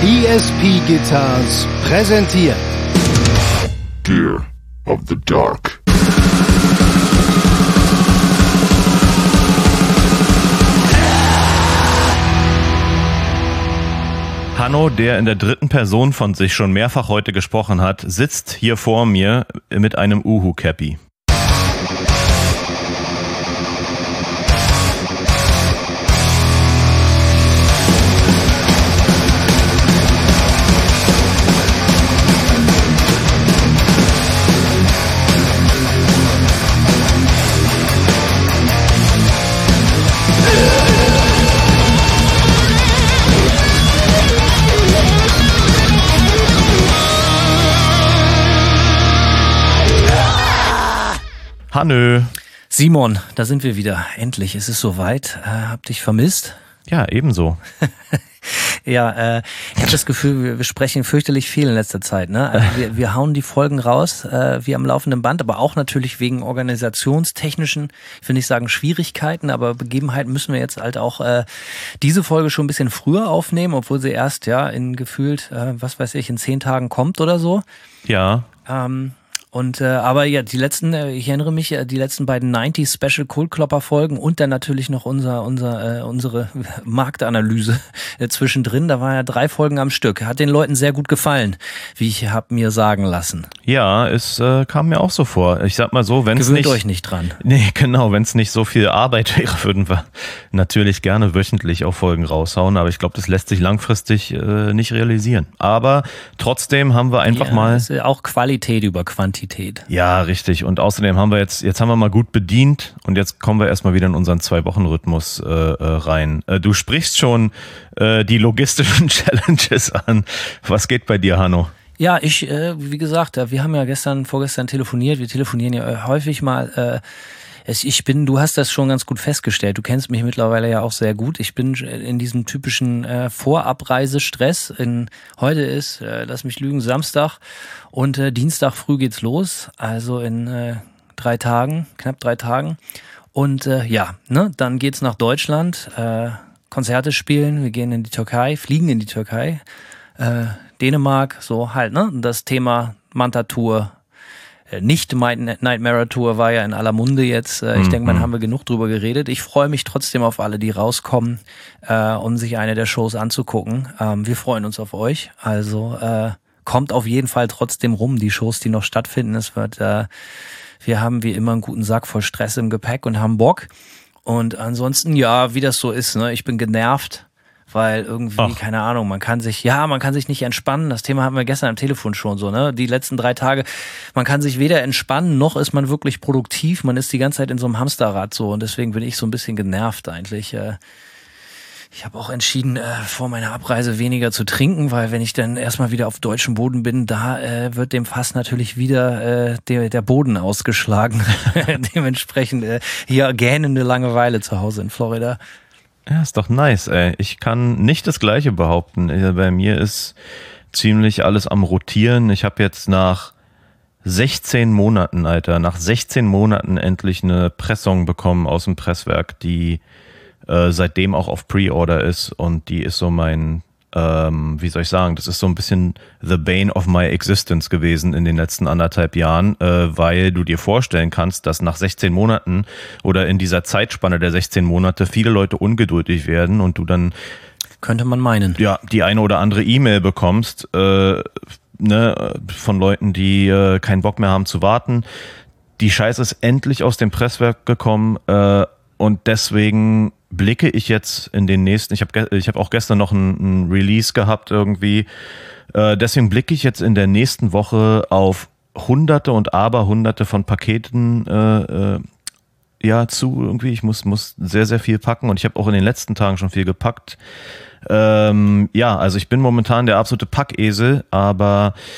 ESP Guitars präsentiert Gear of the Dark. Hanno, der in der dritten Person von sich schon mehrfach heute gesprochen hat, sitzt hier vor mir mit einem Uhu-Cappy. Hannö. Simon, da sind wir wieder. Endlich, es ist soweit. Hab dich vermisst. Ja, ebenso. Ja, ich habe das Gefühl, wir sprechen fürchterlich viel in letzter Zeit. Ne? Also wir hauen die Folgen raus, wie am laufenden Band, aber auch natürlich wegen organisationstechnischen, ich will nicht sagen Schwierigkeiten, aber Begebenheiten müssen wir jetzt halt auch diese Folge schon ein bisschen früher aufnehmen, obwohl sie erst ja in gefühlt, was weiß ich, in 10 Tagen kommt oder so. Ja. Aber ja, die letzten, ich erinnere mich, die letzten beiden 90s Special Cold-Klopper Folgen und dann natürlich noch unsere Marktanalyse zwischendrin. Da waren ja 3 Folgen am Stück. Hat den Leuten sehr gut gefallen, wie ich habe mir sagen lassen. Ja, es kam mir auch so vor. Ich sag mal so, wenn es nicht... Gewöhnt euch nicht dran. Nee, genau, wenn es nicht so viel Arbeit wäre, würden wir natürlich gerne wöchentlich auch Folgen raushauen, aber ich glaube, das lässt sich langfristig nicht realisieren. Aber trotzdem haben wir einfach mal... Das ist auch Qualität über Quantität. Ja, richtig. Und außerdem haben wir jetzt haben wir mal gut bedient und jetzt kommen wir erstmal wieder in unseren 2-Wochen-Rhythmus rein. Du sprichst schon die logistischen Challenges an. Was geht bei dir, Hanno? Ja, wie gesagt, wir haben ja vorgestern telefoniert. Wir telefonieren ja häufig mal. Du hast das schon ganz gut festgestellt. Du kennst mich mittlerweile ja auch sehr gut. Ich bin in diesem typischen Vorabreisestress. Heute ist, lass mich lügen, Samstag und Dienstag früh geht's los. Also in 3 Tagen, knapp 3 Tagen. Und dann geht's nach Deutschland, Konzerte spielen. Wir gehen in die Türkei, fliegen in die Türkei, Dänemark, so halt, ne? Das Thema Manta-Tour. Nicht Nightmare Tour war ja in aller Munde jetzt. Ich denke, man haben wir genug drüber geredet. Ich freue mich trotzdem auf alle, die rauskommen, um sich eine der Shows anzugucken. Wir freuen uns auf euch. Also kommt auf jeden Fall trotzdem rum, die Shows, die noch stattfinden. Wir haben wie immer einen guten Sack voll Stress im Gepäck und haben Bock. Und ansonsten, ja, wie das so ist, ne? Ich bin genervt. Weil irgendwie, keine Ahnung, man kann sich nicht entspannen. Das Thema hatten wir gestern am Telefon schon so, ne? Die letzten 3 Tage, man kann sich weder entspannen, noch ist man wirklich produktiv. Man ist die ganze Zeit in so einem Hamsterrad so und deswegen bin ich so ein bisschen genervt eigentlich. Ich habe auch entschieden, vor meiner Abreise weniger zu trinken, weil wenn ich dann erstmal wieder auf deutschem Boden bin, da wird dem Fass natürlich wieder der Boden ausgeschlagen. Dementsprechend hier gähnende Langeweile zu Hause in Florida. Ja, ist doch nice, ey. Ich kann nicht das Gleiche behaupten. Bei mir ist ziemlich alles am Rotieren. Ich habe jetzt nach 16 Monaten, endlich eine Pressung bekommen aus dem Presswerk, die seitdem auch auf Pre-Order ist und die ist so mein, wie soll ich sagen, das ist so ein bisschen the bane of my existence gewesen in den letzten 1,5 Jahren, weil du dir vorstellen kannst, dass nach 16 Monaten oder in dieser Zeitspanne der 16 Monate viele Leute ungeduldig werden und du dann könnte man meinen. Ja, die eine oder andere E-Mail bekommst, von Leuten, die keinen Bock mehr haben zu warten. Die Scheiße ist endlich aus dem Presswerk gekommen, und deswegen blicke ich jetzt in den nächsten, ich hab auch gestern noch ein Release gehabt irgendwie, deswegen blicke ich jetzt in der nächsten Woche auf Hunderte und Aberhunderte von Paketen zu irgendwie. Ich muss sehr, sehr viel packen und ich habe auch in den letzten Tagen schon viel gepackt. Also ich bin momentan der absolute Packesel, aber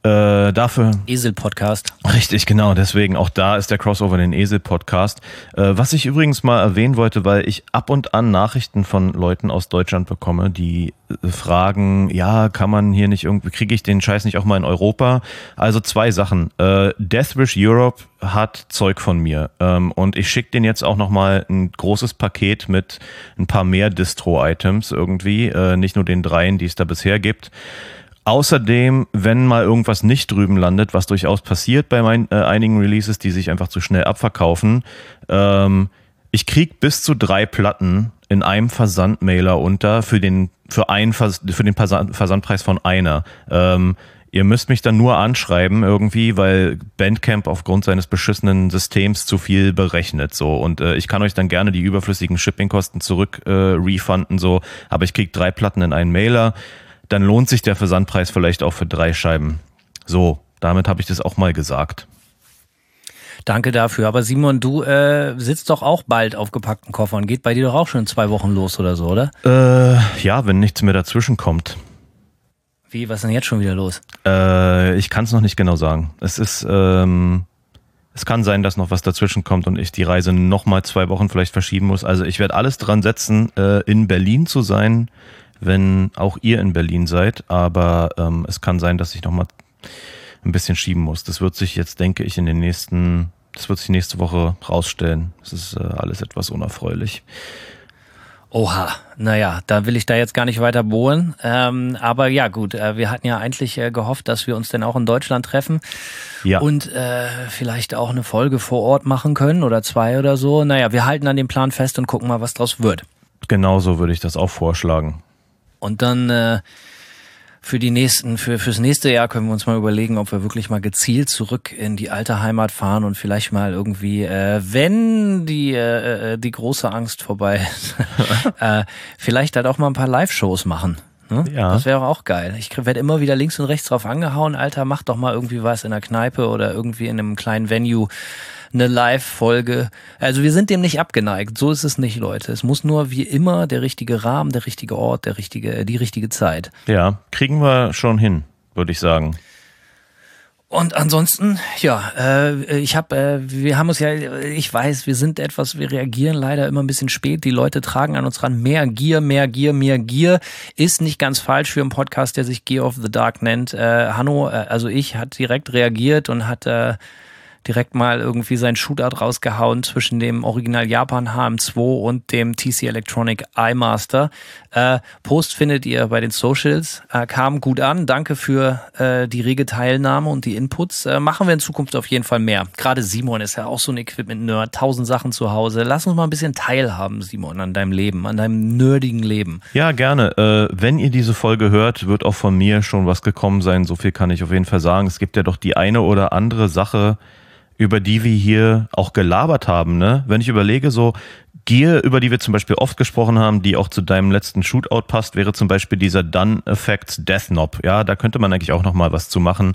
Dafür Esel-Podcast. Richtig, genau. Deswegen auch da ist der Crossover in den Esel-Podcast. Was ich übrigens mal erwähnen wollte, weil ich ab und an Nachrichten von Leuten aus Deutschland bekomme, die fragen, ja, kann man hier nicht irgendwie, kriege ich den Scheiß nicht auch mal in Europa? Also 2 Sachen. Deathwish Europe hat Zeug von mir und ich schicke denen jetzt auch nochmal ein großes Paket mit ein paar mehr Distro-Items irgendwie, nicht nur den 3, die es da bisher gibt. Außerdem, wenn mal irgendwas nicht drüben landet, was durchaus passiert bei einigen Releases, die sich einfach zu schnell abverkaufen, ich krieg bis zu 3 Platten in einem Versandmailer unter für den Versandpreis von einer. Ihr müsst mich dann nur anschreiben irgendwie, weil Bandcamp aufgrund seines beschissenen Systems zu viel berechnet so und ich kann euch dann gerne die überflüssigen Shippingkosten zurück refunden so, aber ich krieg 3 Platten in einen Mailer. Dann lohnt sich der Versandpreis vielleicht auch für 3 Scheiben. So, damit habe ich das auch mal gesagt. Danke dafür. Aber Simon, du sitzt doch auch bald auf gepackten Koffern. Geht bei dir doch auch schon in 2 Wochen los oder so, oder? Ja, wenn nichts mehr dazwischen kommt. Wie, was ist denn jetzt schon wieder los? Ich kann es noch nicht genau sagen. Es kann sein, dass noch was dazwischen kommt und ich die Reise nochmal 2 Wochen vielleicht verschieben muss. Also ich werde alles dran setzen, in Berlin zu sein, wenn auch ihr in Berlin seid, aber es kann sein, dass ich nochmal ein bisschen schieben muss. Das wird sich jetzt, denke ich, das wird sich nächste Woche rausstellen. Es ist alles etwas unerfreulich. Oha, naja, da will ich da jetzt gar nicht weiter bohren. Aber ja gut, wir hatten ja eigentlich gehofft, dass wir uns denn auch in Deutschland treffen und vielleicht auch eine Folge vor Ort machen können oder 2 oder so. Naja, wir halten an dem Plan fest und gucken mal, was draus wird. Genauso würde ich das auch vorschlagen. Und dann fürs nächste Jahr können wir uns mal überlegen, ob wir wirklich mal gezielt zurück in die alte Heimat fahren und vielleicht mal irgendwie, wenn die große Angst vorbei ist, vielleicht halt auch mal ein paar Live-Shows machen. Ne? Ja. Das wäre auch geil. Ich werde immer wieder links und rechts drauf angehauen, Alter, mach doch mal irgendwie was in der Kneipe oder irgendwie in einem kleinen Venue. Eine Live-Folge. Also wir sind dem nicht abgeneigt. So ist es nicht, Leute. Es muss nur wie immer der richtige Rahmen, der richtige Ort, die richtige Zeit. Ja, kriegen wir schon hin, würde ich sagen. Und ansonsten, ja, wir haben uns ja, ich weiß, wir reagieren leider immer ein bisschen spät. Die Leute tragen an uns ran, mehr Gier. Ist nicht ganz falsch für einen Podcast, der sich Gear of the Dark nennt. Hanno, also hat direkt reagiert und hat direkt mal irgendwie sein Shootout rausgehauen zwischen dem Original Japan HM2 und dem TC Electronic iMaster. Post findet ihr bei den Socials. Kam gut an. Danke für die rege Teilnahme und die Inputs. Machen wir in Zukunft auf jeden Fall mehr. Gerade Simon ist ja auch so ein Equipment-Nerd. 1000 Sachen zu Hause. Lass uns mal ein bisschen teilhaben, Simon, an deinem Leben, an deinem nerdigen Leben. Ja, gerne. Wenn ihr diese Folge hört, wird auch von mir schon was gekommen sein. So viel kann ich auf jeden Fall sagen. Es gibt ja doch die eine oder andere Sache, über die wir hier auch gelabert haben, ne? Wenn ich überlege, so Gear, über die wir zum Beispiel oft gesprochen haben, die auch zu deinem letzten Shootout passt, wäre zum Beispiel dieser Done Effects Death Knob. Ja, da könnte man eigentlich auch noch mal was zu machen.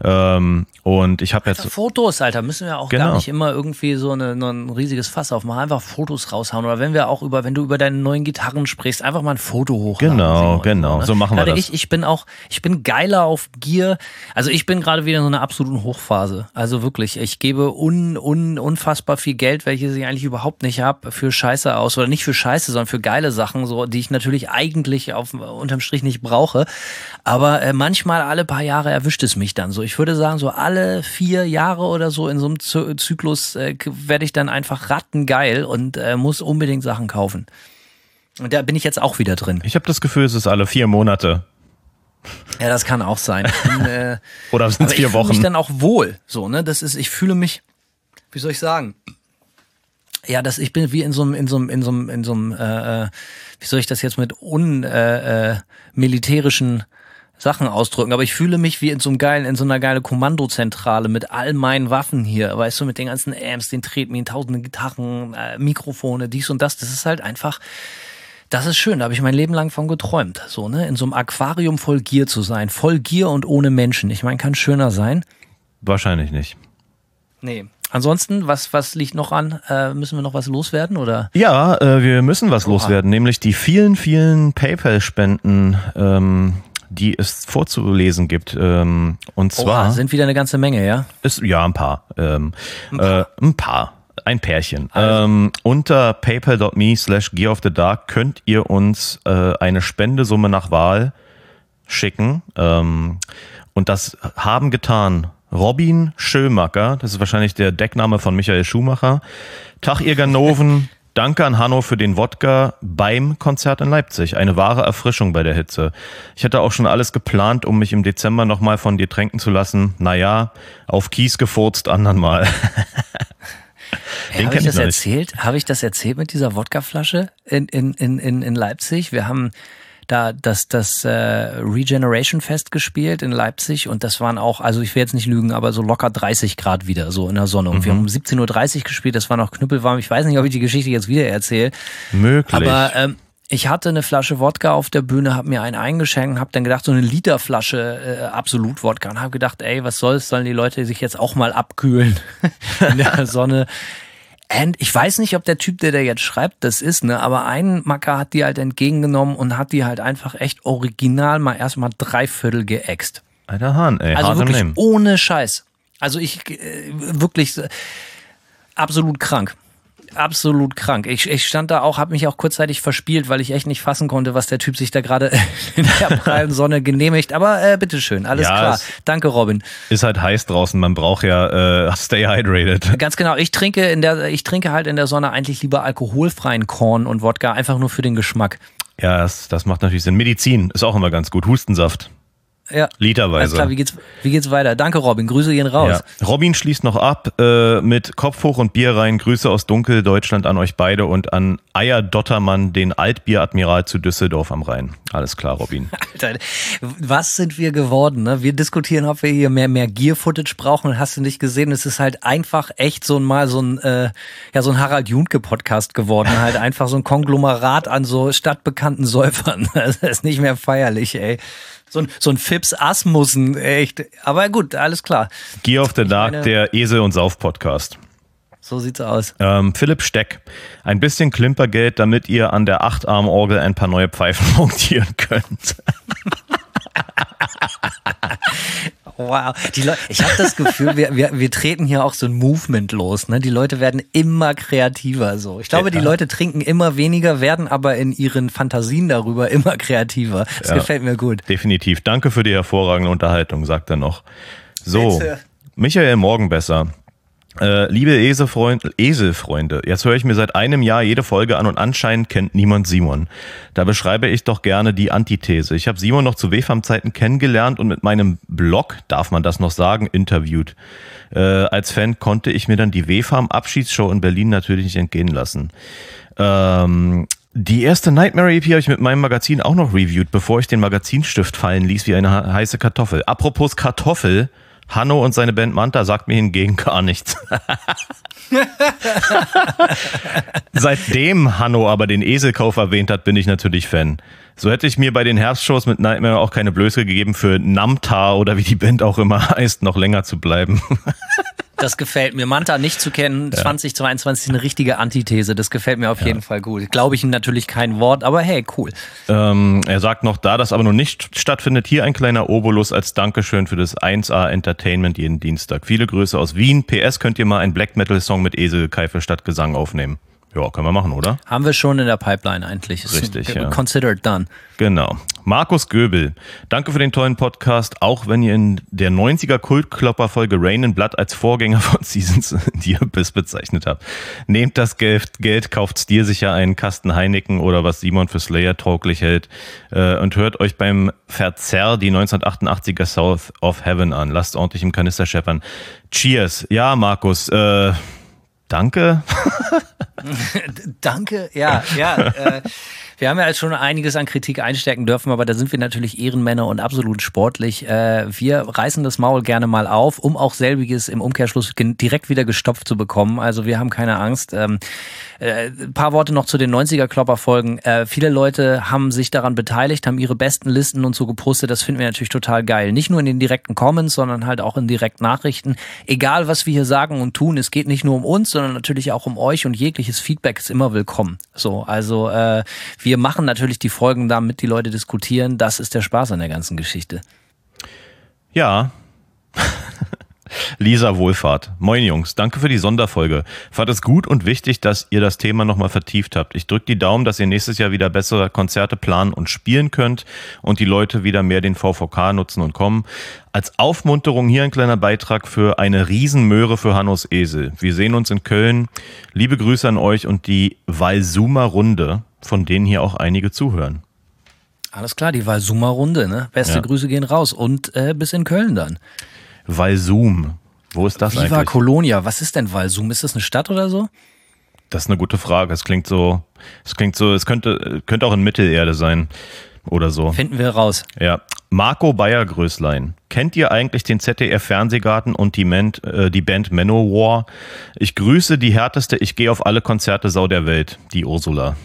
Und ich habe jetzt Fotos, Alter, müssen wir auch gar nicht immer irgendwie so ein riesiges Fass aufmachen, einfach Fotos raushauen. Oder wenn du über deine neuen Gitarren sprichst, einfach mal ein Foto hochladen. Genau, so machen wir das. Ich bin geiler auf Gear. Also ich bin gerade wieder in so einer absoluten Hochphase. Also wirklich, ich gebe unfassbar viel Geld, welches ich eigentlich überhaupt nicht habe, für Scheiße aus. Oder nicht für Scheiße, sondern für geile Sachen, so, die ich natürlich eigentlich unterm Strich nicht brauche. Aber manchmal alle paar Jahre erwischt es mich dann so. Ich würde sagen, so alle 4 Jahre oder so in so einem Zyklus werde ich dann einfach rattengeil und muss unbedingt Sachen kaufen. Und da bin ich jetzt auch wieder drin. Ich habe das Gefühl, es ist alle 4 Monate. Ja, das kann auch sein. Oder sind es 4 Wochen? Ich fühle mich dann auch wohl. So, ne? Ich fühle mich, wie soll ich sagen? Ja, ich bin wie in so einem, wie soll ich das jetzt mit militärischen Sachen ausdrücken, aber ich fühle mich wie in so einer geilen Kommandozentrale mit all meinen Waffen hier, weißt du, mit den ganzen Amps, den Tretminen, tausenden Gitarren, Mikrofone, dies und das ist halt einfach, das ist schön, da habe ich mein Leben lang von geträumt, so, ne, in so einem Aquarium voll Gier zu sein, voll Gier und ohne Menschen, ich meine, kann schöner sein? Wahrscheinlich nicht. Nee. Ansonsten, was liegt noch an? Müssen wir noch was loswerden, oder? Ja, wir müssen was loswerden, nämlich die vielen, vielen PayPal-Spenden, die es vorzulesen gibt. Und zwar sind wieder eine ganze Menge, ja? Ein paar. Ein Pärchen. Also. Unter paypal.me/gearofthedark könnt ihr uns eine Spendesumme nach Wahl schicken. Und das haben getan Robin Schömacker, das ist wahrscheinlich der Deckname von Michael Schumacher. Tag ihr Ganoven, danke an Hanno für den Wodka beim Konzert in Leipzig. Eine wahre Erfrischung bei der Hitze. Ich hatte auch schon alles geplant, um mich im Dezember nochmal von dir tränken zu lassen. Naja, auf Kies gefurzt andernmal. Habe ich das erzählt? Habe ich das erzählt mit dieser Wodkaflasche in Leipzig? Wir haben da das Regeneration Fest gespielt in Leipzig und das waren auch, also ich will jetzt nicht lügen, aber so locker 30 Grad wieder, so in der Sonne. Und wir haben um 17.30 Uhr gespielt, das war noch knüppelwarm. Ich weiß nicht, ob ich die Geschichte jetzt wieder erzähle. Möglich. Aber ich hatte eine Flasche Wodka auf der Bühne, habe mir einen eingeschenkt, habe dann gedacht, so eine Literflasche Absolut-Wodka und habe gedacht, ey, was soll's, sollen die Leute sich jetzt auch mal abkühlen in der Sonne. Und ich weiß nicht, ob der Typ, der jetzt schreibt, das ist, ne, aber ein Macker hat die halt entgegengenommen und hat die halt einfach echt original mal erstmal 3/4 geäxt. Alter Hahn, ey, also hart wirklich im Nehmen. ohne Scheiß. Also ich wirklich absolut krank. Absolut krank. Ich stand da auch, habe mich auch kurzzeitig verspielt, weil ich echt nicht fassen konnte, was der Typ sich da gerade in der prallen Sonne genehmigt. Aber bitteschön, alles klar. Danke, Robin. Ist halt heiß draußen, man braucht ja stay hydrated. Ganz genau. Ich trinke halt in der Sonne eigentlich lieber alkoholfreien Korn und Wodka, einfach nur für den Geschmack. Ja, das macht natürlich Sinn. Medizin ist auch immer ganz gut. Hustensaft. Ja. Literweise. Alles klar, wie geht's weiter? Danke, Robin. Grüße gehen raus. Ja. Robin schließt noch ab mit Kopf hoch und Bier rein. Grüße aus Dunkeldeutschland an euch beide und an Eier Dottermann, den Altbieradmiral zu Düsseldorf am Rhein. Alles klar, Robin. Alter, was sind wir geworden? Ne? Wir diskutieren, ob wir hier mehr Gear-Footage brauchen. Hast du nicht gesehen? Es ist halt einfach echt so ein Harald Juntke-Podcast geworden. Halt einfach so ein Konglomerat an so stadtbekannten Säufern. Das ist nicht mehr feierlich, ey. So ein Fips Asmussen, echt. Aber gut, alles klar. Gear of the Dark, der Esel- und Sauf-Podcast. So sieht's aus. Philipp Steck. Ein bisschen Klimpergeld, damit ihr an der 8-Arm-Orgel ein paar neue Pfeifen montieren könnt. Wow. Ich habe das Gefühl, wir treten hier auch so ein Movement los. Ne? Die Leute werden immer kreativer. So. Ich glaube, die Leute trinken immer weniger, werden aber in ihren Fantasien darüber immer kreativer. Das gefällt mir gut. Definitiv. Danke für die hervorragende Unterhaltung, sagt er noch. So, Bitte. Michael Morgenbesser. Liebe Eselfreunde, jetzt höre ich mir seit einem Jahr jede Folge an und anscheinend kennt niemand Simon. Da beschreibe ich doch gerne die Antithese. Ich habe Simon noch zu WFAM-Zeiten kennengelernt und mit meinem Blog, darf man das noch sagen, interviewt. Als Fan konnte ich mir dann die WFAM-Abschiedsshow in Berlin natürlich nicht entgehen lassen. Die erste Nightmare-EP habe ich mit meinem Magazin auch noch reviewed, bevor ich den Magazinstift fallen ließ wie eine heiße Kartoffel. Apropos Kartoffel, Hanno und seine Band Manta sagt mir hingegen gar nichts. Seitdem Hanno aber den Eselkauf erwähnt hat, bin ich natürlich Fan. So hätte ich mir bei den Herbstshows mit Nightmare auch keine Blöße gegeben, für Namtar oder wie die Band auch immer heißt, noch länger zu bleiben. Das gefällt mir. Manta nicht zu kennen, 2022 ist eine richtige Antithese. Das gefällt mir auf jeden Fall gut. Glaube ich ihm natürlich kein Wort, aber hey, cool. Er sagt noch, da das aber noch nicht stattfindet, hier ein kleiner Obolus als Dankeschön für das 1A Entertainment jeden Dienstag. Viele Grüße aus Wien. PS, könnt ihr mal einen Black Metal Song mit Eselkeife statt Gesang aufnehmen? Ja, können wir machen, oder? Haben wir schon in der Pipeline eigentlich. Richtig, ja. Considered done. Genau. Markus Göbel, danke für den tollen Podcast, auch wenn ihr in der 90er Kultklopper-Folge Rain in Blood als Vorgänger von Seasons the Abyss bezeichnet habt. Nehmt das Geld, kauft dir sicher einen Kasten Heineken oder was Simon für Slayer tauglich hält und hört euch beim Verzerr die 1988er South of Heaven an. Lasst ordentlich im Kanister scheppern. Cheers. Ja, Markus, danke. Danke, ja. Wir haben ja jetzt schon einiges an Kritik einstecken dürfen, aber da sind wir natürlich Ehrenmänner und absolut sportlich. Wir reißen das Maul gerne mal auf, um auch selbiges im Umkehrschluss direkt wieder gestopft zu bekommen. Also wir haben keine Angst. Ein paar Worte noch zu den 90er-Klopper-Folgen. Viele Leute haben sich daran beteiligt, haben ihre besten Listen und so gepostet. Das finden wir natürlich total geil. Nicht nur in den direkten Comments, sondern halt auch in direkten Nachrichten. Egal, was wir hier sagen und tun, es geht nicht nur um uns, sondern natürlich auch um euch und jegliches Feedback ist immer willkommen. So, also wir machen natürlich die Folgen, damit die Leute diskutieren. Das ist der Spaß an der ganzen Geschichte. Ja. Lisa Wohlfahrt. Moin Jungs, danke für die Sonderfolge. Fand es gut und wichtig, dass ihr das Thema nochmal vertieft habt. Ich drücke die Daumen, dass ihr nächstes Jahr wieder bessere Konzerte planen und spielen könnt und die Leute wieder mehr den VVK nutzen und kommen. Als Aufmunterung hier ein kleiner Beitrag für eine Riesenmöhre für Hannos Esel. Wir sehen uns in Köln. Liebe Grüße an euch und die Walsumer Runde, von denen hier auch einige zuhören. Alles klar, die Walsumer Runde, ne? Beste Grüße gehen raus und bis in Köln dann. Walsum. Wo ist das eigentlich? Viva Colonia. Was ist denn Walsum? Ist das eine Stadt oder so? Das ist eine gute Frage. Es könnte auch in Mittelerde sein oder so. Finden wir raus. Ja. Marco Bayer-Größlein. Kennt ihr eigentlich den ZDF-Fernsehgarten und die Band Manowar? Ich grüße die härteste Ich gehe auf alle Konzerte Sau der Welt, die Ursula.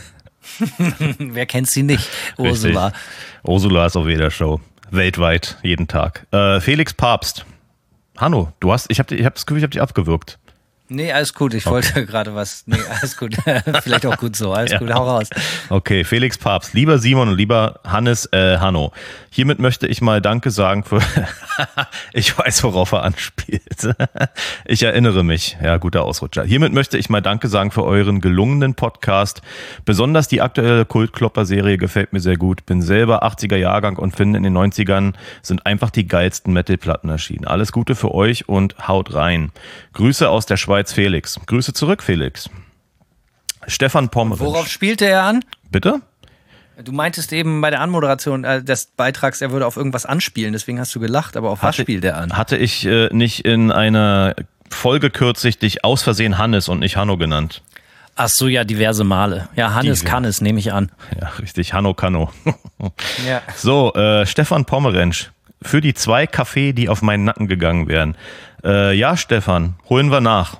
Wer kennt sie nicht? Ursula. Richtig. Ursula ist auf jeder Show. Weltweit, jeden Tag. Felix Papst. Hanno, ich hab das Gefühl, ich habe dich abgewürgt. Nee, alles gut. Ich wollte gerade was. Nee, alles gut. Vielleicht auch gut so. Alles gut, hau raus. Okay, Felix Papst. Lieber Simon und lieber Hanno. Hiermit möchte ich mal Danke sagen für... Ich weiß, worauf er anspielt. Ich erinnere mich. Ja, guter Ausrutscher. Hiermit möchte ich mal Danke sagen für euren gelungenen Podcast. Besonders die aktuelle Kult-Klopper-Serie gefällt mir sehr gut. Bin selber 80er-Jahrgang und finde, in den 90ern sind einfach die geilsten Metal-Platten erschienen. Alles Gute für euch und haut rein. Grüße aus der Schweiz, Felix. Grüße zurück, Felix. Stefan Pommerensch. Worauf spielte er an? Bitte? Du meintest eben bei der Anmoderation des Beitrags, er würde auf irgendwas anspielen, deswegen hast du gelacht, aber auf was spielt er an? Hatte ich nicht in einer Folge kürzlich dich aus Versehen Hannes und nicht Hanno genannt? Ach so, ja, diverse Male. Ja, Hannes kann es, nehme ich an. Ja, richtig, Hanno Kanno. Ja. So, Stefan Pommerensch. Für die 2 Kaffee, die auf meinen Nacken gegangen wären. Ja, Stefan, holen wir nach.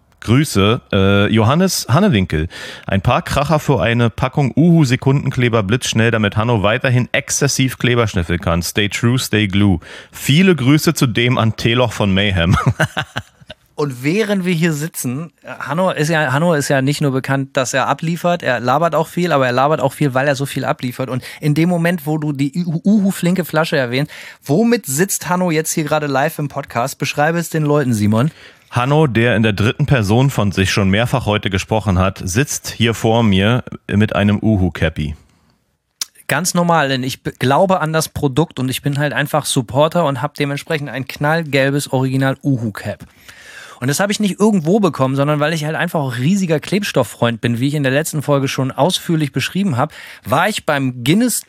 Grüße, Johannes Hannewinkel. Ein paar Kracher für eine Packung Uhu-Sekundenkleber blitzschnell, damit Hanno weiterhin exzessiv Kleber schnüffeln kann. Stay true, stay glue. Viele Grüße zudem an Teloch von Mayhem. Und während wir hier sitzen, Hanno ist ja nicht nur bekannt, dass er abliefert, er labert auch viel, aber er labert auch viel, weil er so viel abliefert. Und in dem Moment, wo du die Uhu-flinke Flasche erwähnst, womit sitzt Hanno jetzt hier gerade live im Podcast? Beschreibe es den Leuten, Simon. Hanno, der in der 3. Person von sich schon mehrfach heute gesprochen hat, sitzt hier vor mir mit einem Uhu-Cappy. Ganz normal, denn ich glaube an das Produkt und ich bin halt einfach Supporter und habe dementsprechend ein knallgelbes Original Uhu-Cap. Und das habe ich nicht irgendwo bekommen, sondern weil ich halt einfach auch riesiger Klebstofffreund bin, wie ich in der letzten Folge schon ausführlich beschrieben habe, war ich beim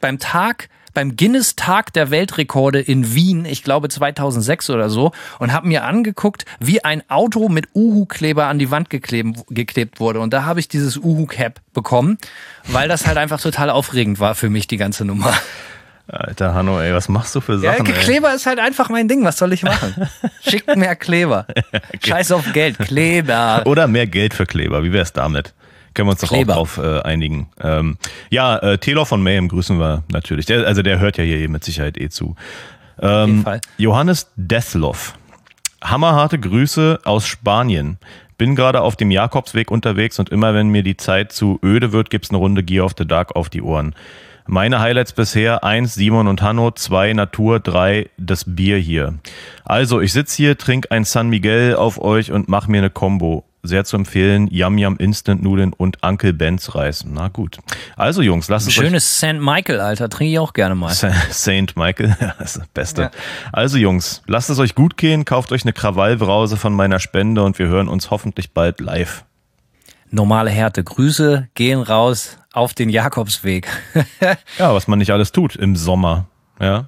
Guinness-Tag der Weltrekorde in Wien, ich glaube 2006 oder so, und habe mir angeguckt, wie ein Auto mit Uhu-Kleber an die Wand geklebt wurde. Und da habe ich dieses Uhu-Cap bekommen, weil das halt einfach total aufregend war für mich, die ganze Nummer. Alter Hanno, ey, was machst du für Sachen? Ja, Kleber ist halt einfach mein Ding, was soll ich machen? Schickt mehr Kleber. Okay. Scheiß auf Geld, Kleber. Oder mehr Geld für Kleber, wie wär's damit? Können wir uns doch auch drauf einigen. Taylor von Mayhem grüßen wir natürlich. Der hört ja hier mit Sicherheit zu. Auf jeden Fall. Johannes Deslov. Hammerharte Grüße aus Spanien. Bin gerade auf dem Jakobsweg unterwegs und immer wenn mir die Zeit zu öde wird, gibt's eine Runde Gear of the Dark auf die Ohren. Meine Highlights bisher: 1, Simon und Hanno, 2, Natur, 3, das Bier hier. Also, ich sitze hier, trinke ein San Miguel auf euch und mache mir eine Combo. Sehr zu empfehlen, Yum Yum Instant Nudeln und Uncle Ben's Reis. Na gut. Also Jungs, lasst es euch... Schönes St. Michael, Alter, trinke ich auch gerne mal. St. Michael, das ist das Beste. Ja. Also Jungs, lasst es euch gut gehen, kauft euch eine Krawallbrause von meiner Spende und wir hören uns hoffentlich bald live. Normale Härte. Grüße gehen raus auf den Jakobsweg. Ja, was man nicht alles tut im Sommer. Ja.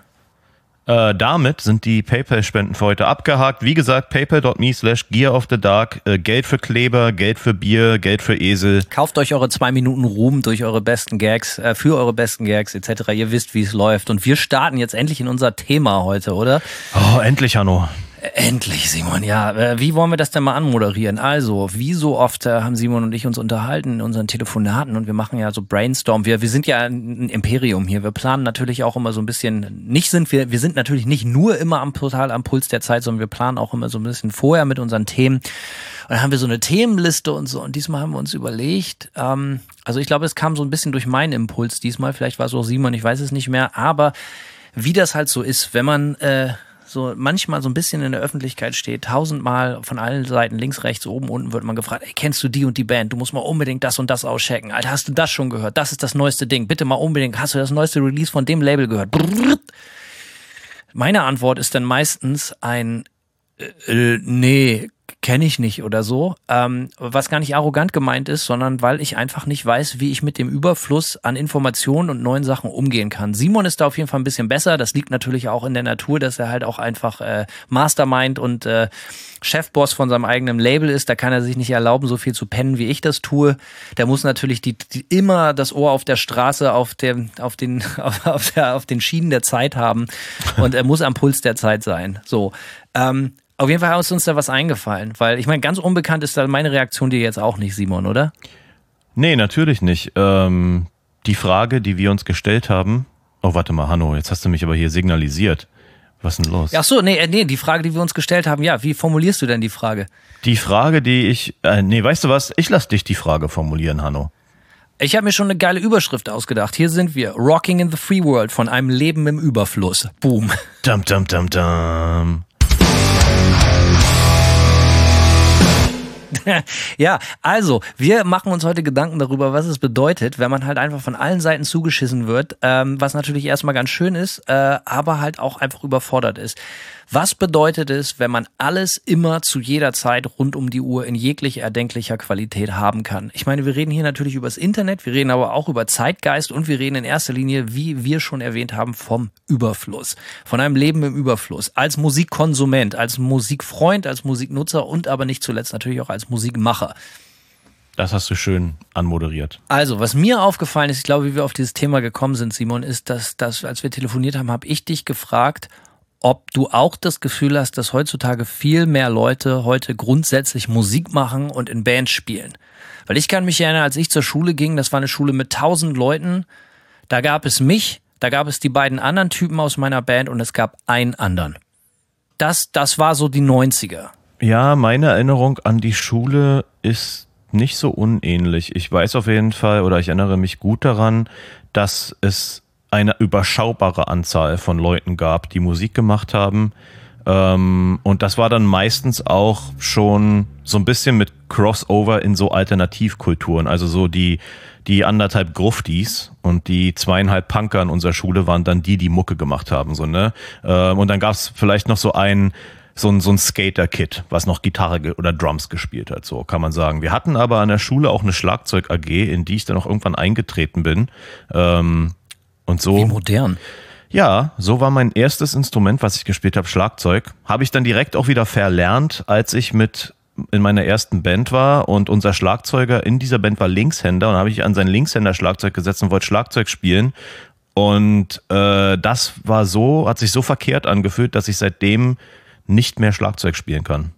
Damit sind die PayPal-Spenden für heute abgehakt. Wie gesagt, paypal.me/gearofthedark. Geld für Kleber, Geld für Bier, Geld für Esel. Kauft euch eure 2 Minuten Ruhm durch eure besten Gags, für eure besten Gags etc. Ihr wisst, wie es läuft. Und wir starten jetzt endlich in unser Thema heute, oder? Oh, endlich, Hanno. Endlich, Simon, ja. Wie wollen wir das denn mal anmoderieren? Also, wie so oft haben Simon und ich uns unterhalten in unseren Telefonaten und wir machen ja so Brainstorm. Wir sind ja ein Imperium hier. Wir planen natürlich auch immer so ein bisschen, wir sind natürlich nicht nur immer total am Puls der Zeit, sondern wir planen auch immer so ein bisschen vorher mit unseren Themen. Und dann haben wir so eine Themenliste und so. Und diesmal haben wir uns überlegt, also ich glaube, es kam so ein bisschen durch meinen Impuls diesmal. Vielleicht war es auch Simon, ich weiß es nicht mehr. Aber wie das halt so ist, wenn man so manchmal so ein bisschen in der Öffentlichkeit steht, 1000-mal von allen Seiten, links, rechts, oben, unten wird man gefragt, ey, kennst du die und die Band? Du musst mal unbedingt das und das auschecken. Alter, hast du das schon gehört? Das ist das neueste Ding. Bitte mal unbedingt, hast du das neueste Release von dem Label gehört? Brrr. Meine Antwort ist dann meistens ein nee, kenne ich nicht oder so, was gar nicht arrogant gemeint ist, sondern weil ich einfach nicht weiß, wie ich mit dem Überfluss an Informationen und neuen Sachen umgehen kann. Simon ist da auf jeden Fall ein bisschen besser, das liegt natürlich auch in der Natur, dass er halt auch einfach Mastermind und Chefboss von seinem eigenen Label ist, da kann er sich nicht erlauben, so viel zu pennen, wie ich das tue. Der muss natürlich immer das Ohr auf der Straße, auf den Schienen der Zeit haben und er muss am Puls der Zeit sein. So, auf jeden Fall ist uns da was eingefallen, weil ich meine, ganz unbekannt ist da meine Reaktion dir jetzt auch nicht, Simon, oder? Nee, natürlich nicht. Die Frage, die wir uns gestellt haben, oh warte mal, Hanno, jetzt hast du mich aber hier signalisiert. Was ist denn los? Ach so, nee, die Frage, die wir uns gestellt haben, ja, wie formulierst du denn die Frage? Die Frage, weißt du was, ich lass dich die Frage formulieren, Hanno. Ich habe mir schon eine geile Überschrift ausgedacht. Hier sind wir, Rocking in the Free World von einem Leben im Überfluss. Boom. Dum, dum, dum, dum. Ja, also, wir machen uns heute Gedanken darüber, was es bedeutet, wenn man halt einfach von allen Seiten zugeschissen wird, was natürlich erstmal ganz schön ist, aber halt auch einfach überfordert ist. Was bedeutet es, wenn man alles immer zu jeder Zeit rund um die Uhr in jeglicher erdenklicher Qualität haben kann? Ich meine, wir reden hier natürlich über das Internet, wir reden aber auch über Zeitgeist und wir reden in erster Linie, wie wir schon erwähnt haben, vom Überfluss. Von einem Leben im Überfluss. Als Musikkonsument, als Musikfreund, als Musiknutzer und aber nicht zuletzt natürlich auch als Musikmacher. Das hast du schön anmoderiert. Also, was mir aufgefallen ist, ich glaube, wie wir auf dieses Thema gekommen sind, Simon, ist, dass als wir telefoniert haben, habe ich dich gefragt, ob du auch das Gefühl hast, dass heutzutage viel mehr Leute heute grundsätzlich Musik machen und in Bands spielen. Weil ich kann mich erinnern, als ich zur Schule ging, das war eine Schule mit 1000 Leuten, da gab es mich, da gab es die beiden anderen Typen aus meiner Band und es gab einen anderen. Das war so die 90er. Ja, meine Erinnerung an die Schule ist nicht so unähnlich. Ich weiß auf jeden Fall, oder ich erinnere mich gut daran, dass es eine überschaubare Anzahl von Leuten gab, die Musik gemacht haben. Und das war dann meistens auch schon so ein bisschen mit Crossover in so Alternativkulturen. Also so die 1,5 Gruftis und die 2,5 Punker in unserer Schule waren dann die Mucke gemacht haben. So, ne? Und dann gab es vielleicht noch so ein Skater-Kid, was noch Gitarre oder Drums gespielt hat, so kann man sagen. Wir hatten aber an der Schule auch eine Schlagzeug-AG, in die ich dann auch irgendwann eingetreten bin. Und so. Wie modern. Ja, so war mein erstes Instrument, was ich gespielt habe, Schlagzeug. Habe ich dann direkt auch wieder verlernt, als ich in meiner ersten Band war und unser Schlagzeuger in dieser Band war Linkshänder und habe ich an sein Linkshänder-Schlagzeug gesetzt und wollte Schlagzeug spielen. Und das hat sich so verkehrt angefühlt, dass ich seitdem nicht mehr Schlagzeug spielen kann.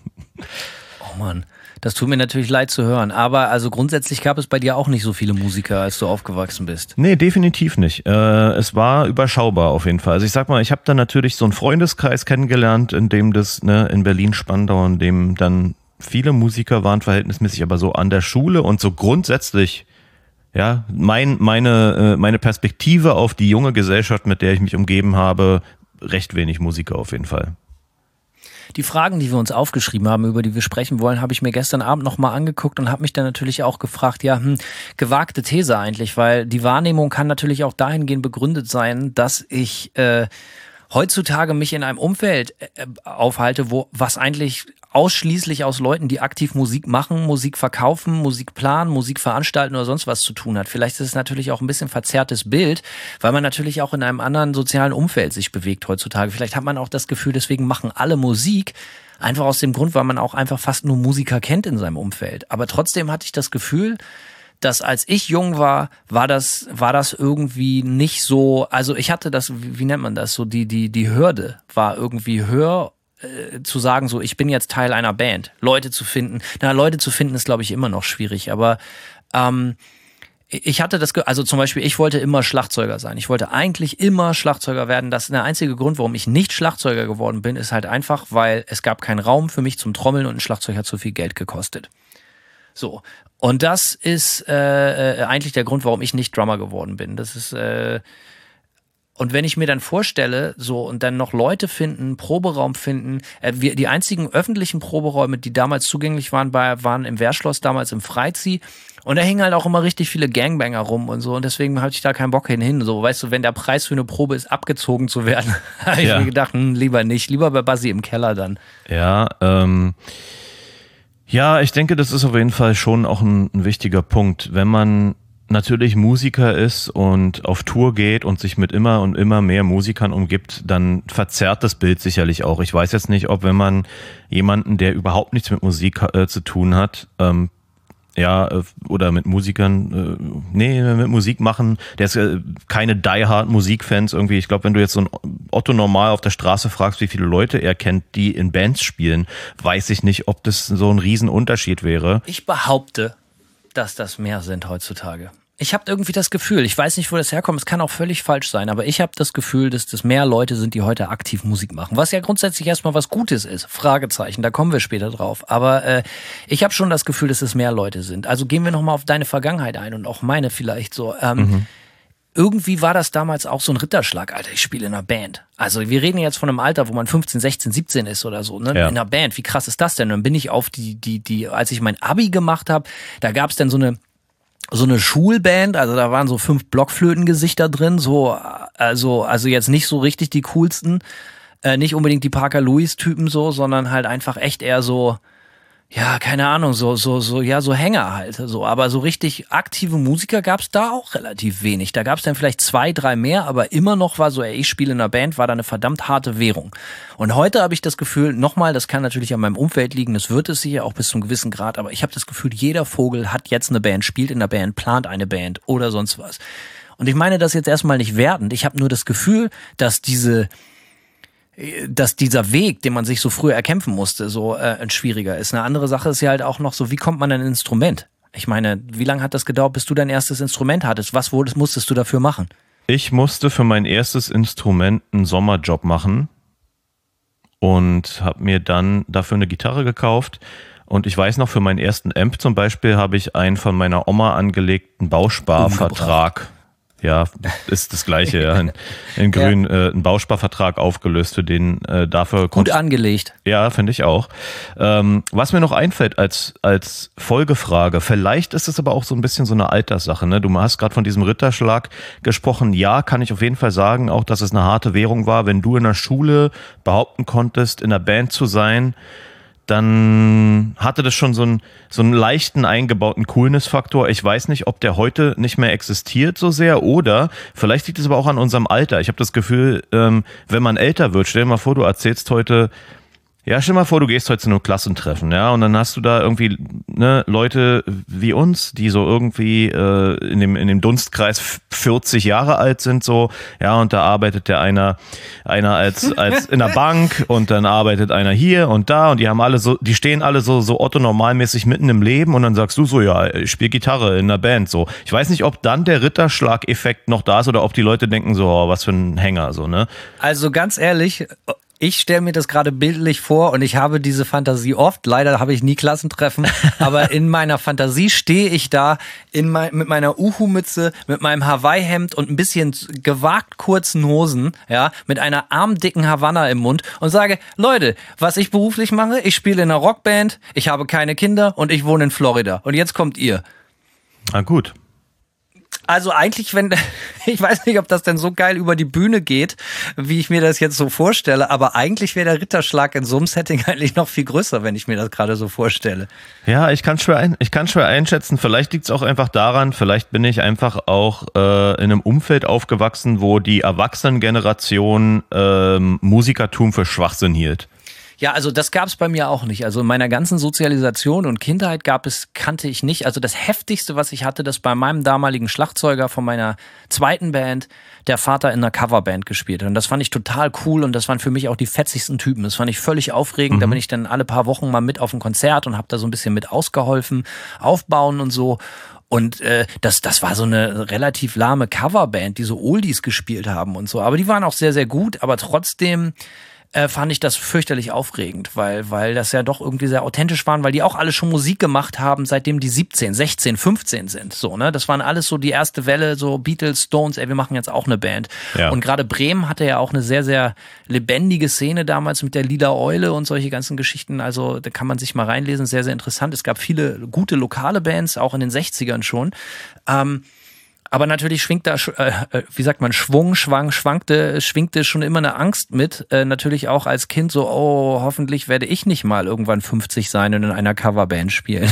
Oh Mann. Das tut mir natürlich leid zu hören, aber also grundsätzlich gab es bei dir auch nicht so viele Musiker, als du aufgewachsen bist. Nee, definitiv nicht. Es war überschaubar auf jeden Fall. Also ich sag mal, ich habe dann natürlich so einen Freundeskreis kennengelernt, in dem das in Berlin-Spandau, in dem dann viele Musiker waren verhältnismäßig, aber so an der Schule und so grundsätzlich, ja, meine Perspektive auf die junge Gesellschaft, mit der ich mich umgeben habe, recht wenig Musiker auf jeden Fall. Die Fragen, die wir uns aufgeschrieben haben, über die wir sprechen wollen, habe ich mir gestern Abend nochmal angeguckt und habe mich dann natürlich auch gefragt, gewagte These eigentlich, weil die Wahrnehmung kann natürlich auch dahingehend begründet sein, dass ich heutzutage mich in einem Umfeld aufhalte, was eigentlich ausschließlich aus Leuten, die aktiv Musik machen, Musik verkaufen, Musik planen, Musik veranstalten oder sonst was zu tun hat. Vielleicht ist es natürlich auch ein bisschen verzerrtes Bild, weil man natürlich auch in einem anderen sozialen Umfeld sich bewegt heutzutage. Vielleicht hat man auch das Gefühl, deswegen machen alle Musik, einfach aus dem Grund, weil man auch einfach fast nur Musiker kennt in seinem Umfeld. Aber trotzdem hatte ich das Gefühl, dass als ich jung war das irgendwie nicht so, also ich hatte das, wie nennt man das, so die Hürde war irgendwie höher zu sagen, so ich bin jetzt Teil einer Band, Leute zu finden. Leute zu finden ist, glaube ich, immer noch schwierig, aber ich hatte also zum Beispiel, ich wollte immer Schlagzeuger sein. Ich wollte eigentlich immer Schlagzeuger werden. Das ist der einzige Grund, warum ich nicht Schlagzeuger geworden bin, ist halt einfach, weil es gab keinen Raum für mich zum Trommeln und ein Schlagzeug hat zu viel Geld gekostet. So. Und das ist eigentlich der Grund, warum ich nicht Drummer geworden bin. Das ist und wenn ich mir dann vorstelle, so und dann noch Leute finden, Proberaum finden, die einzigen öffentlichen Proberäume, die damals zugänglich waren, waren im Wehrschloss, damals im Freizieh. Und da hingen halt auch immer richtig viele Gangbanger rum und so. Und deswegen hatte ich da keinen Bock hin. So, weißt du, wenn der Preis für eine Probe ist, abgezogen zu werden, habe ich mir gedacht, lieber nicht. Lieber bei Basi im Keller dann. Ja, ja, ich denke, das ist auf jeden Fall schon auch ein wichtiger Punkt. Wenn man natürlich Musiker ist und auf Tour geht und sich mit immer und immer mehr Musikern umgibt, dann verzerrt das Bild sicherlich auch. Ich weiß jetzt nicht, ob wenn man jemanden, der überhaupt nichts mit Musik zu tun hat, oder mit Musikern, mit Musik machen, der ist keine Die-Hard-Musikfans irgendwie. Ich glaube, wenn du jetzt so ein Otto normal auf der Straße fragst, wie viele Leute er kennt, die in Bands spielen, weiß ich nicht, ob das so ein Riesenunterschied wäre. Ich behaupte, dass das mehr sind heutzutage. Ich habe irgendwie das Gefühl, ich weiß nicht, wo das herkommt, es kann auch völlig falsch sein, aber ich habe das Gefühl, dass das mehr Leute sind, die heute aktiv Musik machen. Was ja grundsätzlich erstmal was Gutes ist. Fragezeichen, da kommen wir später drauf. Aber ich habe schon das Gefühl, dass es mehr Leute sind. Also gehen wir nochmal auf deine Vergangenheit ein und auch meine vielleicht so. Irgendwie war das damals auch so ein Ritterschlag, Alter, ich spiele in einer Band. Also wir reden jetzt von einem Alter, wo man 15, 16, 17 ist oder so, ne? Ja. In einer Band, wie krass ist das denn? Und dann bin ich auf als ich mein Abi gemacht habe, da gab es dann so eine Schulband, also da waren so 5 Blockflötengesichter drin, so, also jetzt nicht so richtig die coolsten, nicht unbedingt die Parker Lewis-Typen so, sondern halt einfach echt eher so, ja, keine Ahnung, so Hänger halt, so, aber so richtig aktive Musiker gab's da auch relativ wenig. Da gab's dann vielleicht 2, 3 mehr, aber immer noch war so, ich spiele in einer Band, war da eine verdammt harte Währung. Und heute habe ich das Gefühl, nochmal, das kann natürlich an meinem Umfeld liegen, das wird es sicher auch bis zu einem gewissen Grad, aber ich habe das Gefühl, jeder Vogel hat jetzt eine Band, spielt in einer Band, plant eine Band oder sonst was. Und ich meine das jetzt erstmal nicht wertend, ich habe nur das Gefühl, dass dieser Weg, den man sich so früher erkämpfen musste, so ein schwieriger ist. Eine andere Sache ist ja halt auch noch so, wie kommt man an ein Instrument? Ich meine, wie lange hat das gedauert, bis du dein erstes Instrument hattest? Was musstest du dafür machen? Ich musste für mein erstes Instrument einen Sommerjob machen und habe mir dann dafür eine Gitarre gekauft. Und ich weiß noch, für meinen ersten Amp zum Beispiel habe ich einen von meiner Oma angelegten Bausparvertrag. Ja, ist das Gleiche, ja. In Grün einen Bausparvertrag aufgelöst, für den dafür... Gut angelegt. Ja, finde ich auch. Was mir noch einfällt als Folgefrage, vielleicht ist es aber auch so ein bisschen so eine Alterssache, ne? Du hast gerade von diesem Ritterschlag gesprochen. Ja, kann ich auf jeden Fall sagen, auch dass es eine harte Währung war. Wenn du in der Schule behaupten konntest, in der Band zu sein, dann hatte das schon so einen leichten eingebauten Coolness-Faktor. Ich weiß nicht, ob der heute nicht mehr existiert so sehr oder vielleicht liegt es aber auch an unserem Alter. Ich habe das Gefühl, wenn man älter wird, stell dir mal vor, du erzählst heute, ja, stell dir mal vor, du gehst heute zu einem Klassentreffen, ja, und dann hast du da irgendwie Leute wie uns, die so irgendwie in dem Dunstkreis 40 Jahre alt sind, so, ja, und da arbeitet der einer als in der Bank und dann arbeitet einer hier und da und die stehen alle so Otto normalmäßig mitten im Leben und dann sagst du so, ja, ich spiele Gitarre in einer Band, so. Ich weiß nicht, ob dann der Ritterschlag-Effekt noch da ist oder ob die Leute denken so, oh, was für ein Hänger, so, ne? Also ganz ehrlich, ich stelle mir das gerade bildlich vor und ich habe diese Fantasie oft. Leider habe ich nie Klassentreffen, aber in meiner Fantasie stehe ich da mit meiner Uhu-Mütze, mit meinem Hawaii-Hemd und ein bisschen gewagt kurzen Hosen, ja, mit einer armdicken Havanna im Mund und sage, Leute, was ich beruflich mache, ich spiele in einer Rockband, ich habe keine Kinder und ich wohne in Florida. Und jetzt kommt ihr. Ah, gut. Also eigentlich, ich weiß nicht, ob das denn so geil über die Bühne geht, wie ich mir das jetzt so vorstelle, aber eigentlich wäre der Ritterschlag in so einem Setting eigentlich noch viel größer, wenn ich mir das gerade so vorstelle. Ja, ich kann schwer einschätzen. Vielleicht liegt es auch einfach daran, vielleicht bin ich einfach auch in einem Umfeld aufgewachsen, wo die Erwachsenengeneration Musikertum für Schwachsinn hielt. Ja, also das gab es bei mir auch nicht. Also in meiner ganzen Sozialisation und Kindheit kannte ich nicht. Also das Heftigste, was ich hatte, das bei meinem damaligen Schlagzeuger von meiner zweiten Band, der Vater in einer Coverband gespielt hat. Und das fand ich total cool und das waren für mich auch die fetzigsten Typen. Das fand ich völlig aufregend. Da bin ich dann alle paar Wochen mal mit auf ein Konzert und habe da so ein bisschen mit ausgeholfen, aufbauen und so. Und das war so eine relativ lahme Coverband, die so Oldies gespielt haben und so. Aber die waren auch sehr, sehr gut. Aber trotzdem fand ich das fürchterlich aufregend, weil das ja doch irgendwie sehr authentisch waren, weil die auch alle schon Musik gemacht haben, seitdem die 17, 16, 15 sind. So, ne? Das waren alles so die erste Welle, so Beatles, Stones, wir machen jetzt auch eine Band. Ja. Und gerade Bremen hatte ja auch eine sehr, sehr lebendige Szene damals mit der Lila Eule und solche ganzen Geschichten. Also da kann man sich mal reinlesen, sehr, sehr interessant. Es gab viele gute lokale Bands, auch in den 60ern schon. Aber natürlich schwingt da, schwingte schon immer eine Angst mit. Natürlich auch als Kind so, hoffentlich werde ich nicht mal irgendwann 50 sein und in einer Coverband spielen.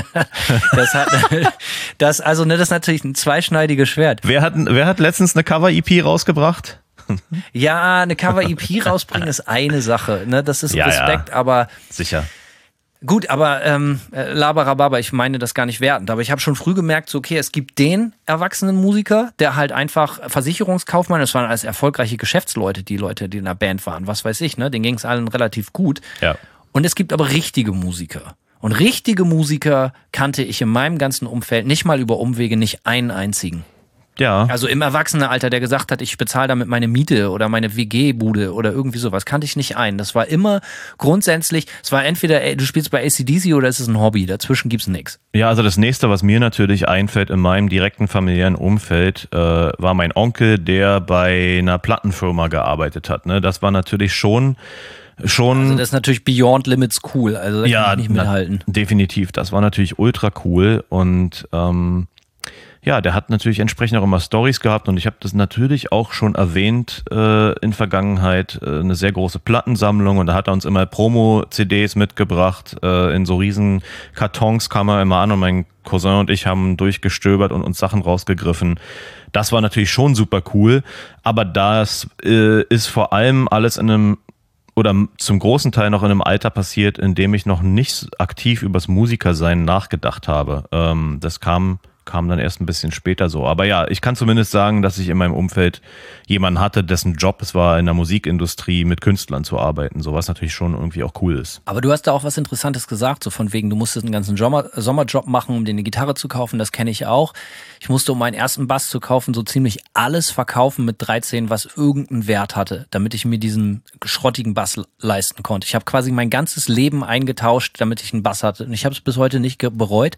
Das ist natürlich ein zweischneidiges Schwert. Wer hat letztens eine Cover-EP rausgebracht? Ja, eine Cover-EP rausbringen ist eine Sache, ne? Das ist Respekt, aber sicher. Gut, aber Laberababa, ich meine das gar nicht wertend, aber ich habe schon früh gemerkt, so okay, es gibt den erwachsenen Musiker, der halt einfach Versicherungskaufmann, das waren alles erfolgreiche Geschäftsleute, die Leute, die in der Band waren, was weiß ich, ne, denen ging es allen relativ gut. Ja. Und es gibt aber richtige Musiker. Und richtige Musiker kannte ich in meinem ganzen Umfeld nicht mal über Umwege, nicht einen einzigen. Ja. Also im Erwachsenenalter, der gesagt hat, ich bezahle damit meine Miete oder meine WG-Bude oder irgendwie sowas, kannte ich nicht ein. Das war immer grundsätzlich, es war entweder, du spielst bei AC/DC oder es ist ein Hobby, dazwischen gibt's nichts. Ja, also das nächste, was mir natürlich einfällt in meinem direkten familiären Umfeld, war mein Onkel, der bei einer Plattenfirma gearbeitet hat. Ne? Das war natürlich schon. Also das ist natürlich Beyond Limits cool, also da kann ich nicht mithalten. Definitiv, das war natürlich ultra cool und ja, der hat natürlich entsprechend auch immer Storys gehabt und ich habe das natürlich auch schon erwähnt in Vergangenheit, eine sehr große Plattensammlung und da hat er uns immer Promo-CDs mitgebracht, in so riesen Kartons kam er immer an und mein Cousin und ich haben durchgestöbert und uns Sachen rausgegriffen. Das war natürlich schon super cool, aber das ist vor allem alles in einem oder zum großen Teil noch in einem Alter passiert, in dem ich noch nicht aktiv übers Musikersein nachgedacht habe. Das kam dann erst ein bisschen später so. Aber ja, ich kann zumindest sagen, dass ich in meinem Umfeld jemanden hatte, dessen Job es war, in der Musikindustrie mit Künstlern zu arbeiten, so was natürlich schon irgendwie auch cool ist. Aber du hast da auch was Interessantes gesagt, so von wegen, du musstest einen ganzen Sommerjob machen, um dir eine Gitarre zu kaufen, das kenne ich auch. Ich musste, um meinen ersten Bass zu kaufen, so ziemlich alles verkaufen mit 13, was irgendeinen Wert hatte, damit ich mir diesen schrottigen Bass leisten konnte. Ich habe quasi mein ganzes Leben eingetauscht, damit ich einen Bass hatte und ich habe es bis heute nicht bereut.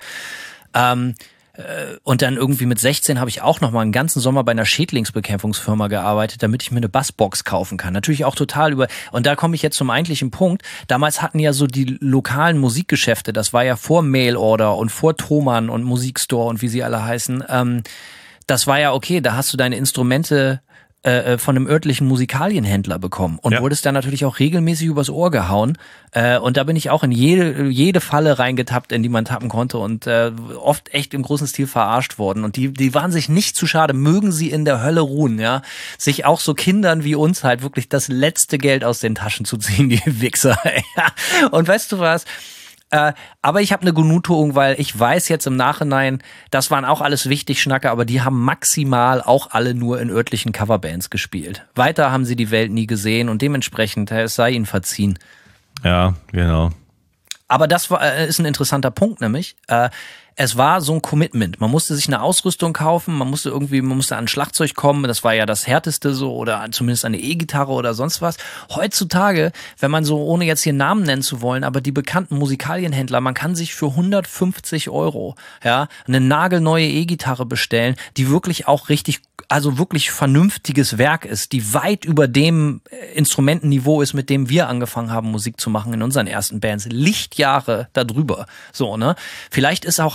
Und dann irgendwie mit 16 habe ich auch noch mal einen ganzen Sommer bei einer Schädlingsbekämpfungsfirma gearbeitet, damit ich mir eine Bassbox kaufen kann. Natürlich auch total und da komme ich jetzt zum eigentlichen Punkt. Damals hatten ja so die lokalen Musikgeschäfte, das war ja vor Mailorder und vor Thomann und Musikstore und wie sie alle heißen. Das war ja okay, da hast du deine Instrumente von einem örtlichen Musikalienhändler bekommen und wurdest dann natürlich auch regelmäßig übers Ohr gehauen und da bin ich auch in jede Falle reingetappt, in die man tappen konnte und oft echt im großen Stil verarscht worden und die waren sich nicht zu schade, mögen sie in der Hölle ruhen, ja, sich auch so Kindern wie uns halt wirklich das letzte Geld aus den Taschen zu ziehen, die Wichser. Und weißt du was? Aber ich habe eine Genugtuung, weil ich weiß jetzt im Nachhinein, das waren auch alles wichtig Schnacke, aber die haben maximal auch alle nur in örtlichen Coverbands gespielt. Weiter haben sie die Welt nie gesehen und dementsprechend, es sei ihnen verziehen. Ja, genau. Aber das ist ein interessanter Punkt, nämlich es war so ein Commitment. Man musste sich eine Ausrüstung kaufen, man musste an ein Schlagzeug kommen, das war ja das Härteste so, oder zumindest eine E-Gitarre oder sonst was. Heutzutage, wenn man so, ohne jetzt hier Namen nennen zu wollen, aber die bekannten Musikalienhändler, man kann sich für 150 € eine nagelneue E-Gitarre bestellen, die wirklich auch wirklich vernünftiges Werk ist, die weit über dem Instrumentenniveau ist, mit dem wir angefangen haben, Musik zu machen in unseren ersten Bands. Lichtjahre darüber. So, ne? Vielleicht ist auch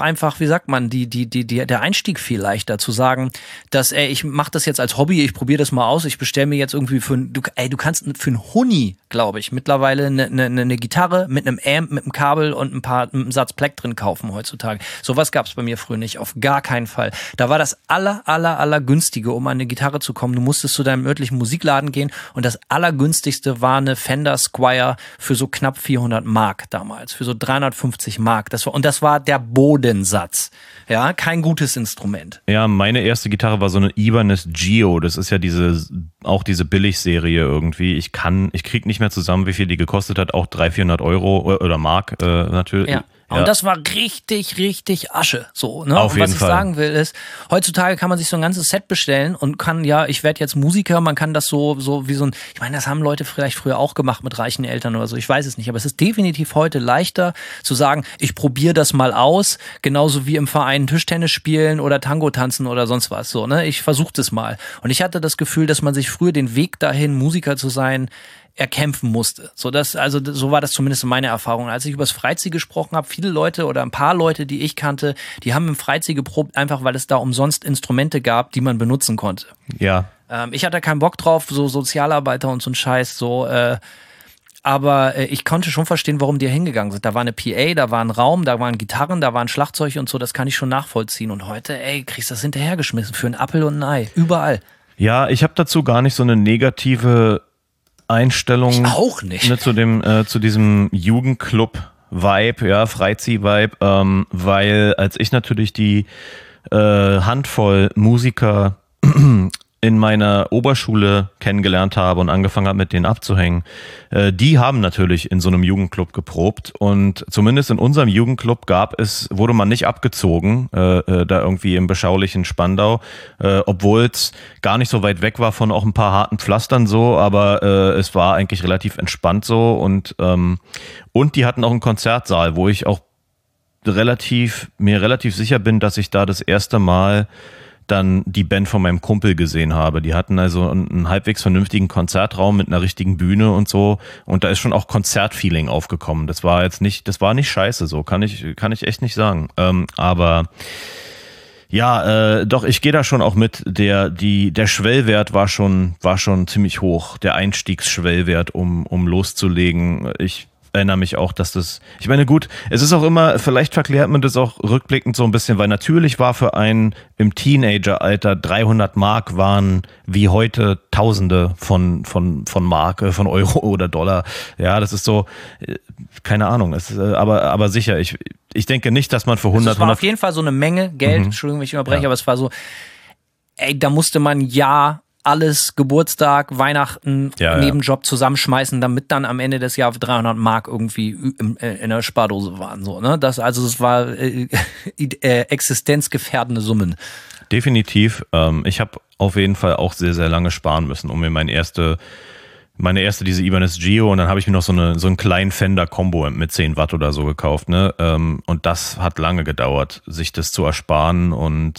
einfach, wie sagt man, der Einstieg viel leichter zu sagen, dass, ich mache das jetzt als Hobby, ich probiere das mal aus, ich bestelle mir jetzt irgendwie du kannst für einen Huni, glaube ich, mittlerweile eine Gitarre mit einem Amp, mit einem Kabel und einem Satz Pleck drin kaufen heutzutage. Sowas gab es bei mir früher nicht, auf gar keinen Fall. Da war das aller günstige, um an eine Gitarre zu kommen. Du musstest zu deinem örtlichen Musikladen gehen und das allergünstigste war eine Fender Squier für so knapp 400 Mark damals, für so 350 Mark. Das war der Bodensatz. Ja, kein gutes Instrument. Ja, meine erste Gitarre war so eine Ibanez Geo. Das ist ja diese Billigserie irgendwie. Ich krieg nicht mehr zusammen, wie viel die gekostet hat. Auch 300-400 Euro oder Mark natürlich. Ja. Ja. Und das war richtig Asche. So, ne? Auf und jeden was ich Fall sagen will ist, heutzutage kann man sich so ein ganzes Set bestellen und kann, ich werde jetzt Musiker, man kann das so wie so ein, ich meine, das haben Leute vielleicht früher auch gemacht mit reichen Eltern oder so, ich weiß es nicht, aber es ist definitiv heute leichter zu sagen, ich probiere das mal aus, genauso wie im Verein Tischtennis spielen oder Tango tanzen oder sonst was, so, ne? Ich versuche das mal. Und ich hatte das Gefühl, dass man sich früher den Weg dahin, Musiker zu sein, erkämpfen musste. So war das zumindest meine Erfahrung. Als ich über das Freizi gesprochen habe, viele Leute oder ein paar Leute, die ich kannte, die haben im Freizi geprobt, einfach weil es da umsonst Instrumente gab, die man benutzen konnte. Ja. Ich hatte keinen Bock drauf, so Sozialarbeiter und so ein Scheiß, aber ich konnte schon verstehen, warum die hingegangen sind. Da war eine PA, da war ein Raum, da waren Gitarren, da waren Schlagzeug und so, das kann ich schon nachvollziehen. Und heute, kriegst du das hinterhergeschmissen für einen Apfel und ein Ei. Überall. Ja, ich habe dazu gar nicht so eine negative Einstellung. Ich auch nicht. Ne, zu diesem Jugendclub-Vibe, ja, Freizieh-Vibe, weil als ich natürlich die Handvoll Musiker in meiner Oberschule kennengelernt habe und angefangen habe, mit denen abzuhängen, die haben natürlich in so einem Jugendclub geprobt und zumindest in unserem Jugendclub wurde man nicht abgezogen, da irgendwie im beschaulichen Spandau, obwohl es gar nicht so weit weg war von auch ein paar harten Pflastern so, aber es war eigentlich relativ entspannt so und die hatten auch einen Konzertsaal, wo ich auch mir relativ sicher bin, dass ich da das erste Mal dann die Band von meinem Kumpel gesehen habe. Die hatten also einen halbwegs vernünftigen Konzertraum mit einer richtigen Bühne und so. Und da ist schon auch Konzertfeeling aufgekommen. Das war nicht scheiße so, kann ich echt nicht sagen. Aber ja, doch, ich gehe da schon auch mit. Der Schwellwert war schon ziemlich hoch. Der Einstiegsschwellwert, um loszulegen. Ich erinnere mich auch, ich meine, gut, es ist auch immer, vielleicht verklärt man das auch rückblickend so ein bisschen, weil natürlich war für einen im Teenageralter 300 Mark waren wie heute Tausende von Mark, von Euro oder Dollar. Ja, das ist so, keine Ahnung, aber sicher, ich denke nicht, dass man für 100... Es war auf jeden Fall so eine Menge Geld, Entschuldigung, wenn ich unterbreche, aber es war so, da musste man alles, Geburtstag, Weihnachten, Nebenjob zusammenschmeißen, damit dann am Ende des Jahres 300 Mark irgendwie in der Spardose waren. So, ne? Das war existenzgefährdende Summen. Definitiv. Ich habe auf jeden Fall auch sehr, sehr lange sparen müssen, um mir meine erste diese Ibanez Geo und dann habe ich mir noch so einen kleinen Fender Combo mit 10 Watt oder so gekauft. Ne? Und das hat lange gedauert, sich das zu ersparen und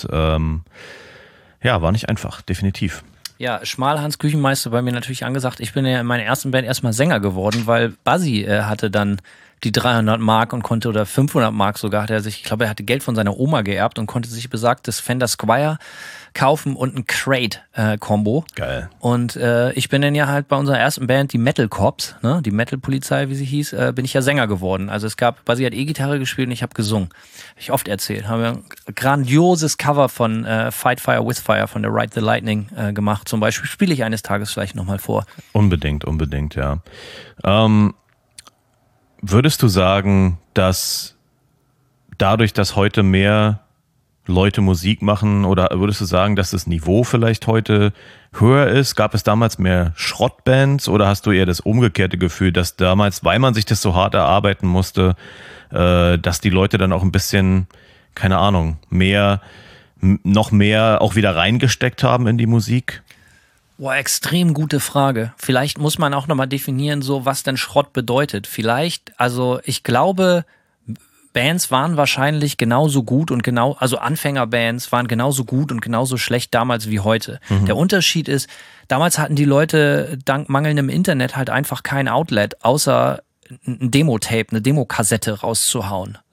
war nicht einfach, definitiv. Ja, Schmalhans Küchenmeister bei mir natürlich angesagt. Ich bin ja in meiner ersten Band erstmal Sänger geworden, weil Buzzy hatte dann die 300 Mark und konnte, oder 500 Mark sogar, ich glaube, er hatte Geld von seiner Oma geerbt und konnte sich besagtes Fender Squier kaufen und ein Crate-Kombo. Geil. Und ich bin dann ja halt bei unserer ersten Band, die Metal Cops, ne, die Metal-Polizei, wie sie hieß, bin ich ja Sänger geworden. Also Buzzy hat E-Gitarre gespielt und ich habe gesungen. Hab ich oft erzählt. Haben wir ein grandioses Cover von Fight Fire with Fire von der Ride the Lightning gemacht. Zum Beispiel spiele ich eines Tages vielleicht nochmal vor. Unbedingt, ja. Würdest du sagen, dass dadurch, dass heute mehr Leute Musik machen, oder würdest du sagen, dass das Niveau vielleicht heute höher ist? Gab es damals mehr Schrottbands oder hast du eher das umgekehrte Gefühl, dass damals, weil man sich das so hart erarbeiten musste, dass die Leute dann auch ein bisschen, keine Ahnung, noch mehr auch wieder reingesteckt haben in die Musik? Boah, extrem gute Frage. Vielleicht muss man auch nochmal definieren, so was denn Schrott bedeutet. Ich glaube, Bands waren wahrscheinlich genauso gut und also Anfängerbands waren genauso gut und genauso schlecht damals wie heute. Mhm. Der Unterschied ist, damals hatten die Leute dank mangelndem Internet halt einfach kein Outlet, außer ein Demo-Tape, eine Demokassette rauszuhauen.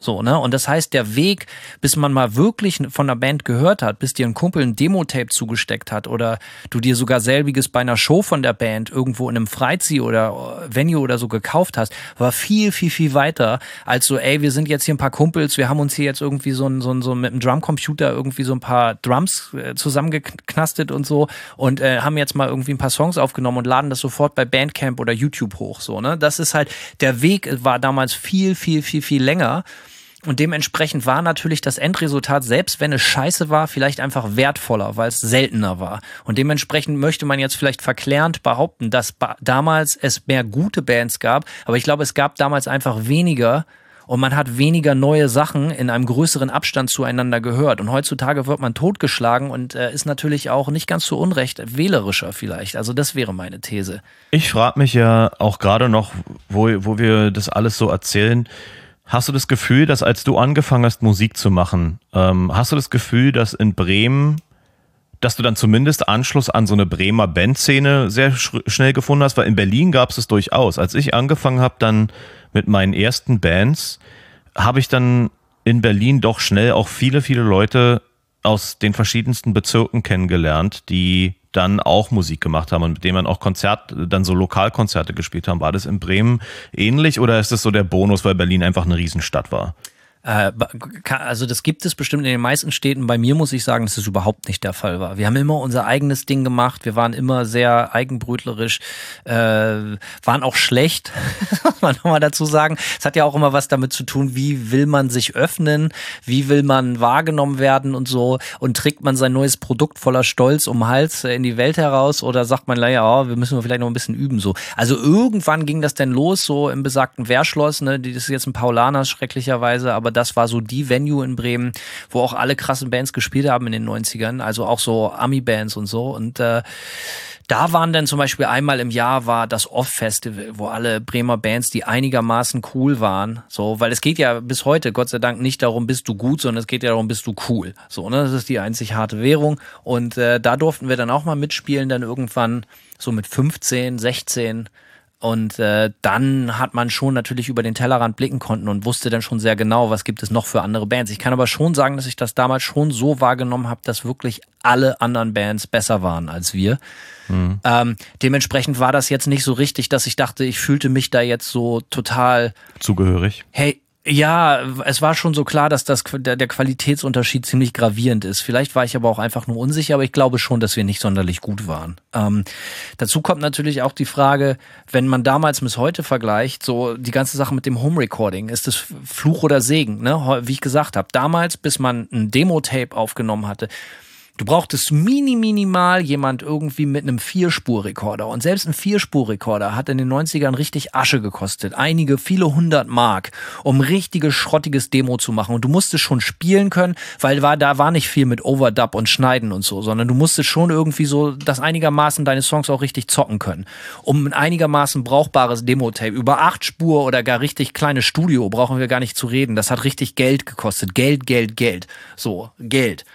So, ne? Und das heißt, der Weg, bis man mal wirklich von der Band gehört hat, bis dir ein Kumpel ein Demo-Tape zugesteckt hat oder du dir sogar selbiges bei einer Show von der Band irgendwo in einem Freizeh oder Venue oder so gekauft hast, war viel, viel, viel weiter als so, ey, wir sind jetzt hier ein paar Kumpels, wir haben uns hier jetzt irgendwie so mit einem Drumcomputer irgendwie so ein paar Drums zusammengeknastet und so und haben jetzt mal irgendwie ein paar Songs aufgenommen und laden das sofort bei Bandcamp oder YouTube hoch, so, ne? Das ist halt, der Weg war damals viel, viel, viel, viel länger. Und dementsprechend war natürlich das Endresultat, selbst wenn es scheiße war, vielleicht einfach wertvoller, weil es seltener war. Und dementsprechend möchte man jetzt vielleicht verklärend behaupten, dass damals es mehr gute Bands gab. Aber ich glaube, es gab damals einfach weniger und man hat weniger neue Sachen in einem größeren Abstand zueinander gehört. Und heutzutage wird man totgeschlagen und ist natürlich auch nicht ganz so unrecht wählerischer vielleicht. Also das wäre meine These. Ich frage mich ja auch gerade noch, wo wir das alles so erzählen, hast du das Gefühl, dass als du angefangen hast, Musik zu machen, hast du das Gefühl, dass in Bremen, dass du dann zumindest Anschluss an so eine Bremer Bandszene sehr schnell gefunden hast? Weil in Berlin gab es durchaus. Als ich angefangen habe dann mit meinen ersten Bands, habe ich dann in Berlin doch schnell auch viele, viele Leute aus den verschiedensten Bezirken kennengelernt, die dann auch Musik gemacht haben und mit denen man auch dann so Lokalkonzerte gespielt haben. War das in Bremen ähnlich oder ist das so der Bonus, weil Berlin einfach eine Riesenstadt war? Also das gibt es bestimmt in den meisten Städten. Bei mir muss ich sagen, dass es überhaupt nicht der Fall war. Wir haben immer unser eigenes Ding gemacht. Wir waren immer sehr eigenbrötlerisch, waren auch schlecht, muss man nochmal dazu sagen. Es hat ja auch immer was damit zu tun, wie will man sich öffnen, wie will man wahrgenommen werden und so. Und trägt man sein neues Produkt voller Stolz um den Hals in die Welt heraus oder sagt man, naja, wir müssen vielleicht noch ein bisschen üben. So. Also irgendwann ging das denn los, so im besagten Wehrschloss, ne? Das ist jetzt ein Paulaner schrecklicherweise, aber das war so die Venue in Bremen, wo auch alle krassen Bands gespielt haben in den 90ern, also auch so Ami-Bands und so. Und da waren dann zum Beispiel einmal im Jahr war das Off-Festival, wo alle Bremer Bands, die einigermaßen cool waren, so, weil es geht ja bis heute, Gott sei Dank, nicht darum, bist du gut, sondern es geht ja darum, bist du cool. So, ne, das ist die einzig harte Währung. Und da durften wir dann auch mal mitspielen, dann irgendwann so mit 15, 16. Und dann hat man schon natürlich über den Tellerrand blicken können und wusste dann schon sehr genau, was gibt es noch für andere Bands. Ich kann aber schon sagen, dass ich das damals schon so wahrgenommen habe, dass wirklich alle anderen Bands besser waren als wir. Mhm. Dementsprechend war das jetzt nicht so richtig, dass ich dachte, ich fühlte mich da jetzt so total zugehörig. Hey, ja, es war schon so klar, dass der Qualitätsunterschied ziemlich gravierend ist. Vielleicht war ich aber auch einfach nur unsicher, aber ich glaube schon, dass wir nicht sonderlich gut waren. Dazu kommt natürlich auch die Frage, wenn man damals bis heute vergleicht, so die ganze Sache mit dem Home-Recording, ist das Fluch oder Segen, ne? Wie ich gesagt habe, damals, bis man ein Demo-Tape aufgenommen hatte, du brauchtest minimal jemand irgendwie mit einem 4-Spur-Rekorder. Und selbst ein 4-Spur-Rekorder hat in den 90ern richtig Asche gekostet. Viele 100 Mark, um richtiges, schrottiges Demo zu machen. Und du musstest schon spielen können, weil da war nicht viel mit Overdub und Schneiden und so, sondern du musstest schon irgendwie so, dass einigermaßen deine Songs auch richtig zocken können. Um ein einigermaßen brauchbares Demo-Tape über 8 Spur oder gar richtig kleines Studio brauchen wir gar nicht zu reden. Das hat richtig Geld gekostet. Geld. So, Geld.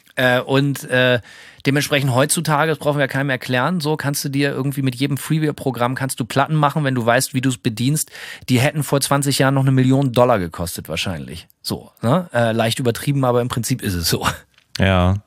Und dementsprechend heutzutage, das brauchen wir ja keinem erklären, so kannst du dir irgendwie mit jedem Freeware-Programm kannst du Platten machen, wenn du weißt, wie du es bedienst. Die hätten vor 20 Jahren noch $1 Million gekostet wahrscheinlich. So, ne? Leicht übertrieben, aber im Prinzip ist es so. Ja.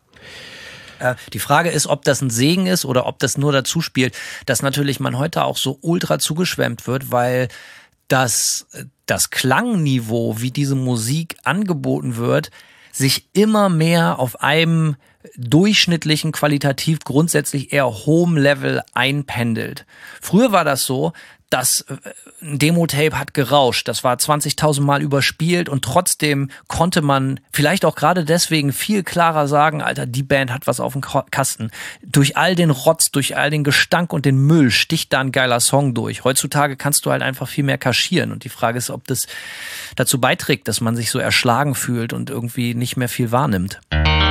Die Frage ist, ob das ein Segen ist oder ob das nur dazu spielt, dass natürlich man heute auch so ultra zugeschwemmt wird, weil das Klangniveau, wie diese Musik angeboten wird, sich immer mehr auf einem durchschnittlichen, qualitativ grundsätzlich eher hohem Level einpendelt. Früher war das so, dass ein Demo-Tape hat gerauscht, das war 20.000 Mal überspielt und trotzdem konnte man vielleicht auch gerade deswegen viel klarer sagen, Alter, die Band hat was auf dem Kasten. Durch all den Rotz, durch all den Gestank und den Müll sticht da ein geiler Song durch. Heutzutage kannst du halt einfach viel mehr kaschieren und die Frage ist, ob das dazu beiträgt, dass man sich so erschlagen fühlt und irgendwie nicht mehr viel wahrnimmt.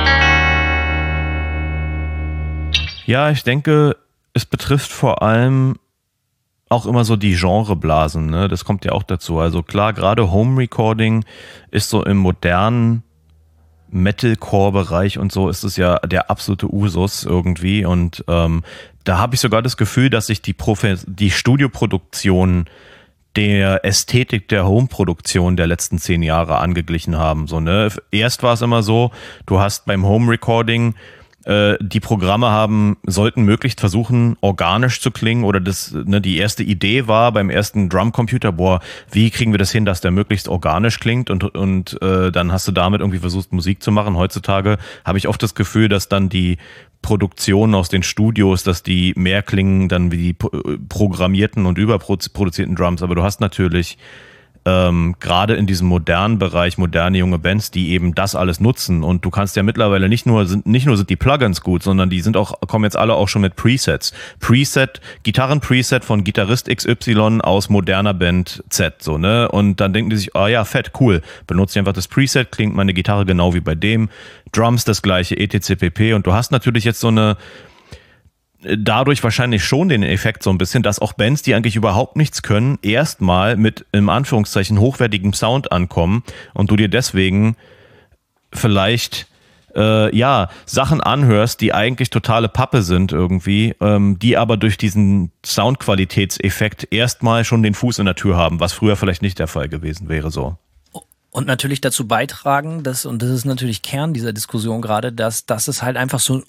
Ja, ich denke, es betrifft vor allem auch immer so die Genreblasen, ne? Das kommt ja auch dazu. Also klar, gerade Home Recording ist so im modernen Metalcore-Bereich und so ist es ja der absolute Usus irgendwie. Und da habe ich sogar das Gefühl, dass sich die Studioproduktionen, der Ästhetik der Home-Produktion der letzten 10 Jahre angeglichen haben. So, ne? Erst war es immer so, du hast beim Home-Recording die Programme sollten möglichst versuchen, organisch zu klingen oder die erste Idee war beim ersten Drumcomputer, wie kriegen wir das hin, dass der möglichst organisch klingt und dann hast du damit irgendwie versucht, Musik zu machen. Heutzutage habe ich oft das Gefühl, dass dann die Produktionen aus den Studios, dass die mehr klingen dann wie die programmierten und überproduzierten Drums, aber du hast natürlich gerade in diesem modernen Bereich, moderne junge Bands, die eben das alles nutzen. Und du kannst ja mittlerweile nicht nur sind die Plugins gut, sondern die kommen jetzt alle auch schon mit Presets. Gitarren-Preset von Gitarrist XY aus moderner Band Z, so, ne? Und dann denken die sich, ja, fett, cool. Benutze ich einfach das Preset, klingt meine Gitarre genau wie bei dem. Drums das gleiche, etc. pp. Und du hast natürlich jetzt¬ dadurch wahrscheinlich schon den Effekt so ein bisschen, dass auch Bands, die eigentlich überhaupt nichts können, erstmal mit, im Anführungszeichen, hochwertigem Sound ankommen und du dir deswegen vielleicht Sachen anhörst, die eigentlich totale Pappe sind irgendwie, die aber durch diesen Soundqualitätseffekt erstmal schon den Fuß in der Tür haben, was früher vielleicht nicht der Fall gewesen wäre so. Und natürlich dazu beitragen, und das ist natürlich Kern dieser Diskussion gerade, dass es halt einfach so ein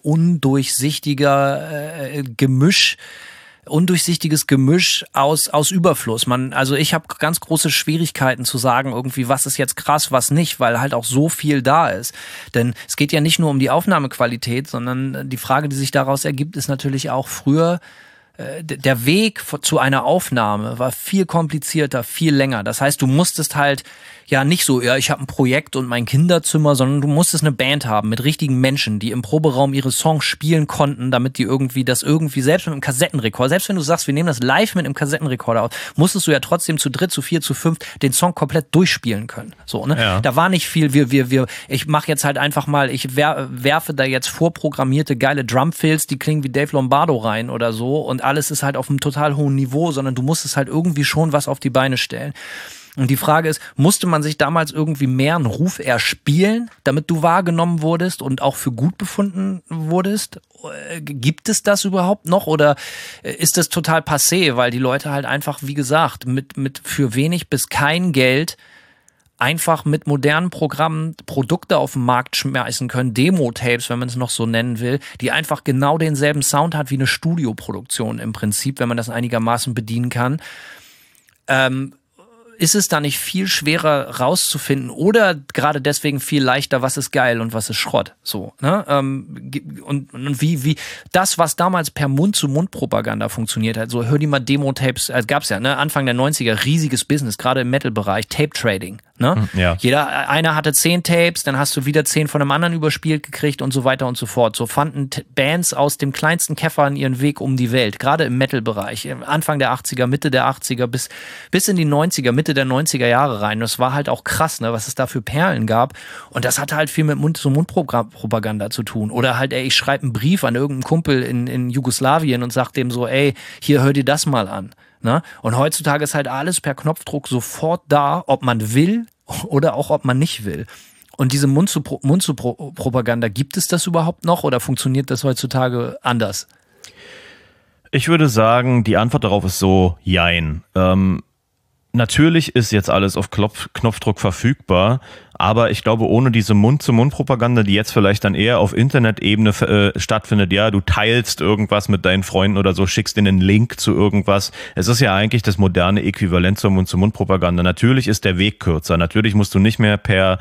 undurchsichtiges Gemisch aus Überfluss. Also ich habe ganz große Schwierigkeiten zu sagen, irgendwie, was ist jetzt krass, was nicht, weil halt auch so viel da ist. Denn es geht ja nicht nur um die Aufnahmequalität, sondern die Frage, die sich daraus ergibt, ist natürlich auch früher, der Weg zu einer Aufnahme war viel komplizierter, viel länger. Das heißt, du musstest halt ja nicht so, ich habe ein Projekt und mein Kinderzimmer, sondern du musstest eine Band haben mit richtigen Menschen, die im Proberaum ihre Songs spielen konnten, damit die selbst mit einem Kassettenrekorder, selbst wenn du sagst, wir nehmen das live mit einem Kassettenrekorder aus, musstest du ja trotzdem zu dritt, zu vier, zu fünf den Song komplett durchspielen können. So, ne? Ja. Da war nicht viel, ich mache jetzt halt einfach mal, ich werfe da jetzt vorprogrammierte geile Drumfills, die klingen wie Dave Lombardo rein oder so und alles ist halt auf einem total hohen Niveau, sondern du musstest halt irgendwie schon was auf die Beine stellen. Und die Frage ist, musste man sich damals irgendwie mehr einen Ruf erspielen, damit du wahrgenommen wurdest und auch für gut befunden wurdest? Gibt es das überhaupt noch oder ist das total passé, weil die Leute halt einfach, wie gesagt, mit für wenig bis kein Geld einfach mit modernen Programmen Produkte auf den Markt schmeißen können, Demo-Tapes, wenn man es noch so nennen will, die einfach genau denselben Sound hat wie eine Studioproduktion im Prinzip, wenn man das einigermaßen bedienen kann. Ist es da nicht viel schwerer rauszufinden oder gerade deswegen viel leichter, was ist geil und was ist Schrott? So, ne? Und wie das, was damals per Mund-zu-Mund-Propaganda funktioniert hat, so hör die mal Demo-Tapes, gab's ja, ne? Anfang der 90er, riesiges Business, gerade im Metal-Bereich, Tape-Trading. Ne? Ja. Einer hatte 10 Tapes, dann hast du wieder 10 von einem anderen überspielt gekriegt und so weiter und so fort. So fanden Bands aus dem kleinsten Käfer ihren Weg um die Welt, gerade im Metal-Bereich. Anfang der 80er, Mitte der 80er bis in die 90er, Mitte der 90er Jahre rein. Das war halt auch krass, ne, was es da für Perlen gab. Und das hatte halt viel mit Mund-zu-Mund-Propaganda zu tun. Oder halt, ich schreibe einen Brief an irgendeinen Kumpel in Jugoslawien und sag dem so, hier, hör dir das mal an. Ne? Und heutzutage ist halt alles per Knopfdruck sofort da, ob man will oder auch ob man nicht will. Und diese Mund-zu-Propaganda, gibt es das überhaupt noch oder funktioniert das heutzutage anders? Ich würde sagen, die Antwort darauf ist so, jein. Natürlich ist jetzt alles auf Knopfdruck verfügbar, aber ich glaube, ohne diese Mund-zu-Mund-Propaganda, die jetzt vielleicht dann eher auf Internet-Ebene stattfindet, ja, du teilst irgendwas mit deinen Freunden oder so, schickst ihnen einen Link zu irgendwas. Es ist ja eigentlich das moderne Äquivalent zur Mund-zu-Mund-Propaganda. Natürlich ist der Weg kürzer. Natürlich musst du nicht mehr per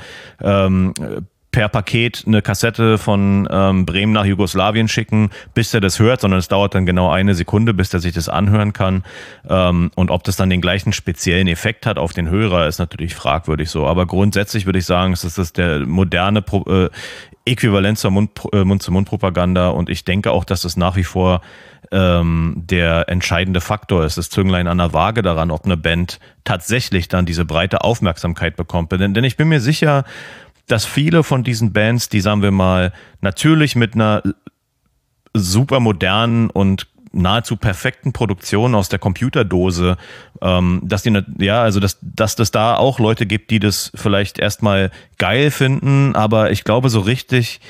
Paket eine Kassette von Bremen nach Jugoslawien schicken, bis er das hört, sondern es dauert dann genau 1 Sekunde, bis er sich das anhören kann. Und ob das dann den gleichen speziellen Effekt hat auf den Hörer, ist natürlich fragwürdig so. Aber grundsätzlich würde ich sagen, es ist der moderne Äquivalent zur Mund-zu-Mund-Propaganda und ich denke auch, dass es nach wie vor der entscheidende Faktor ist, das Zünglein an der Waage daran, ob eine Band tatsächlich dann diese breite Aufmerksamkeit bekommt. Denn ich bin mir sicher, dass viele von diesen Bands, die, sagen wir mal, natürlich mit einer super modernen und nahezu perfekten Produktion aus der Computerdose, dass das da auch Leute gibt, die das vielleicht erstmal geil finden, aber ich glaube so richtig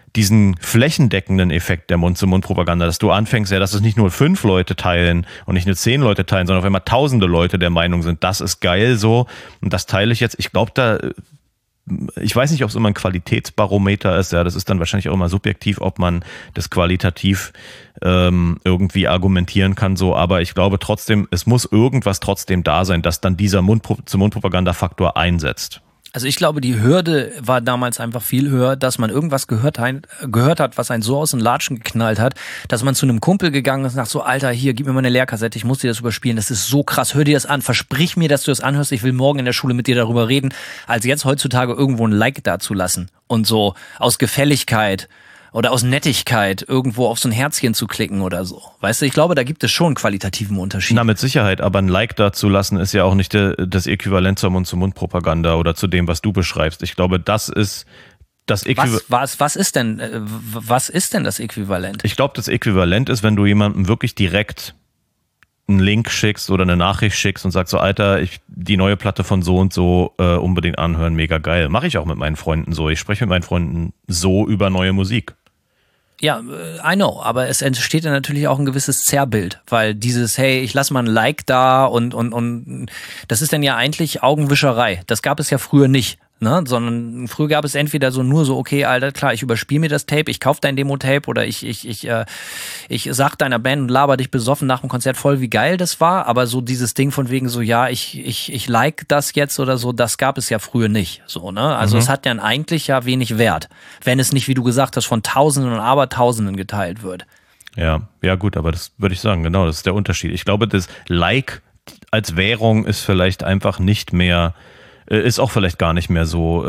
diesen flächendeckenden Effekt der Mund-zu-Mund-Propaganda, dass du anfängst, dass es nicht nur 5 Leute teilen und nicht nur 10 Leute teilen, sondern auf einmal tausende Leute der Meinung sind, das ist geil so und das teile ich jetzt. Ich glaube, ich weiß nicht, ob es immer ein Qualitätsbarometer ist, ja, das ist dann wahrscheinlich auch immer subjektiv, ob man das qualitativ irgendwie argumentieren kann, so, aber ich glaube trotzdem, es muss irgendwas trotzdem da sein, dass dann dieser Mund-zu-Mund-Propaganda-Faktor einsetzt. Also ich glaube, die Hürde war damals einfach viel höher, dass man irgendwas gehört hat, was einen so aus den Latschen geknallt hat, dass man zu einem Kumpel gegangen ist und sagt so, Alter, hier, gib mir mal eine Leerkassette, ich muss dir das überspielen, das ist so krass, hör dir das an, versprich mir, dass du das anhörst, ich will morgen in der Schule mit dir darüber reden, als jetzt heutzutage irgendwo ein Like dazulassen und so aus Gefälligkeit oder aus Nettigkeit irgendwo auf so ein Herzchen zu klicken oder so. Weißt du, ich glaube, da gibt es schon einen qualitativen Unterschied. Na, mit Sicherheit, aber ein Like dazu lassen ist ja auch nicht das Äquivalent zur Mund-zu-Mund-Propaganda oder zu dem, was du beschreibst. Ich glaube, das ist das Äquivalent. Was ist denn das Äquivalent? Ich glaube, das Äquivalent ist, wenn du jemandem wirklich direkt einen Link schickst oder eine Nachricht schickst und sagst so, Alter, die neue Platte von so und so unbedingt anhören, mega geil. Mache ich auch mit meinen Freunden so. Ich spreche mit meinen Freunden so über neue Musik. Ja, I know, aber es entsteht ja natürlich auch ein gewisses Zerrbild, weil dieses, hey, ich lass mal ein Like da und das ist dann ja eigentlich Augenwischerei. Das gab es ja früher nicht, ne? Sondern früher gab es entweder so nur so, okay, Alter, klar, ich überspiele mir das Tape, ich kauf dein Demo-Tape oder ich sag deiner Band und laber dich besoffen nach dem Konzert voll, wie geil das war, aber so dieses Ding von wegen so, ja, ich like das jetzt oder so, das gab es ja früher nicht, so, ne? Also es hat dann eigentlich ja wenig Wert, wenn es nicht, wie du gesagt hast, von Tausenden und Abertausenden geteilt wird. Ja, gut, aber das würde ich sagen, genau, das ist der Unterschied. Ich glaube, das Like als Währung ist vielleicht einfach nicht mehr, ist auch vielleicht gar nicht mehr so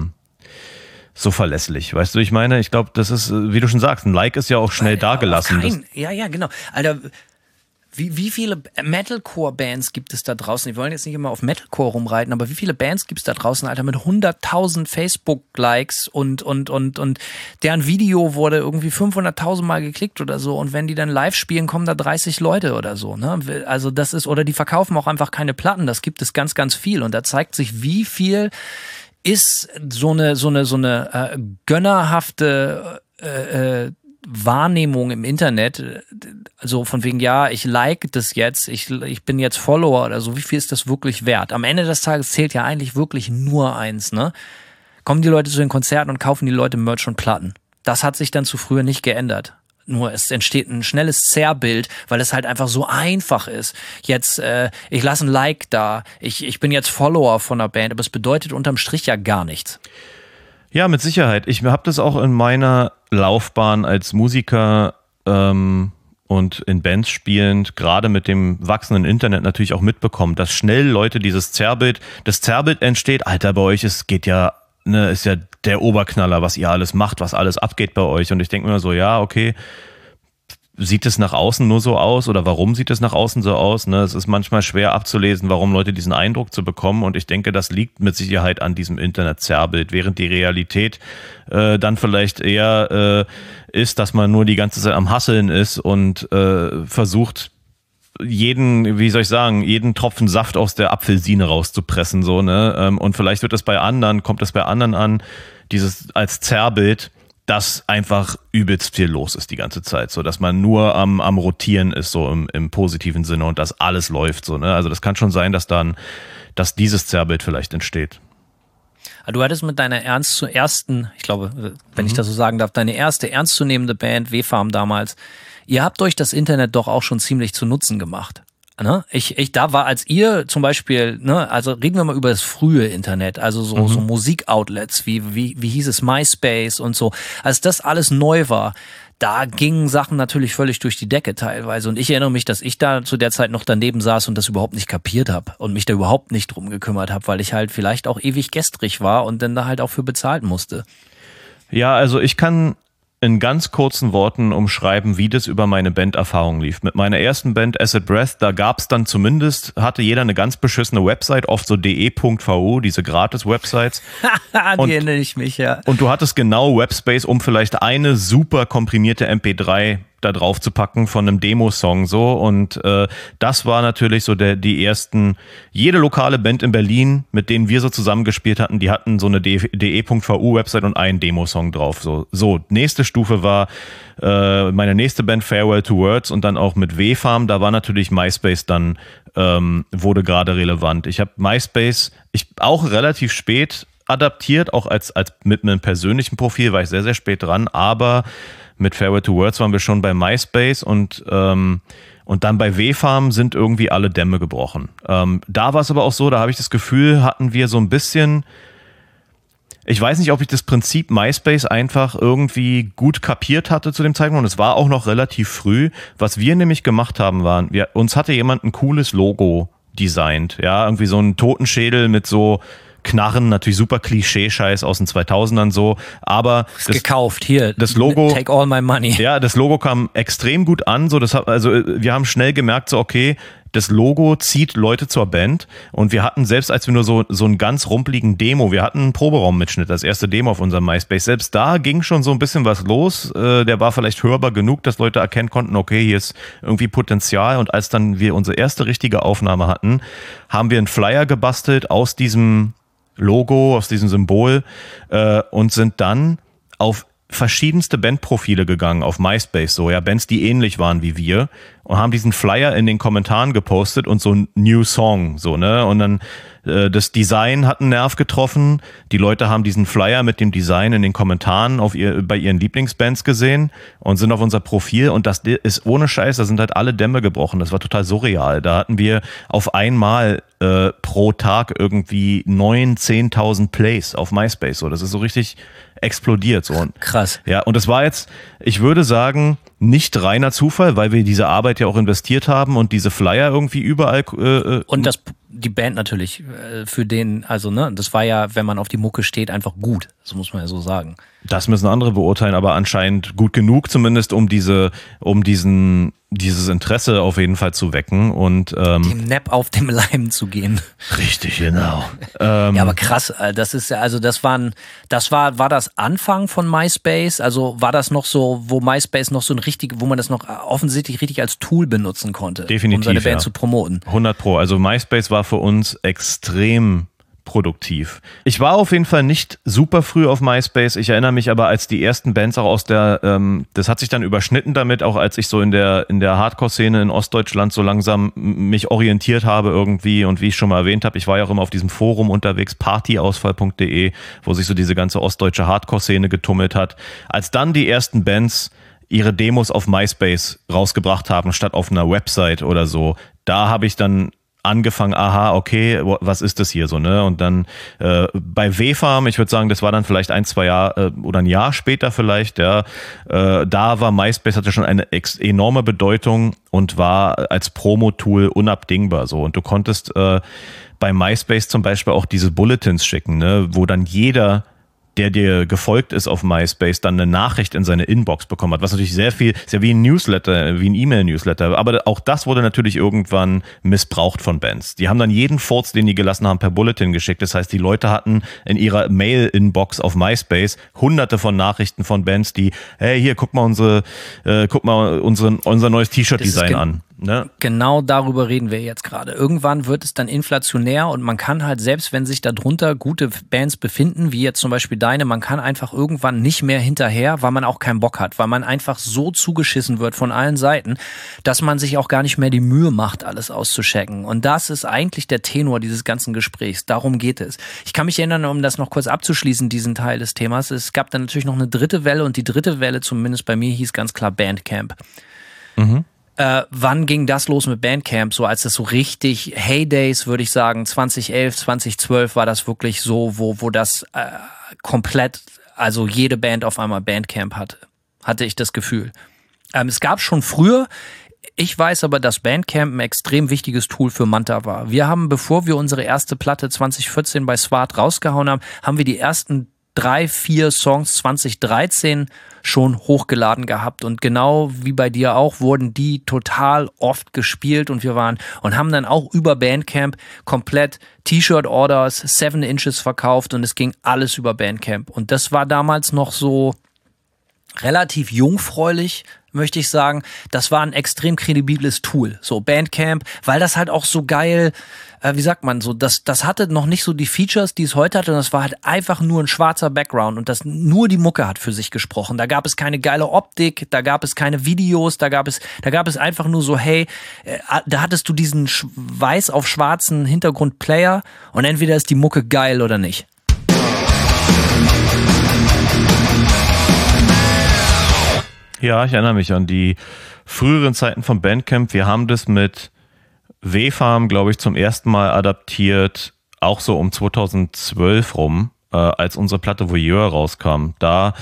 verlässlich. Weißt du, ich meine, ich glaube, das ist, wie du schon sagst, ein Like ist ja auch schnell dagelassen. Ja, genau. Alter, wie viele Metalcore-Bands gibt es da draußen? Wir wollen jetzt nicht immer auf Metalcore rumreiten, aber wie viele Bands gibt es da draußen, Alter, mit 100.000 Facebook-Likes und deren Video wurde irgendwie 500.000 Mal geklickt oder so und wenn die dann live spielen, kommen da 30 Leute oder so, ne? Also das ist, oder die verkaufen auch einfach keine Platten, das gibt es ganz, ganz viel und da zeigt sich, wie viel ist so eine gönnerhafte Wahrnehmung im Internet, also von wegen, ja, ich like das jetzt, ich bin jetzt Follower oder so, wie viel ist das wirklich wert? Am Ende des Tages zählt ja eigentlich wirklich nur eins, ne? Kommen die Leute zu den Konzerten und kaufen die Leute Merch und Platten. Das hat sich dann zu früher nicht geändert. Nur es entsteht ein schnelles Zerrbild, weil es halt einfach so einfach ist. Jetzt, ich lasse ein Like da, ich bin jetzt Follower von einer Band, aber es bedeutet unterm Strich ja gar nichts. Ja, mit Sicherheit. Ich habe das auch in meiner Laufbahn als Musiker und in Bands spielend, gerade mit dem wachsenden Internet natürlich auch mitbekommen, dass schnell Leute das Zerrbild entsteht, Alter, bei euch ist ja der Oberknaller, was ihr alles macht, was alles abgeht bei euch. Und ich denke mir so, ja, okay, sieht es nach außen nur so aus oder warum sieht es nach außen so aus? Ne? Es ist manchmal schwer abzulesen, warum Leute diesen Eindruck zu bekommen und ich denke, das liegt mit Sicherheit an diesem Internet-Zerrbild, während die Realität dann vielleicht eher ist, dass man nur die ganze Zeit am Hasseln ist und versucht, jeden Tropfen Saft aus der Apfelsine rauszupressen, so, ne? Und vielleicht kommt das bei anderen an, dieses als Zerrbild, dass einfach übelst viel los ist die ganze Zeit, so dass man nur am Rotieren ist, so im positiven Sinne und dass alles läuft, so, ne? Also das kann schon sein, dass dieses Zerrbild vielleicht entsteht. Du hattest mit deiner ich glaube, wenn ich das so sagen darf, deine erste ernstzunehmende Band, W-Farm damals, ihr habt euch das Internet doch auch schon ziemlich zu Nutzen gemacht. Ne? Da war, als ihr zum Beispiel, ne, also reden wir mal über das frühe Internet, also so Musikoutlets, wie hieß es, MySpace und so, als das alles neu war, da gingen Sachen natürlich völlig durch die Decke teilweise und ich erinnere mich, dass ich da zu der Zeit noch daneben saß und das überhaupt nicht kapiert habe und mich da überhaupt nicht drum gekümmert habe, weil ich halt vielleicht auch ewig gestrig war und dann da halt auch für bezahlt musste. Ja, also ich kann in ganz kurzen Worten umschreiben, wie das über meine Banderfahrung lief. Mit meiner ersten Band Acid Breath, da gab's dann hatte jeder eine ganz beschissene Website, oft so de.vu, diese Gratis-Websites. Die erinnere ich mich, ja. Und du hattest genau Webspace, um vielleicht eine super komprimierte MP3 da drauf zu packen von einem Demo-Song so und das war natürlich so die ersten, jede lokale Band in Berlin, mit denen wir so zusammengespielt hatten, die hatten so eine de.vu-Website und einen Demo-Song drauf. So, nächste Stufe war meine nächste Band Farewell to Words und dann auch mit W-Farm, da war natürlich MySpace dann, wurde gerade relevant. Ich habe MySpace, auch relativ spät adaptiert, auch als mit einem persönlichen Profil war ich sehr, sehr spät dran, aber mit Farewell to Words waren wir schon bei MySpace und dann bei W-Farm sind irgendwie alle Dämme gebrochen. Da war es aber auch so, da habe ich das Gefühl, hatten wir so ein bisschen, ich weiß nicht, ob ich das Prinzip MySpace einfach irgendwie gut kapiert hatte zu dem Zeitpunkt und es war auch noch relativ früh. Was wir nämlich gemacht haben, uns hatte jemand ein cooles Logo designt, ja, irgendwie so ein Totenschädel mit so Knarren, natürlich super Klischee-Scheiß aus den 2000ern so, aber gekauft, hier, das Logo, take all my money. Ja, das Logo kam extrem gut an, so wir haben schnell gemerkt, so okay, das Logo zieht Leute zur Band und wir hatten selbst, als wir nur so einen ganz rumpeligen Demo, wir hatten einen Proberaummitschnitt, das erste Demo auf unserem MySpace, selbst da ging schon so ein bisschen was los, der war vielleicht hörbar genug, dass Leute erkennen konnten, okay, hier ist irgendwie Potenzial und als dann wir unsere erste richtige Aufnahme hatten, haben wir einen Flyer gebastelt aus diesem Logo, aus diesem Symbol und sind dann auf verschiedenste Bandprofile gegangen auf MySpace, so ja, Bands, die ähnlich waren wie wir und haben diesen Flyer in den Kommentaren gepostet und so ein New Song, so, ne, und dann das Design hat einen Nerv getroffen, die Leute haben diesen Flyer mit dem Design in den Kommentaren bei ihren Lieblingsbands gesehen und sind auf unser Profil und das ist ohne Scheiß, da sind halt alle Dämme gebrochen, das war total surreal, da hatten wir auf einmal pro Tag irgendwie 9.000, 10.000 Plays auf MySpace, so, das ist so richtig explodiert, so. Krass. Ja, und das war jetzt, ich würde sagen, nicht reiner Zufall, weil wir diese Arbeit ja auch investiert haben und diese Flyer irgendwie überall und die Band natürlich für den, also ne, das war ja, wenn man auf die Mucke steht, einfach gut, das muss man ja so sagen. Das müssen andere beurteilen, aber anscheinend gut genug zumindest, um dieses Interesse auf jeden Fall zu wecken und dem Nepp auf dem Leim zu gehen. Richtig, genau. Ja, aber krass, das ist ja, also war das Anfang von MySpace? Also war das noch so, wo MySpace noch so wo man das noch offensichtlich richtig als Tool benutzen konnte, definitiv, um seine Band zu promoten? 100%. Also MySpace war für uns extrem produktiv. Ich war auf jeden Fall nicht super früh auf MySpace. Ich erinnere mich aber, als die ersten Bands auch aus das hat sich dann überschnitten damit, auch als ich so in der Hardcore-Szene in Ostdeutschland so langsam mich orientiert habe irgendwie und wie ich schon mal erwähnt habe, ich war ja auch immer auf diesem Forum unterwegs, partyausfall.de, wo sich so diese ganze ostdeutsche Hardcore-Szene getummelt hat. Als dann die ersten Bands ihre Demos auf MySpace rausgebracht haben, statt auf einer Website oder so, da habe ich dann angefangen, aha, okay, was ist das hier so, ne? Und dann bei W-Farm, ich würde sagen, das war dann vielleicht 1-2 Jahre oder ein Jahr später vielleicht, ja, da war MySpace, hatte schon eine enorme Bedeutung und war als Promo-Tool unabdingbar so. Und du konntest bei MySpace zum Beispiel auch diese Bulletins schicken, ne? Wo dann jeder, der dir gefolgt ist auf MySpace, dann eine Nachricht in seine Inbox bekommen hat, was natürlich sehr viel, ist ja wie ein Newsletter, wie ein E-Mail-Newsletter, aber auch das wurde natürlich irgendwann missbraucht von Bands. Die haben dann jeden Furz, den die gelassen haben, per Bulletin geschickt. Das heißt, die Leute hatten in ihrer Mail-Inbox auf MySpace hunderte von Nachrichten von Bands, die, hey, hier, guck mal unser neues T-Shirt-Design an. Ne? Genau darüber reden wir jetzt gerade. Irgendwann wird es dann inflationär und man kann halt, selbst wenn sich darunter gute Bands befinden, wie jetzt zum Beispiel deine, man kann einfach irgendwann nicht mehr hinterher, weil man auch keinen Bock hat, weil man einfach so zugeschissen wird von allen Seiten, dass man sich auch gar nicht mehr die Mühe macht, alles auszuchecken. Und das ist eigentlich der Tenor dieses ganzen Gesprächs. Darum geht es. Ich kann mich erinnern, um das noch kurz abzuschließen, diesen Teil des Themas, es gab dann natürlich noch eine dritte Welle und die dritte Welle, zumindest bei mir, hieß ganz klar Bandcamp. Mhm. Wann ging das los mit Bandcamp? So als das so richtig Heydays, würde ich sagen, 2011, 2012 war das wirklich so, wo das komplett, also jede Band auf einmal Bandcamp hatte ich das Gefühl. Es gab schon früher, ich weiß aber, dass Bandcamp ein extrem wichtiges Tool für Manta war. Wir haben, bevor wir unsere erste Platte 2014 bei Swart rausgehauen haben, haben wir die ersten 3-4 Songs 2013 schon hochgeladen gehabt und genau wie bei dir auch wurden die total oft gespielt und wir haben dann auch über Bandcamp komplett T-Shirt-Orders, 7 Inches verkauft und es ging alles über Bandcamp und das war damals noch so relativ jungfräulich, möchte ich sagen, das war ein extrem kredibiles Tool. So Bandcamp, weil das halt auch so geil, wie sagt man so, das hatte noch nicht so die Features, die es heute hat, und das war halt einfach nur ein schwarzer Background und das nur die Mucke hat für sich gesprochen. Da gab es keine geile Optik, da gab es keine Videos, da gab es einfach nur so, hey, da hattest du diesen weiß auf schwarzen Hintergrund-Player und entweder ist die Mucke geil oder nicht. Ja, ich erinnere mich an die früheren Zeiten von Bandcamp. Wir haben das mit W-Farm, glaube ich, zum ersten Mal adaptiert, auch so um 2012 rum, als unsere Platte Voyeur rauskam. Da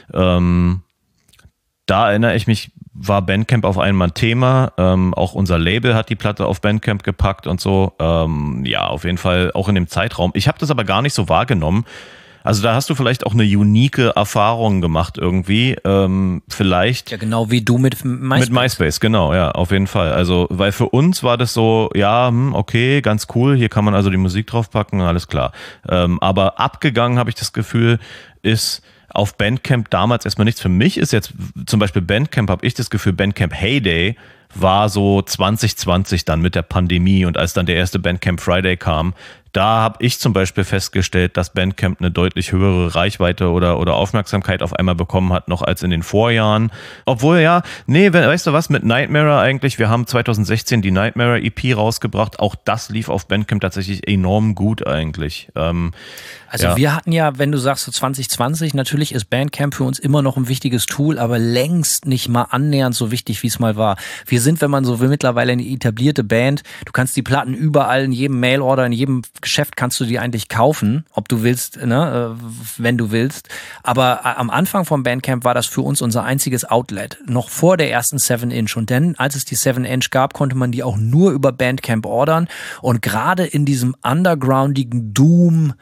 erinnere ich mich, war Bandcamp auf einmal ein Thema. Auch unser Label hat die Platte auf Bandcamp gepackt und so. Ja, auf jeden Fall auch in dem Zeitraum. Ich habe das aber gar nicht so wahrgenommen. Also da hast du vielleicht auch eine unique Erfahrung gemacht irgendwie, vielleicht. Ja, genau wie du mit MySpace. Mit MySpace, genau, ja, auf jeden Fall. Also, weil für uns war das so, ja, okay, ganz cool, hier kann man also die Musik draufpacken, alles klar. Aber abgegangen, habe ich das Gefühl, ist auf Bandcamp damals erstmal nichts. Für mich ist jetzt zum Beispiel Bandcamp, habe ich das Gefühl, Bandcamp Heyday war so 2020 dann mit der Pandemie und als dann der erste Bandcamp Friday kam, da habe ich zum Beispiel festgestellt, dass Bandcamp eine deutlich höhere Reichweite oder Aufmerksamkeit auf einmal bekommen hat, noch als in den Vorjahren. Obwohl, ja, weißt du was, mit Nightmare eigentlich, wir haben 2016 die Nightmare EP rausgebracht, auch das lief auf Bandcamp tatsächlich enorm gut eigentlich. Also wir hatten ja, wenn du sagst so 2020, natürlich ist Bandcamp für uns immer noch ein wichtiges Tool, aber längst nicht mal annähernd so wichtig, wie es mal war. Wir sind, wenn man so will, mittlerweile eine etablierte Band. Du kannst die Platten überall, in jedem Mailorder, in jedem Geschäft kannst du die eigentlich kaufen, ob du willst, ne, wenn du willst. Aber am Anfang vom Bandcamp war das für uns unser einziges Outlet, noch vor der ersten 7-Inch. Und dann, als es die 7-Inch gab, konnte man die auch nur über Bandcamp ordern. Und gerade in diesem undergroundigen Doom,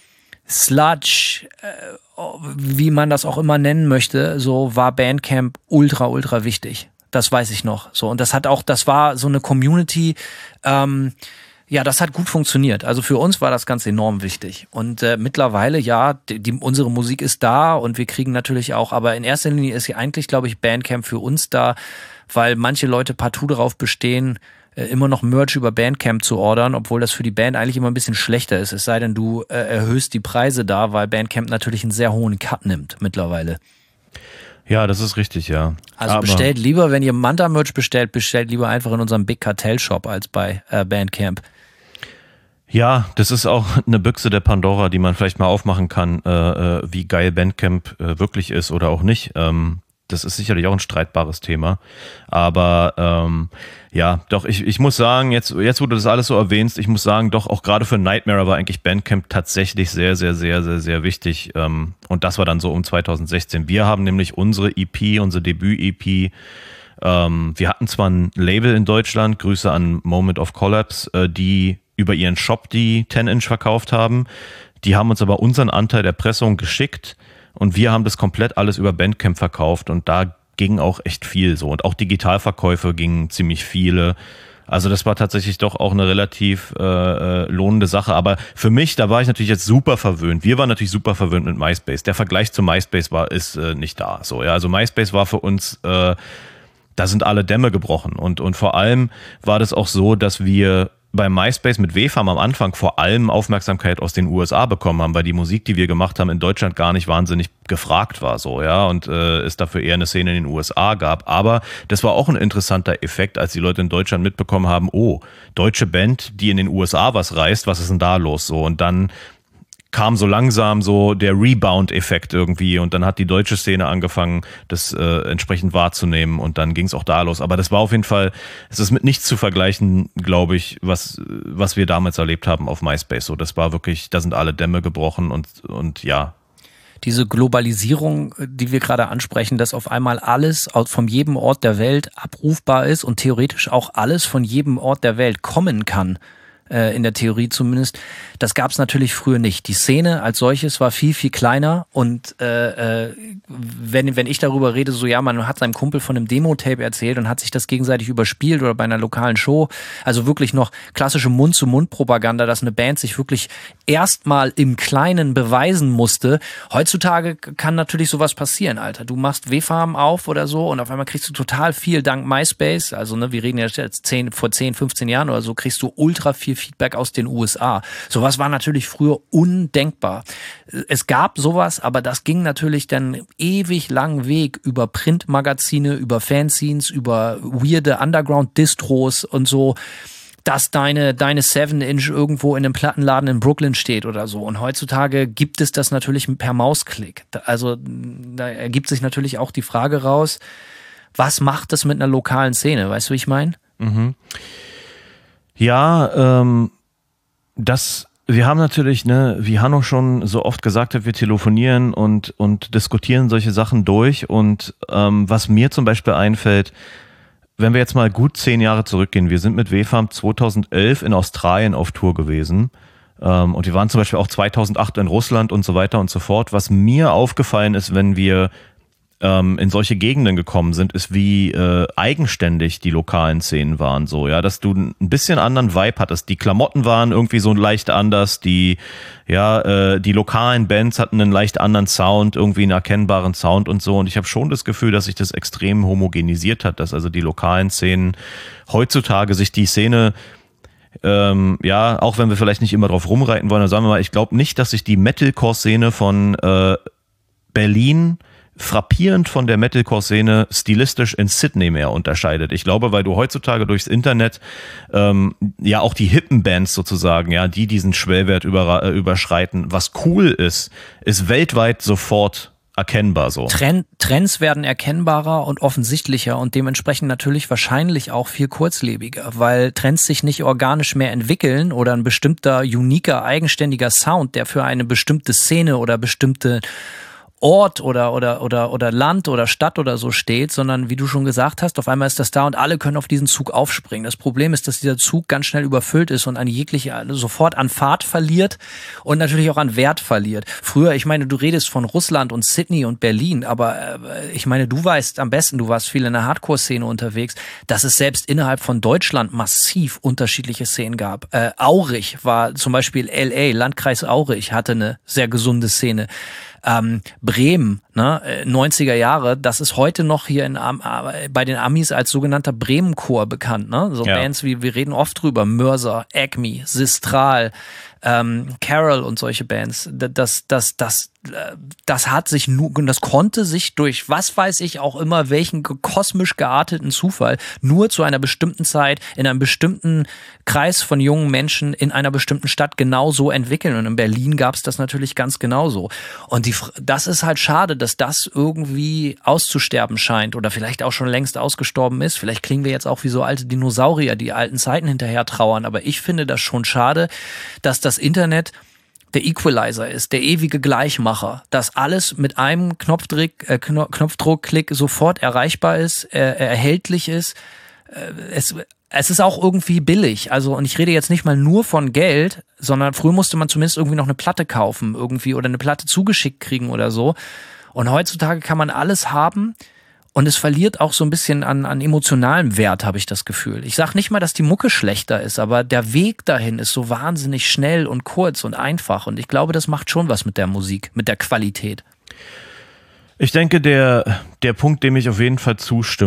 Sludge, wie man das auch immer nennen möchte, so war Bandcamp ultra, ultra wichtig. Das weiß ich noch. So, und das war so eine Community, ja, das hat gut funktioniert. Also für uns war das ganz enorm wichtig. Und mittlerweile, ja, unsere Musik ist da und wir kriegen natürlich auch, aber in erster Linie ist ja eigentlich, glaube ich, Bandcamp für uns da, weil manche Leute partout darauf bestehen, immer noch Merch über Bandcamp zu ordern, obwohl das für die Band eigentlich immer ein bisschen schlechter ist. Es sei denn, du erhöhst die Preise da, weil Bandcamp natürlich einen sehr hohen Cut nimmt mittlerweile. Ja, das ist richtig, ja. Also bestellt lieber, wenn ihr Manta-Merch bestellt lieber einfach in unserem Big Cartel Shop als bei Bandcamp. Ja, das ist auch eine Büchse der Pandora, die man vielleicht mal aufmachen kann, wie geil Bandcamp wirklich ist oder auch nicht. Das ist sicherlich auch ein streitbares Thema. Aber ja, doch, ich muss sagen, jetzt wo du das alles so erwähnst, ich muss sagen, doch, auch gerade für Nightmare war eigentlich Bandcamp tatsächlich sehr, sehr, sehr, sehr, sehr wichtig. Und das war dann so um 2016. Wir haben nämlich unsere EP, unsere Debüt-EP, wir hatten zwar ein Label in Deutschland, Grüße an Moment of Collapse, die über ihren Shop die 10-Inch verkauft haben. Die haben uns aber unseren Anteil der Pressung geschickt und wir haben das komplett alles über Bandcamp verkauft und da ging auch echt viel so. Und auch Digitalverkäufe gingen ziemlich viele. Also das war tatsächlich doch auch eine relativ lohnende Sache. Aber für mich, da war ich natürlich jetzt super verwöhnt. Wir waren natürlich super verwöhnt mit MySpace. Der Vergleich zu MySpace ist nicht da. So, ja, also MySpace war für uns, da sind alle Dämme gebrochen. Und vor allem war das auch so, dass wir bei MySpace mit W-Farm am Anfang vor allem Aufmerksamkeit aus den USA bekommen haben, weil die Musik, die wir gemacht haben, in Deutschland gar nicht wahnsinnig gefragt war, so, ja, und es dafür eher eine Szene in den USA gab. Aber das war auch ein interessanter Effekt, als die Leute in Deutschland mitbekommen haben, oh, deutsche Band, die in den USA was reißt, was ist denn da los, so, und dann kam so langsam so der Rebound-Effekt irgendwie und dann hat die deutsche Szene angefangen, das entsprechend wahrzunehmen und dann ging es auch da los. Aber das war auf jeden Fall, es ist mit nichts zu vergleichen, glaube ich, was wir damals erlebt haben auf MySpace. So, das war wirklich, da sind alle Dämme gebrochen und ja. Diese Globalisierung, die wir gerade ansprechen, dass auf einmal alles von jedem Ort der Welt abrufbar ist und theoretisch auch alles von jedem Ort der Welt kommen kann, in der Theorie zumindest, das gab es natürlich früher nicht. Die Szene als solches war viel, viel kleiner und wenn ich darüber rede, so ja, man hat seinem Kumpel von einem Demo-Tape erzählt und hat sich das gegenseitig überspielt oder bei einer lokalen Show, also wirklich noch klassische Mund-zu-Mund-Propaganda, dass eine Band sich wirklich erstmal im Kleinen beweisen musste. Heutzutage kann natürlich sowas passieren, Alter. Du machst W-Farm auf oder so und auf einmal kriegst du total viel dank MySpace. Also, ne, wir reden ja jetzt vor 10, 15 Jahren oder so, kriegst du ultra viel Feedback aus den USA. Sowas war natürlich früher undenkbar. Es gab sowas, aber das ging natürlich dann ewig langen Weg über Printmagazine, über Fanzines, über weirde Underground-Distros und so, dass deine 7-Inch irgendwo in einem Plattenladen in Brooklyn steht oder so. Und heutzutage gibt es das natürlich per Mausklick. Also da ergibt sich natürlich auch die Frage raus, was macht das mit einer lokalen Szene? Weißt du, wie ich meine? Mhm. Ja, wir haben natürlich, ne, wie Hanno schon so oft gesagt hat, wir telefonieren und diskutieren solche Sachen durch. Und was mir zum Beispiel einfällt, wenn wir jetzt mal gut 10 Jahre zurückgehen, wir sind mit W-Farm 2011 in Australien auf Tour gewesen und wir waren zum Beispiel auch 2008 in Russland und so weiter und so fort. Was mir aufgefallen ist, wenn wir in solche Gegenden gekommen sind, ist, wie eigenständig die lokalen Szenen waren. So, ja, dass du ein bisschen anderen Vibe hattest. Die Klamotten waren irgendwie so leicht anders, die lokalen Bands hatten einen leicht anderen Sound, irgendwie einen erkennbaren Sound und so. Und ich habe schon das Gefühl, dass sich das extrem homogenisiert hat, dass also die lokalen Szenen heutzutage sich die Szene auch wenn wir vielleicht nicht immer drauf rumreiten wollen, dann sagen wir mal, ich glaube nicht, dass sich die Metalcore-Szene von Berlin frappierend von der Metalcore-Szene stilistisch in Sydney mehr unterscheidet. Ich glaube, weil du heutzutage durchs Internet auch die hippen Bands sozusagen, ja, die diesen Schwellwert überschreiten, was cool ist weltweit sofort erkennbar so. Trends werden erkennbarer und offensichtlicher und dementsprechend natürlich wahrscheinlich auch viel kurzlebiger, weil Trends sich nicht organisch mehr entwickeln oder ein bestimmter, uniker, eigenständiger Sound, der für eine bestimmte Szene oder bestimmte Ort oder Land oder Stadt oder so steht, sondern wie du schon gesagt hast, auf einmal ist das da und alle können auf diesen Zug aufspringen. Das Problem ist, dass dieser Zug ganz schnell überfüllt ist und sofort an Fahrt verliert und natürlich auch an Wert verliert. Früher, ich meine, du redest von Russland und Sydney und Berlin, aber ich meine, du weißt am besten, du warst viel in der Hardcore-Szene unterwegs, dass es selbst innerhalb von Deutschland massiv unterschiedliche Szenen gab. Aurich war zum Beispiel LA, Landkreis Aurich hatte eine sehr gesunde Szene. Bremen, ne, 90er Jahre, das ist heute noch hier bei den Amis als sogenannter Bremen-Chor bekannt, ne? So ja. Bands wie, wir reden oft drüber, Mörser, Acme, Sistral, Carol und solche Bands. Das konnte sich durch, was weiß ich auch immer, welchen kosmisch gearteten Zufall nur zu einer bestimmten Zeit in einem bestimmten Kreis von jungen Menschen in einer bestimmten Stadt genauso entwickeln. Und in Berlin gab es das natürlich ganz genauso. Und das ist halt schade, dass das irgendwie auszusterben scheint oder vielleicht auch schon längst ausgestorben ist. Vielleicht klingen wir jetzt auch wie so alte Dinosaurier, die alten Zeiten hinterher trauern. Aber ich finde das schon schade, dass das Internet der Equalizer ist, der ewige Gleichmacher, dass alles mit einem Knopfdruckklick sofort erreichbar ist, erhältlich ist. Es ist auch irgendwie billig. Also, und ich rede jetzt nicht mal nur von Geld, sondern früher musste man zumindest irgendwie noch eine Platte kaufen irgendwie oder eine Platte zugeschickt kriegen oder so. Und heutzutage kann man alles haben. Und es verliert auch so ein bisschen an emotionalem Wert, habe ich das Gefühl. Ich sage nicht mal, dass die Mucke schlechter ist, aber der Weg dahin ist so wahnsinnig schnell und kurz und einfach. Und ich glaube, das macht schon was mit der Musik, mit der Qualität. Ich denke, der Punkt, dem ich auf jeden Fall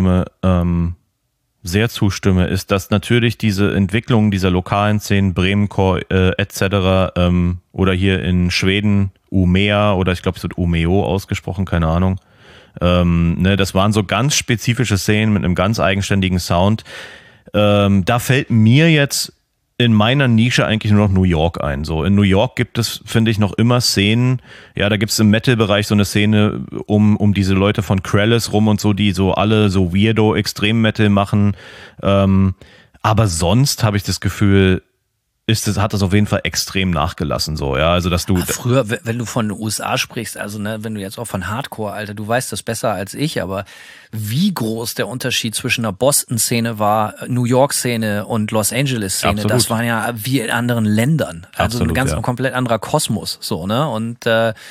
sehr zustimme, ist, dass natürlich diese Entwicklung dieser lokalen Szenen, Bremencore etc. Oder hier in Schweden Umea oder ich glaube es wird Umeo ausgesprochen, keine Ahnung. Das waren so ganz spezifische Szenen mit einem ganz eigenständigen Sound. Da fällt mir jetzt in meiner Nische eigentlich nur noch New York ein. So in New York gibt es, finde ich, noch immer Szenen. Ja, da gibt es im Metal-Bereich so eine Szene um diese Leute von Krellis rum und so, die so alle so Weirdo Extrem-Metal machen. Aber sonst habe ich das Gefühl, hat das auf jeden Fall extrem nachgelassen, so, ja, also dass du... Früher, wenn du von den USA sprichst, also ne, wenn du jetzt auch von Hardcore, Alter, du weißt das besser als ich, aber wie groß der Unterschied zwischen der Boston-Szene war, New York-Szene und Los Angeles-Szene, Absolut. Das waren ja wie in anderen Ländern, also Absolut, ein komplett anderer Kosmos, so, ne, und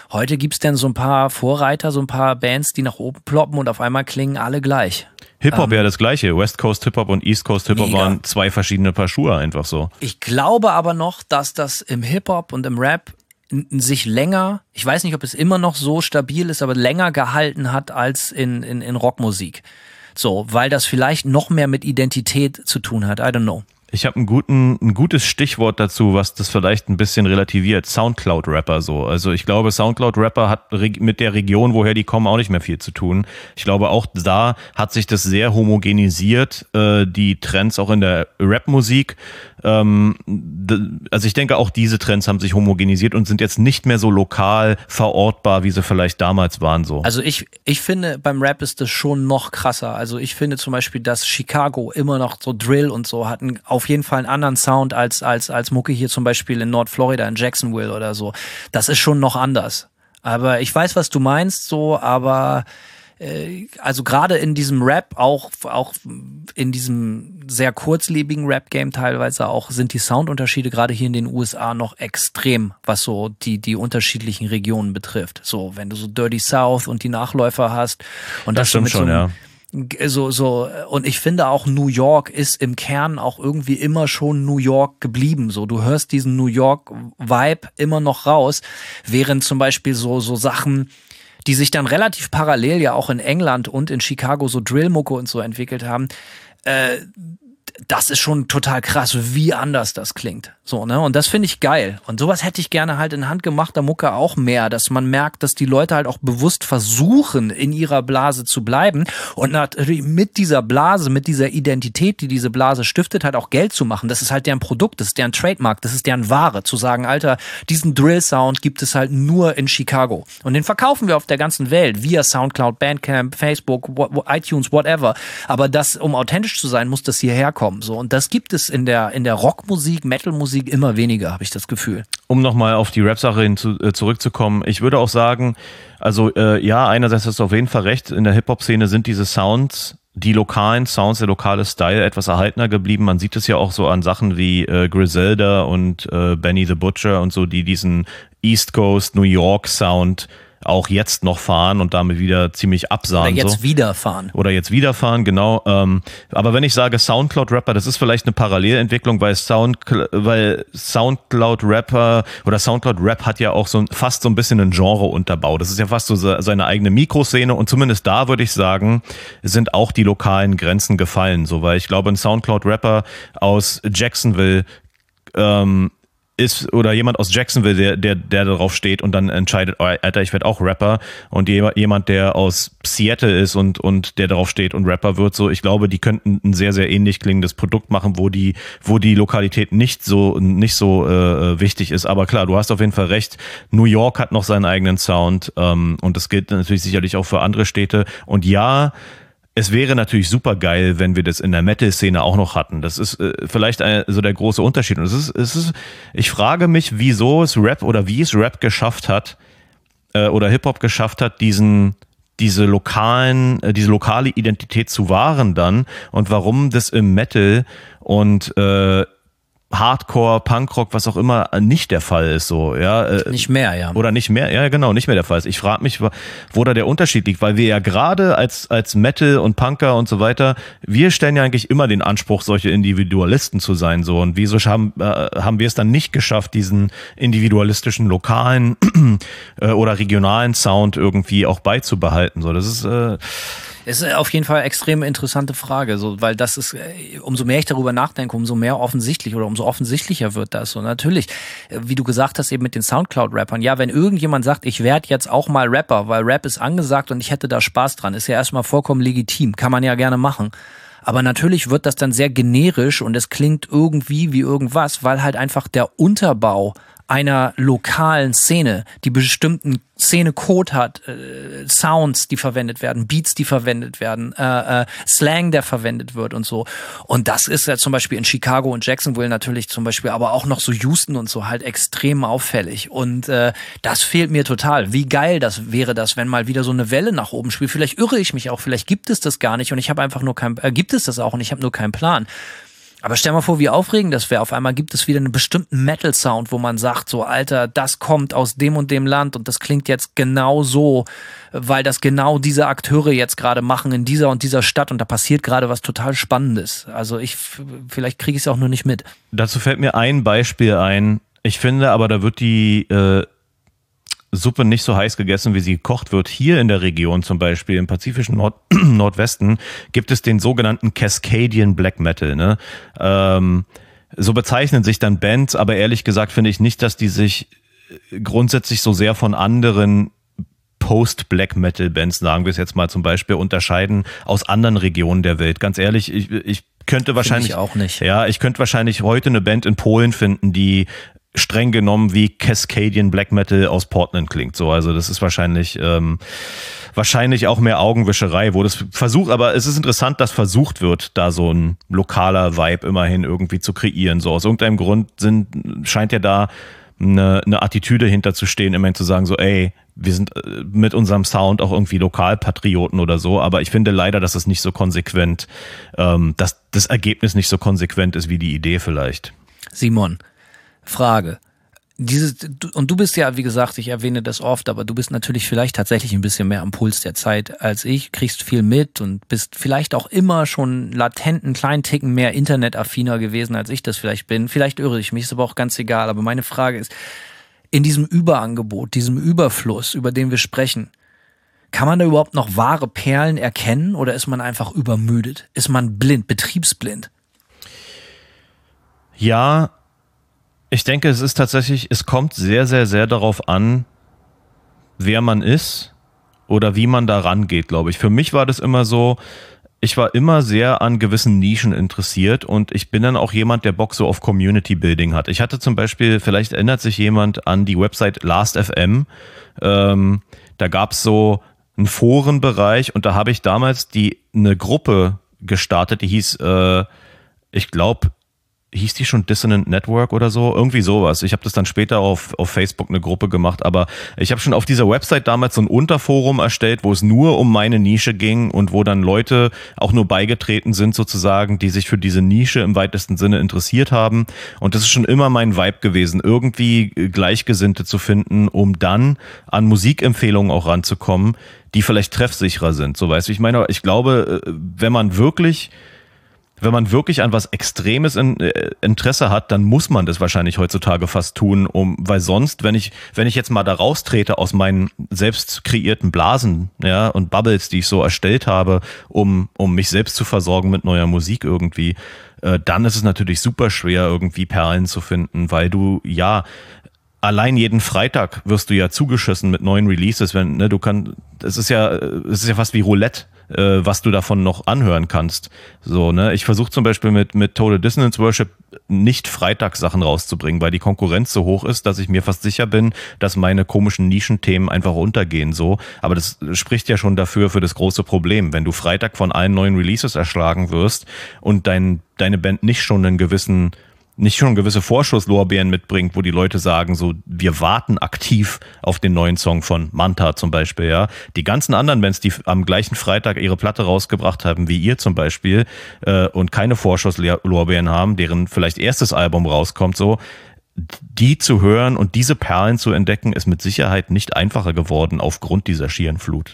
Heute gibt's denn so ein paar Vorreiter, so ein paar Bands, die nach oben ploppen und auf einmal klingen alle gleich. Hip-Hop ja das gleiche. West Coast Hip-Hop und East Coast Hip-Hop waren zwei verschiedene Paar Schuhe einfach so. Ich glaube aber noch, dass das im Hip-Hop und im Rap sich länger, ich weiß nicht, ob es immer noch so stabil ist, aber länger gehalten hat als in Rockmusik. So, weil das vielleicht noch mehr mit Identität zu tun hat. I don't know. Ich habe ein gutes Stichwort dazu, was das vielleicht ein bisschen relativiert. Soundcloud-Rapper so. Also ich glaube, Soundcloud-Rapper hat mit der Region, woher die kommen, auch nicht mehr viel zu tun. Ich glaube, auch da hat sich das sehr homogenisiert, die Trends auch in der Rap-Musik. Also ich denke, auch diese Trends haben sich homogenisiert und sind jetzt nicht mehr so lokal verortbar, wie sie vielleicht damals waren. So. Also ich finde, beim Rap ist das schon noch krasser. Also ich finde zum Beispiel, dass Chicago immer noch so Drill und so hatten auf jeden Fall einen anderen Sound als Mucke hier zum Beispiel in Nordflorida, in Jacksonville oder so. Das ist schon noch anders. Aber ich weiß, was du meinst, so, aber also gerade in diesem Rap, auch in diesem sehr kurzlebigen Rap-Game teilweise auch, sind die Soundunterschiede gerade hier in den USA noch extrem, was so die unterschiedlichen Regionen betrifft. So, wenn du so Dirty South und die Nachläufer hast und das stimmt schon, ja. Und ich finde auch New York ist im Kern auch irgendwie immer schon New York geblieben. So, du hörst diesen New York Vibe immer noch raus, während zum Beispiel so Sachen, die sich dann relativ parallel ja auch in England und in Chicago so Drillmucke und so entwickelt haben, das ist schon total krass, wie anders das klingt. So, ne? Und das finde ich geil. Und sowas hätte ich gerne halt in handgemachter Mucke auch mehr, dass man merkt, dass die Leute halt auch bewusst versuchen, in ihrer Blase zu bleiben und natürlich mit dieser Blase, mit dieser Identität, die diese Blase stiftet, halt auch Geld zu machen. Das ist halt deren Produkt, das ist deren Trademark, das ist deren Ware. Zu sagen, Alter, diesen Drill-Sound gibt es halt nur in Chicago. Und den verkaufen wir auf der ganzen Welt, via Soundcloud, Bandcamp, Facebook, iTunes, whatever. Aber das, um authentisch zu sein, muss das hierher kommen. So. Und das gibt es in der Rockmusik, Metalmusik immer weniger, habe ich das Gefühl. Um nochmal auf die Rap-Sache zurückzukommen, ich würde auch sagen, also ja, einerseits hast du auf jeden Fall recht, in der Hip-Hop-Szene sind diese Sounds, die lokalen Sounds, der lokale Style etwas erhaltener geblieben. Man sieht es ja auch so an Sachen wie Griselda und Benny the Butcher und so, die diesen East Coast, New York Sound auch jetzt noch fahren und damit wieder ziemlich absahen. Oder jetzt so. Oder jetzt wiederfahren, genau. Aber wenn ich sage Soundcloud-Rapper, das ist vielleicht eine Parallelentwicklung, weil Soundcloud-Rapper oder Soundcloud-Rap hat ja auch fast so ein bisschen einen Genre-Unterbau. Das ist ja fast so seine eigene Mikroszene und zumindest da würde ich sagen, sind auch die lokalen Grenzen gefallen. So, weil ich glaube, ein Soundcloud-Rapper aus Jacksonville ist oder jemand aus Jacksonville, der darauf steht und dann entscheidet, oh, Alter, ich werde auch Rapper, und jemand, der aus Seattle ist und der darauf steht und Rapper wird, so, ich glaube, die könnten ein sehr, sehr ähnlich klingendes Produkt machen, wo die Lokalität nicht so wichtig ist. Aber klar, du hast auf jeden Fall recht, New York hat noch seinen eigenen Sound, und das gilt natürlich sicherlich auch für andere Städte. Und ja, es wäre natürlich super geil, wenn wir das in der Metal-Szene auch noch hatten. Das ist vielleicht so der große Unterschied. Und ich frage mich, wie es Rap geschafft hat, oder Hip-Hop geschafft hat, diese lokale Identität zu wahren dann, und warum das im Metal und Hardcore, Punkrock, was auch immer, nicht der Fall ist, so, ja. Nicht mehr, ja. Oder nicht mehr, ja, genau, nicht mehr der Fall ist. Ich frage mich, wo da der Unterschied liegt, weil wir ja gerade als Metal und Punker und so weiter, wir stellen ja eigentlich immer den Anspruch, solche Individualisten zu sein, so. Und wieso haben wir es dann nicht geschafft, diesen individualistischen, lokalen oder regionalen Sound irgendwie auch beizubehalten, so. Das ist, Es ist auf jeden Fall eine extrem interessante Frage, so, weil das ist, umso mehr ich darüber nachdenke, umso mehr offensichtlich oder umso offensichtlicher wird das. Und natürlich, wie du gesagt hast, eben mit den Soundcloud-Rappern, ja, wenn irgendjemand sagt, ich werde jetzt auch mal Rapper, weil Rap ist angesagt und ich hätte da Spaß dran, ist ja erstmal vollkommen legitim, kann man ja gerne machen. Aber natürlich wird das dann sehr generisch und es klingt irgendwie wie irgendwas, weil halt einfach der Unterbau einer lokalen Szene, die bestimmten Szene-Code hat, Sounds, die verwendet werden, Beats, die verwendet werden, Slang, der verwendet wird und so. Und das ist ja zum Beispiel in Chicago und Jacksonville natürlich zum Beispiel, aber auch noch so Houston und so halt extrem auffällig. Und das fehlt mir total. Wie geil wäre das, wenn mal wieder so eine Welle nach oben spielt. Vielleicht irre ich mich auch, vielleicht gibt es das gar nicht und ich habe einfach nur gibt es das auch und ich habe nur keinen Plan. Aber stell mal vor, wie aufregend das wäre. Auf einmal gibt es wieder einen bestimmten Metal-Sound, wo man sagt, so Alter, das kommt aus dem und dem Land und das klingt jetzt genau so, weil das genau diese Akteure jetzt gerade machen in dieser und dieser Stadt und da passiert gerade was total Spannendes. Also vielleicht kriege ich es auch nur nicht mit. Dazu fällt mir ein Beispiel ein. Ich finde aber, da wird die Suppe nicht so heiß gegessen, wie sie gekocht wird. Hier in der Region zum Beispiel, im pazifischen Nordwesten, gibt es den sogenannten Cascadian Black Metal. Ne? So bezeichnen sich dann Bands, aber ehrlich gesagt finde ich nicht, dass die sich grundsätzlich so sehr von anderen Post-Black-Metal-Bands, sagen wir es jetzt mal zum Beispiel, unterscheiden aus anderen Regionen der Welt. Ganz ehrlich, ich könnte wahrscheinlich auch nicht. Ja, ich könnte wahrscheinlich heute eine Band in Polen finden, die streng genommen wie Cascadian Black Metal aus Portland klingt. So, also das ist wahrscheinlich auch mehr Augenwischerei, wo das versucht, aber es ist interessant, dass versucht wird, da so ein lokaler Vibe immerhin irgendwie zu kreieren. So aus irgendeinem Grund scheint ja da eine Attitüde hinterzustehen, immerhin zu sagen so, ey, wir sind mit unserem Sound auch irgendwie Lokalpatrioten oder so, aber ich finde leider, dass es nicht so konsequent, dass das Ergebnis nicht so konsequent ist wie die Idee vielleicht. Simon, Frage. Und du bist ja, wie gesagt, ich erwähne das oft, aber du bist natürlich vielleicht tatsächlich ein bisschen mehr am Puls der Zeit als ich, kriegst viel mit und bist vielleicht auch immer schon latent einen kleinen Ticken mehr internetaffiner gewesen, als ich das vielleicht bin. Vielleicht irre ich mich, ist aber auch ganz egal. Aber meine Frage ist, in diesem Überangebot, diesem Überfluss, über den wir sprechen, kann man da überhaupt noch wahre Perlen erkennen oder ist man einfach übermüdet? Ist man blind, betriebsblind? Ja, ich denke, es kommt sehr, sehr, sehr darauf an, wer man ist oder wie man da rangeht, glaube ich. Für mich war das immer so, ich war immer sehr an gewissen Nischen interessiert und ich bin dann auch jemand, der Bock so auf Community Building hat. Ich hatte zum Beispiel, vielleicht erinnert sich jemand an die Website Last.fm, da gab es so einen Forenbereich und da habe ich damals eine Gruppe gestartet, die hieß, ich glaube, hieß die schon Dissonant Network oder so? Irgendwie sowas. Ich habe das dann später auf Facebook eine Gruppe gemacht, aber ich habe schon auf dieser Website damals so ein Unterforum erstellt, wo es nur um meine Nische ging und wo dann Leute auch nur beigetreten sind sozusagen, die sich für diese Nische im weitesten Sinne interessiert haben. Und das ist schon immer mein Vibe gewesen, irgendwie Gleichgesinnte zu finden, um dann an Musikempfehlungen auch ranzukommen, die vielleicht treffsicherer sind. So, weißt du, ich meine, ich glaube, wenn man wirklich an was Extremes Interesse hat, dann muss man das wahrscheinlich heutzutage fast tun, weil sonst, wenn ich jetzt mal da raustrete aus meinen selbst kreierten Blasen, ja, und Bubbles, die ich so erstellt habe, um mich selbst zu versorgen mit neuer Musik irgendwie, dann ist es natürlich super schwer, irgendwie Perlen zu finden, weil du, ja, allein jeden Freitag wirst du ja zugeschissen mit neuen Releases, es ist ja fast wie Roulette, was du davon noch anhören kannst. So, ne? Ich versuche zum Beispiel mit Total Dissonance Worship nicht Freitagssachen rauszubringen, weil die Konkurrenz so hoch ist, dass ich mir fast sicher bin, dass meine komischen Nischenthemen einfach untergehen. So, aber das spricht ja schon dafür für das große Problem, wenn du Freitag von allen neuen Releases erschlagen wirst und deine Band nicht schon gewisse Vorschusslorbeeren mitbringt, wo die Leute sagen, so, wir warten aktiv auf den neuen Song von Manta zum Beispiel, ja. Die ganzen anderen Bands, die am gleichen Freitag ihre Platte rausgebracht haben, wie ihr zum Beispiel, und keine Vorschusslorbeeren haben, deren vielleicht erstes Album rauskommt, so, die zu hören und diese Perlen zu entdecken, ist mit Sicherheit nicht einfacher geworden aufgrund dieser schieren Flut.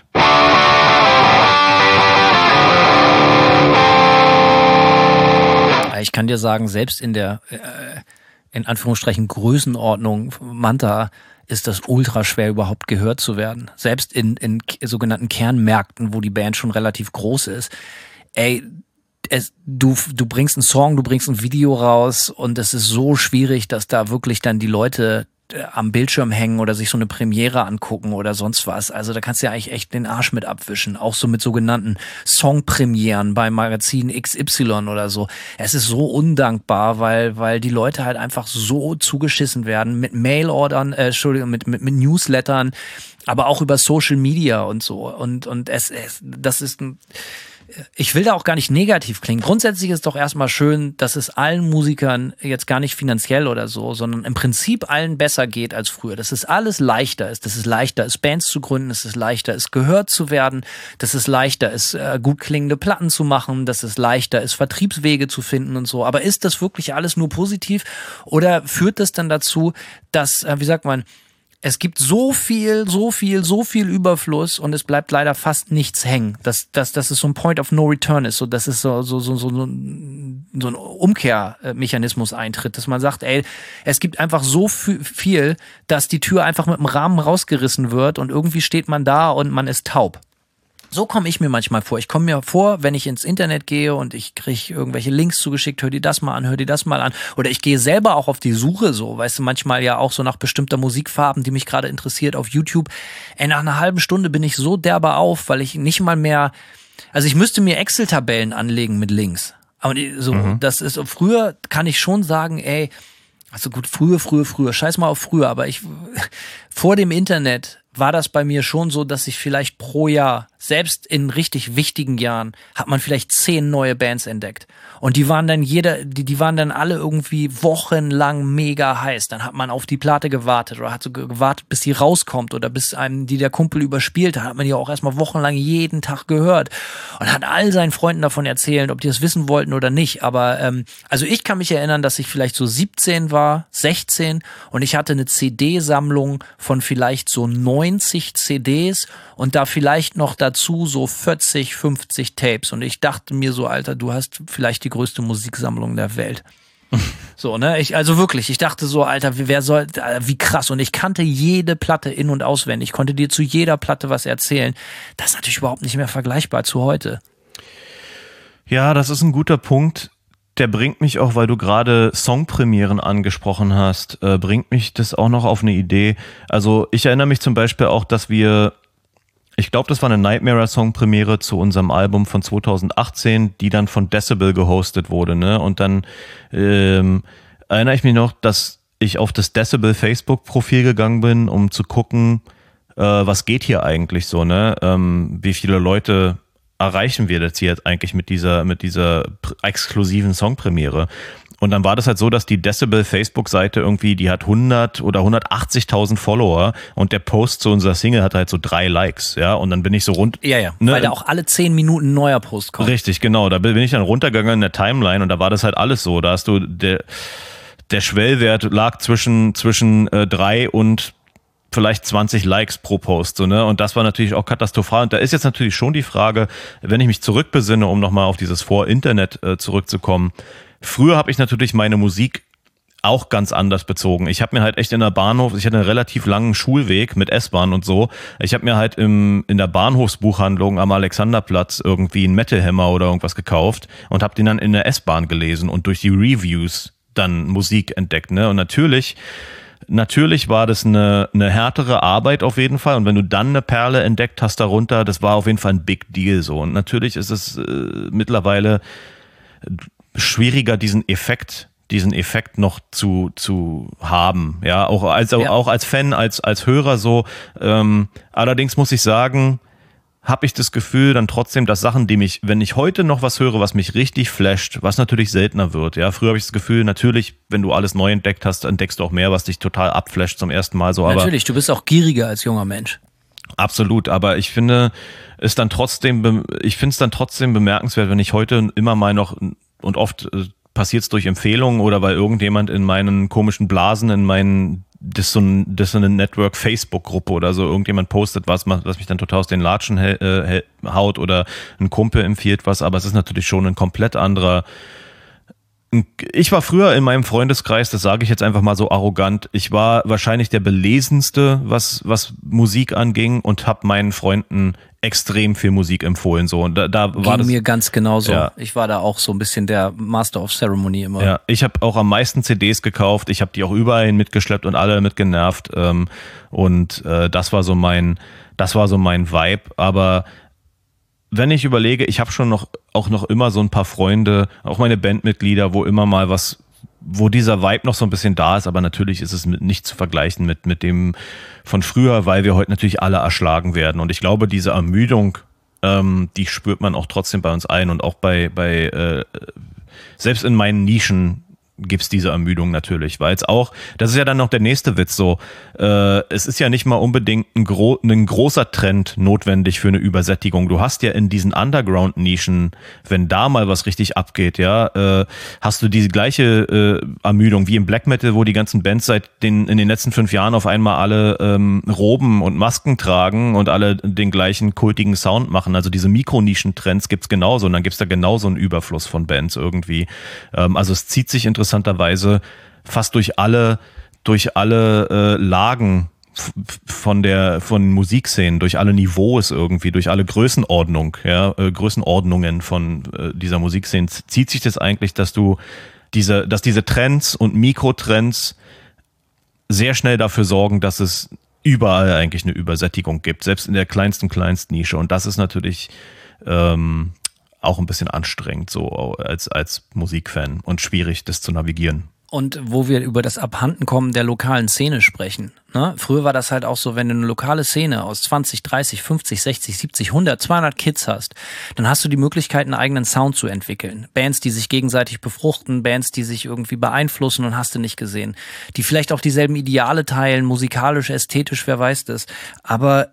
Ich kann dir sagen, selbst in der, in Anführungsstrichen, Größenordnung Manta ist das ultra schwer überhaupt gehört zu werden. Selbst in sogenannten Kernmärkten, wo die Band schon relativ groß ist. Ey, du bringst einen Song, du bringst ein Video raus und es ist so schwierig, dass da wirklich dann die Leute am Bildschirm hängen oder sich so eine Premiere angucken oder sonst was. Also da kannst du ja eigentlich echt den Arsch mit abwischen. Auch so mit sogenannten Songpremieren bei Magazin XY oder so. Es ist so undankbar, weil die Leute halt einfach so zugeschissen werden mit Mailordern, mit Newslettern, aber auch über Social Media und so. Und das ist ich will da auch gar nicht negativ klingen. Grundsätzlich ist doch erstmal schön, dass es allen Musikern jetzt gar nicht finanziell oder so, sondern im Prinzip allen besser geht als früher. Dass es alles leichter ist. Dass es leichter ist, Bands zu gründen. Dass es leichter ist, gehört zu werden. Dass es leichter ist, gut klingende Platten zu machen. Dass es leichter ist, Vertriebswege zu finden und so. Aber ist das wirklich alles nur positiv? Oder führt das dann dazu, dass, wie sagt man, es gibt so viel Überfluss und es bleibt leider fast nichts hängen. Dass es so ein Point of No Return ist, so dass es so ein Umkehrmechanismus eintritt, dass man sagt, ey, es gibt einfach so viel, dass die Tür einfach mit dem Rahmen rausgerissen wird und irgendwie steht man da und man ist taub. So komme ich mir manchmal vor. Ich komme mir vor, wenn ich ins Internet gehe und ich kriege irgendwelche Links zugeschickt, hör dir das mal an. Oder ich gehe selber auch auf die Suche, so, weißt du, manchmal ja auch so nach bestimmter Musikfarben, die mich gerade interessiert auf YouTube. Ey, nach einer halben Stunde bin ich so derbe auf, weil ich nicht mal mehr, also ich müsste mir Excel-Tabellen anlegen mit Links. Aber so, das ist, früher kann ich schon sagen, ey, also gut, früher, scheiß mal auf früher, aber vor dem Internet war das bei mir schon so, dass ich vielleicht pro Jahr, selbst in richtig wichtigen Jahren, hat man vielleicht 10 neue Bands entdeckt. Und die waren dann die waren dann alle irgendwie wochenlang mega heiß. Dann hat man auf die Platte gewartet oder hat so gewartet, bis die rauskommt oder bis einem die der Kumpel überspielt. Da hat man die auch erstmal wochenlang jeden Tag gehört und hat all seinen Freunden davon erzählt, ob die das wissen wollten oder nicht. Aber also ich kann mich erinnern, dass ich vielleicht so 17 war, 16 und ich hatte eine CD-Sammlung von vielleicht so 90 CDs und da vielleicht noch dazu so 40, 50 Tapes. Und ich dachte mir so, Alter, du hast vielleicht die größte Musiksammlung der Welt. So, ne? Ich dachte so, Alter, wie krass. Und ich kannte jede Platte in- und auswendig. Ich konnte dir zu jeder Platte was erzählen. Das ist natürlich überhaupt nicht mehr vergleichbar zu heute. Ja, das ist ein guter Punkt. Der bringt mich auch, weil du gerade Songpremieren angesprochen hast, bringt mich das auch noch auf eine Idee. Also ich erinnere mich zum Beispiel auch, dass ich glaube, das war eine Nightmare-Songpremiere zu unserem Album von 2018, die dann von Decibel gehostet wurde, ne? Und dann erinnere ich mich noch, dass ich auf das Decibel Facebook-Profil gegangen bin, um zu gucken, was geht hier eigentlich so, ne? Wie viele Leute erreichen wir das jetzt eigentlich mit dieser exklusiven Songpremiere? Und dann war das halt so, dass die Decibel Facebook-Seite irgendwie, die hat 100 oder 180.000 Follower und der Post zu unserer Single hat halt so 3 Likes, ja, und dann bin ich so Ja, ne, weil da auch alle 10 Minuten ein neuer Post kommt. Richtig, genau, da bin ich dann runtergegangen in der Timeline und da war das halt alles so, da hast du, der Schwellwert lag zwischen 3 und vielleicht 20 Likes pro Post, so, ne? Und das war natürlich auch katastrophal. Und da ist jetzt natürlich schon die Frage, wenn ich mich zurückbesinne, um nochmal auf dieses Vor-Internet zurückzukommen. Früher habe ich natürlich meine Musik auch ganz anders bezogen. Ich habe mir halt echt ich hatte einen relativ langen Schulweg mit S-Bahn und so. Ich habe mir halt in der Bahnhofsbuchhandlung am Alexanderplatz irgendwie einen Metal Hammer oder irgendwas gekauft und habe den dann in der S-Bahn gelesen und durch die Reviews dann Musik entdeckt, ne? Und natürlich war das eine härtere Arbeit auf jeden Fall. Und wenn du dann eine Perle entdeckt hast darunter, das war auf jeden Fall ein Big Deal so. Und natürlich ist es mittlerweile schwieriger, diesen Effekt noch zu haben. Ja, auch als Fan, als Hörer so. Allerdings muss ich sagen, habe ich das Gefühl dann trotzdem, dass Sachen, wenn ich heute noch was höre, was mich richtig flasht, was natürlich seltener wird. Ja, früher habe ich das Gefühl, natürlich, wenn du alles neu entdeckt hast, entdeckst du auch mehr, was dich total abflasht zum ersten Mal so. Natürlich, du bist auch gieriger als junger Mensch. Absolut, aber ich finde es dann trotzdem bemerkenswert, wenn ich heute immer mal noch, und oft passiert es durch Empfehlungen oder weil irgendjemand in meinen komischen Blasen, das ist so eine Network-Facebook-Gruppe oder so, irgendjemand postet was mich dann total aus den Latschen haut oder ein Kumpel empfiehlt was, aber es ist natürlich schon ein komplett anderer. Ich war früher in meinem Freundeskreis, das sage ich jetzt einfach mal so arrogant, ich war wahrscheinlich der Belesenste, was Musik anging und habe meinen Freunden extrem viel Musik empfohlen. So. Und da war das mir ganz genauso. Ja. Ich war da auch so ein bisschen der Master of Ceremony immer. Ja, ich habe auch am meisten CDs gekauft, ich habe die auch überall mitgeschleppt und alle mitgenervt. Das war so mein Vibe. Aber wenn ich überlege, ich habe schon auch noch immer so ein paar Freunde, auch meine Bandmitglieder, wo dieser Vibe noch so ein bisschen da ist, aber natürlich ist es nicht zu vergleichen mit dem von früher, weil wir heute natürlich alle erschlagen werden. Und ich glaube, diese Ermüdung die spürt man auch trotzdem bei uns ein und auch selbst in meinen Nischen gibt's diese Ermüdung natürlich, weil es auch, das ist ja dann noch der nächste Witz so, es ist ja nicht mal unbedingt ein großer Trend notwendig für eine Übersättigung. Du hast ja in diesen Underground-Nischen, wenn da mal was richtig abgeht, ja, hast du diese gleiche Ermüdung wie im Black Metal, wo die ganzen Bands in den letzten 5 Jahren auf einmal alle Roben und Masken tragen und alle den gleichen kultigen Sound machen. Also diese Mikronischen-Trends gibt's genauso und dann gibt's da genauso einen Überfluss von Bands irgendwie. Also es zieht sich interessanterweise fast durch alle Lagen von Musikszenen, durch alle Niveaus irgendwie, durch alle Größenordnungen von dieser Musikszene zieht sich das eigentlich, dass diese Trends und Mikrotrends sehr schnell dafür sorgen, dass es überall eigentlich eine Übersättigung gibt, selbst in der kleinsten Nische. Und das ist natürlich auch ein bisschen anstrengend, so als Musikfan und schwierig, das zu navigieren. Und wo wir über das Abhandenkommen der lokalen Szene sprechen. Ne? Früher war das halt auch so, wenn du eine lokale Szene aus 20, 30, 50, 60, 70, 100, 200 Kids hast, dann hast du die Möglichkeit, einen eigenen Sound zu entwickeln. Bands, die sich gegenseitig befruchten, Bands, die sich irgendwie beeinflussen und hast du nicht gesehen. Die vielleicht auch dieselben Ideale teilen, musikalisch, ästhetisch, wer weiß das. Aber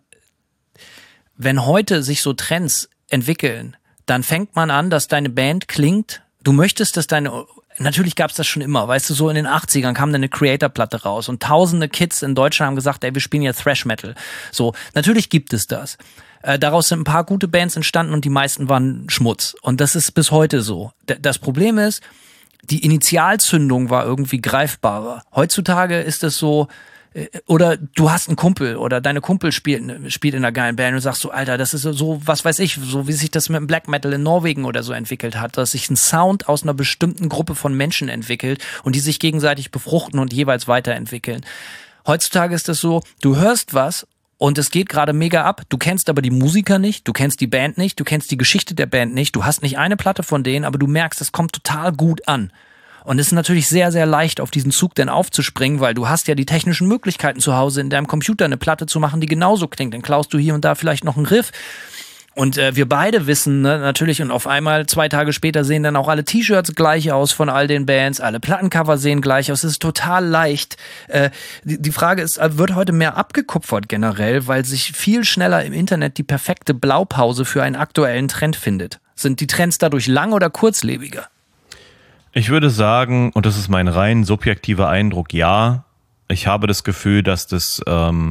wenn heute sich so Trends entwickeln, dann fängt man an, dass deine Band klingt. Du möchtest, dass natürlich gab's das schon immer, weißt du, so in den 80ern kam dann eine Creator-Platte raus und tausende Kids in Deutschland haben gesagt, ey, wir spielen ja Thrash-Metal. So, natürlich gibt es das. Daraus sind ein paar gute Bands entstanden und die meisten waren Schmutz. Und das ist bis heute so. Das Problem ist, die Initialzündung war irgendwie greifbarer. Heutzutage ist es so, oder du hast einen Kumpel oder deine Kumpel spielt in einer geilen Band und sagst so, Alter, das ist so, was weiß ich, so wie sich das mit dem Black Metal in Norwegen oder so entwickelt hat, dass sich ein Sound aus einer bestimmten Gruppe von Menschen entwickelt und die sich gegenseitig befruchten und jeweils weiterentwickeln. Heutzutage ist das so, du hörst was und es geht gerade mega ab, du kennst aber die Musiker nicht, du kennst die Band nicht, du kennst die Geschichte der Band nicht, du hast nicht eine Platte von denen, aber du merkst, es kommt total gut an. Und es ist natürlich sehr, sehr leicht, auf diesen Zug dann aufzuspringen, weil du hast ja die technischen Möglichkeiten zu Hause in deinem Computer eine Platte zu machen, die genauso klingt. Dann klaust du hier und da vielleicht noch einen Riff. Und wir beide wissen, ne, natürlich, und auf einmal 2 Tage später sehen dann auch alle T-Shirts gleich aus von all den Bands, alle Plattencover sehen gleich aus. Es ist total leicht. Die Frage ist, wird heute mehr abgekupfert generell, weil sich viel schneller im Internet die perfekte Blaupause für einen aktuellen Trend findet? Sind die Trends dadurch lang- oder kurzlebiger? Ich würde sagen, und das ist mein rein subjektiver Eindruck, ja, ich habe das Gefühl, dass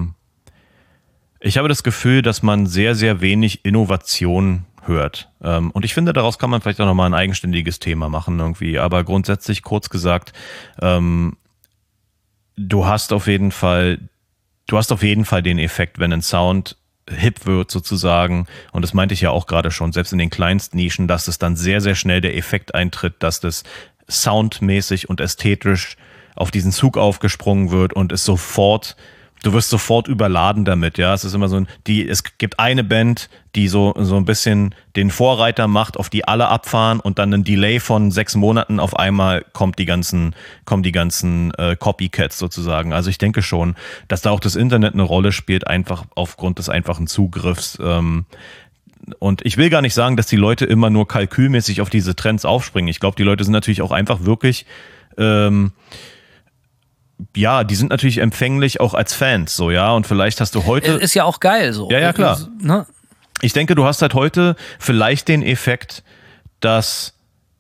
man sehr, sehr wenig Innovation hört. Und ich finde, daraus kann man vielleicht auch nochmal ein eigenständiges Thema machen irgendwie. Aber grundsätzlich, kurz gesagt, du hast auf jeden Fall den Effekt, wenn ein Sound hip wird sozusagen, und das meinte ich ja auch gerade schon, selbst in den kleinsten Nischen, dass es dann sehr, sehr schnell der Effekt eintritt, dass das soundmäßig und ästhetisch auf diesen Zug aufgesprungen wird und du wirst sofort überladen damit, ja. Es ist immer so, es gibt eine Band, die so ein bisschen den Vorreiter macht, auf die alle abfahren und dann ein Delay von 6 Monaten auf einmal kommen die ganzen Copycats sozusagen. Also ich denke schon, dass da auch das Internet eine Rolle spielt, einfach aufgrund des einfachen Zugriffs. Und ich will gar nicht sagen, dass die Leute immer nur kalkülmäßig auf diese Trends aufspringen. Ich glaube, die Leute sind natürlich auch einfach wirklich, die sind natürlich empfänglich auch als Fans, so, ja. Und vielleicht hast du heute. Ist ja auch geil, so. Ja, klar. Ne? Ich denke, du hast halt heute vielleicht den Effekt, dass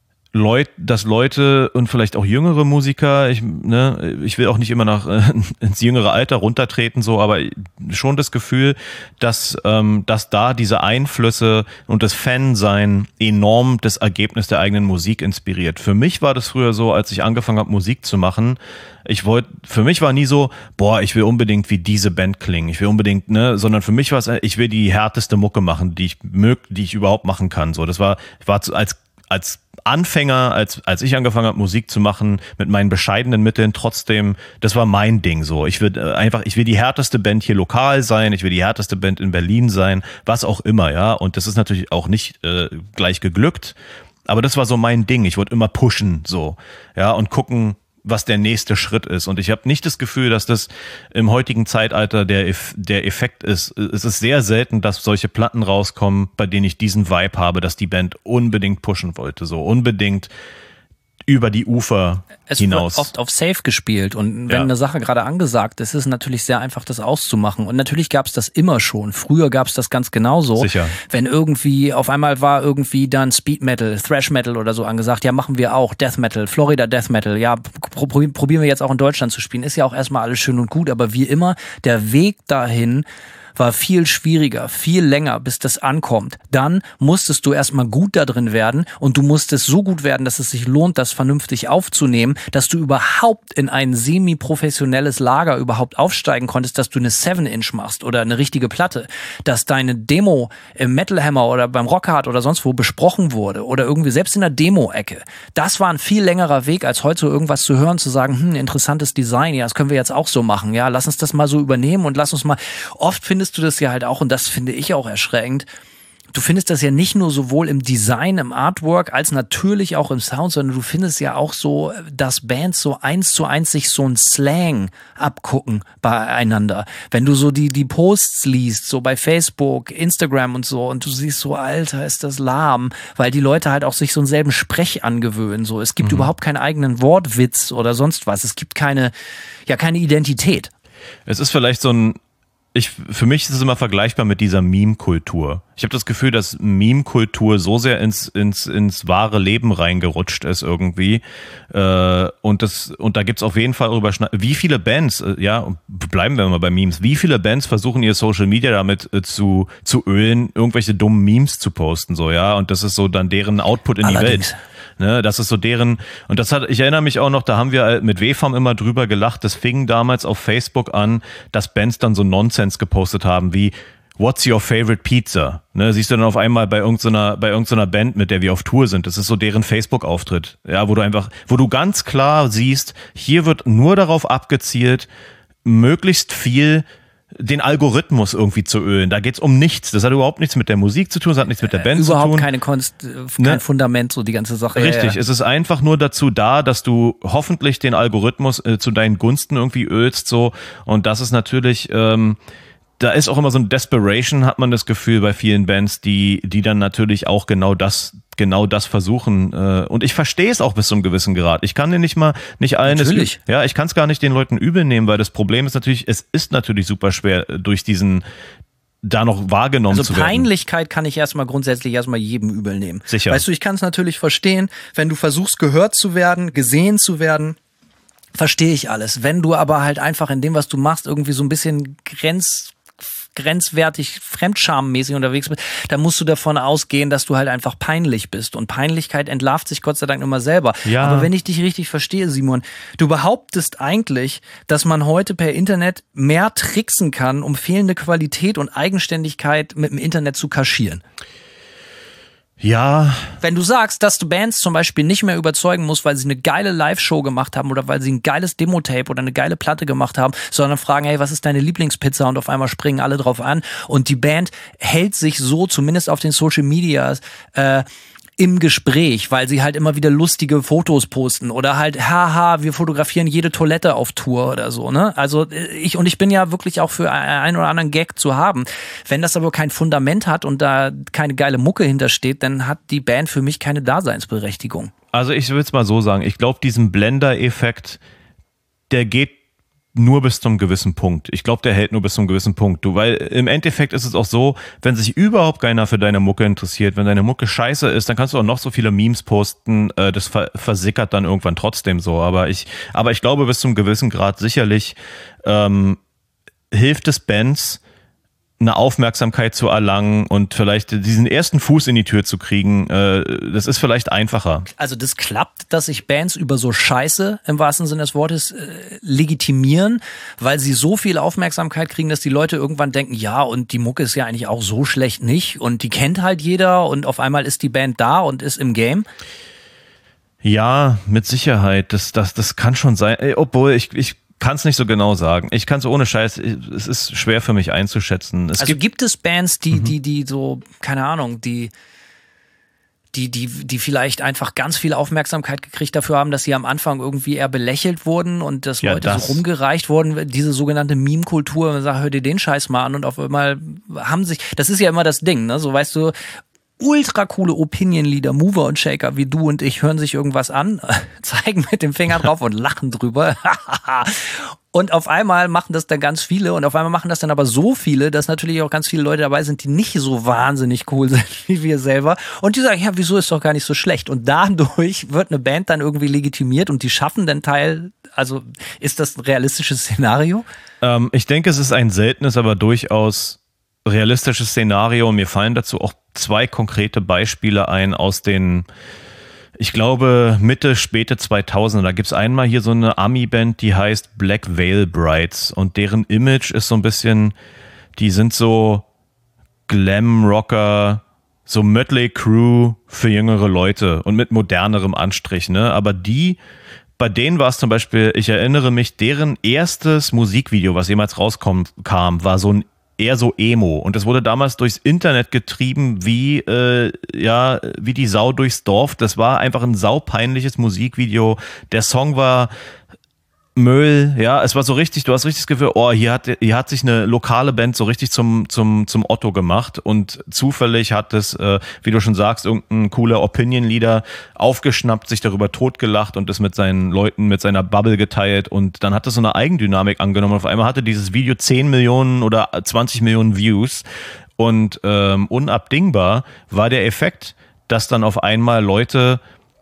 Leute und vielleicht auch jüngere Musiker, ich will auch nicht immer ins jüngere Alter runtertreten, so, aber schon das Gefühl, dass da diese Einflüsse und das Fansein enorm das Ergebnis der eigenen Musik inspiriert. Für mich war das früher so, als ich angefangen habe, Musik zu machen, für mich war nie so, ich will unbedingt wie diese Band klingen, ich will unbedingt, sondern für mich war es, ich will die härteste Mucke machen, die ich überhaupt machen kann, so. Das war als Anfänger, als ich angefangen habe, Musik zu machen, mit meinen bescheidenen Mitteln, trotzdem, das war mein Ding so. Ich will die härteste Band hier lokal sein, ich will die härteste Band in Berlin sein, was auch immer, ja. Und das ist natürlich auch nicht gleich geglückt, aber das war so mein Ding. Ich wollte immer pushen, so, ja, und gucken, was der nächste Schritt ist. Und ich habe nicht das Gefühl, dass das im heutigen Zeitalter der Effekt ist. Es ist sehr selten, dass solche Platten rauskommen, bei denen ich diesen Vibe habe, dass die Band unbedingt pushen wollte, so unbedingt über die Ufer hinaus. Es wird oft auf Safe gespielt und wenn eine Sache gerade angesagt ist, ist es natürlich sehr einfach, das auszumachen. Und natürlich gab es das immer schon. Früher gab es das ganz genauso. Sicher. Wenn irgendwie, auf einmal war irgendwie dann Speed Metal, Thrash Metal oder so angesagt, ja, machen wir auch, Death Metal, Florida Death Metal, ja, probieren wir jetzt auch in Deutschland zu spielen. Ist ja auch erstmal alles schön und gut, aber wie immer, der Weg dahin war viel schwieriger, viel länger, bis das ankommt. Dann musstest du erstmal gut da drin werden und du musstest so gut werden, dass es sich lohnt, das vernünftig aufzunehmen, dass du überhaupt in ein semi-professionelles Lager überhaupt aufsteigen konntest, dass du eine 7-Inch machst oder eine richtige Platte, dass deine Demo im Metal Hammer oder beim Rockhard oder sonst wo besprochen wurde oder irgendwie selbst in der Demo-Ecke. Das war ein viel längerer Weg, als heute so irgendwas zu hören, zu sagen, interessantes Design, ja, das können wir jetzt auch so machen, ja, lass uns das mal so übernehmen und lass uns mal, oft findest du das ja halt auch, und das finde ich auch erschreckend, du findest das ja nicht nur sowohl im Design, im Artwork, als natürlich auch im Sound, sondern du findest ja auch so, dass Bands so 1:1 sich so ein Slang abgucken beieinander. Wenn du so die Posts liest, so bei Facebook, Instagram und so, und du siehst so, Alter, ist das lahm, weil die Leute halt auch sich so einen selben Sprech angewöhnen. So, es gibt überhaupt keinen eigenen Wortwitz oder sonst was. Es gibt keine Identität. Es ist vielleicht so ein für mich ist es immer vergleichbar mit dieser Meme-Kultur. Ich habe das Gefühl, dass Meme-Kultur so sehr ins wahre Leben reingerutscht ist irgendwie. Und da gibt's auf jeden Fall wie viele Bands, bleiben wir mal bei Memes, wie viele Bands versuchen ihr Social Media damit zu ölen, irgendwelche dummen Memes zu posten, so, ja. Und das ist so dann deren Output in die Welt. Ne, das ist so deren, und ich erinnere mich auch noch, da haben wir mit WFAM immer drüber gelacht, das fing damals auf Facebook an, dass Bands dann so Nonsens gepostet haben, wie What's your favorite pizza? Ne, siehst du dann auf einmal bei irgendeiner Band, mit der wir auf Tour sind, das ist so deren Facebook-Auftritt, ja, wo du ganz klar siehst, hier wird nur darauf abgezielt, möglichst viel den Algorithmus irgendwie zu ölen. Da geht's um nichts. Das hat überhaupt nichts mit der Musik zu tun, das hat nichts mit der Band zu tun. Überhaupt keine kein Fundament, so die ganze Sache. Richtig, es ist einfach nur dazu da, dass du hoffentlich den Algorithmus zu deinen Gunsten irgendwie ölst, so. Und das ist natürlich, da ist auch immer so ein Desperation, hat man das Gefühl bei vielen Bands, die dann natürlich auch genau das versuchen. Und ich verstehe es auch bis zu einem gewissen Grad. Ich kann dir nicht allen natürlich. Ich kann es gar nicht den Leuten übel nehmen, weil das Problem ist natürlich, es ist natürlich super schwer, durch diesen da noch wahrgenommen zu werden. Also Peinlichkeit kann ich grundsätzlich jedem übel nehmen. Sicher. Weißt du, ich kann es natürlich verstehen, wenn du versuchst, gehört zu werden, gesehen zu werden, verstehe ich alles. Wenn du aber halt einfach in dem, was du machst, irgendwie so ein bisschen grenzwertig, fremdschammäßig unterwegs bist, dann musst du davon ausgehen, dass du halt einfach peinlich bist. Und Peinlichkeit entlarvt sich Gott sei Dank immer selber. Ja. Aber wenn ich dich richtig verstehe, Simon, du behauptest eigentlich, dass man heute per Internet mehr tricksen kann, um fehlende Qualität und Eigenständigkeit mit dem Internet zu kaschieren. Ja. Wenn du sagst, dass du Bands zum Beispiel nicht mehr überzeugen musst, weil sie eine geile Live-Show gemacht haben oder weil sie ein geiles Demo-Tape oder eine geile Platte gemacht haben, sondern fragen, hey, was ist deine Lieblingspizza? Und auf einmal springen alle drauf an. Und die Band hält sich so, zumindest auf den Social Medias, im Gespräch, weil sie halt immer wieder lustige Fotos posten oder halt, haha, wir fotografieren jede Toilette auf Tour oder so, ne? Also ich bin ja wirklich auch für einen oder anderen Gag zu haben. Wenn das aber kein Fundament hat und da keine geile Mucke hintersteht, dann hat die Band für mich keine Daseinsberechtigung. Also ich will es mal so sagen, ich glaube, diesen Blender-Effekt, der geht nur bis zum gewissen Punkt. Ich glaube, der hält nur bis zum gewissen Punkt. Weil im Endeffekt ist es auch so, wenn sich überhaupt keiner für deine Mucke interessiert, wenn deine Mucke scheiße ist, dann kannst du auch noch so viele Memes posten, das versickert dann irgendwann trotzdem so. Aber ich glaube, bis zum gewissen Grad sicherlich hilft es Bands, eine Aufmerksamkeit zu erlangen und vielleicht diesen ersten Fuß in die Tür zu kriegen, das ist vielleicht einfacher. Also das klappt, dass sich Bands über so Scheiße, im wahrsten Sinne des Wortes, legitimieren, weil sie so viel Aufmerksamkeit kriegen, dass die Leute irgendwann denken, ja, und die Mucke ist ja eigentlich auch so schlecht nicht und die kennt halt jeder und auf einmal ist die Band da und ist im Game. Ja, mit Sicherheit. Das kann schon sein. Obwohl, ich kann es nicht so genau sagen. Ich kann es ohne Scheiß, es ist schwer für mich einzuschätzen. Gibt es Bands, die so, keine Ahnung, die die vielleicht einfach ganz viel Aufmerksamkeit gekriegt dafür haben, dass sie am Anfang irgendwie eher belächelt wurden und dass Leute so rumgereicht wurden, diese sogenannte Meme-Kultur, man sagt, hör dir den Scheiß mal an und auf einmal das ist ja immer das Ding, ne, so weißt du, ultra coole Opinion-Leader, Mover und Shaker wie du und ich hören sich irgendwas an, zeigen mit dem Finger drauf und lachen drüber. Und auf einmal machen das dann ganz viele und auf einmal machen das dann aber so viele, dass natürlich auch ganz viele Leute dabei sind, die nicht so wahnsinnig cool sind wie wir selber und die sagen, ja, wieso ist doch gar nicht so schlecht? Und dadurch wird eine Band dann irgendwie legitimiert und die schaffen den Teil, also ist das ein realistisches Szenario? Ich denke, es ist ein seltenes, aber durchaus realistisches Szenario. Mir fallen dazu auch 2 konkrete Beispiele ein aus den, ich glaube, Mitte, späte 2000er. Da gibt's einmal hier so eine Ami-Band, die heißt Black Veil Brides und deren Image ist so ein bisschen, die sind so Glam-Rocker, so Mötley Crüe für jüngere Leute und mit modernerem Anstrich, ne? Aber bei denen war es zum Beispiel, ich erinnere mich, deren erstes Musikvideo, was jemals rauskam, war eher so Emo. Und das wurde damals durchs Internet getrieben wie die Sau durchs Dorf. Das war einfach ein saupeinliches Musikvideo. Der Song war Müll, ja, es war so richtig, du hast richtig das Gefühl, hier hat sich eine lokale Band so richtig zum Otto gemacht und zufällig hat es, wie du schon sagst, irgendein cooler Opinion-Leader aufgeschnappt, sich darüber totgelacht und es mit seinen Leuten, mit seiner Bubble geteilt und dann hat es so eine Eigendynamik angenommen. Auf einmal hatte dieses Video 10 Millionen oder 20 Millionen Views und unabdingbar war der Effekt, dass dann auf einmal Leute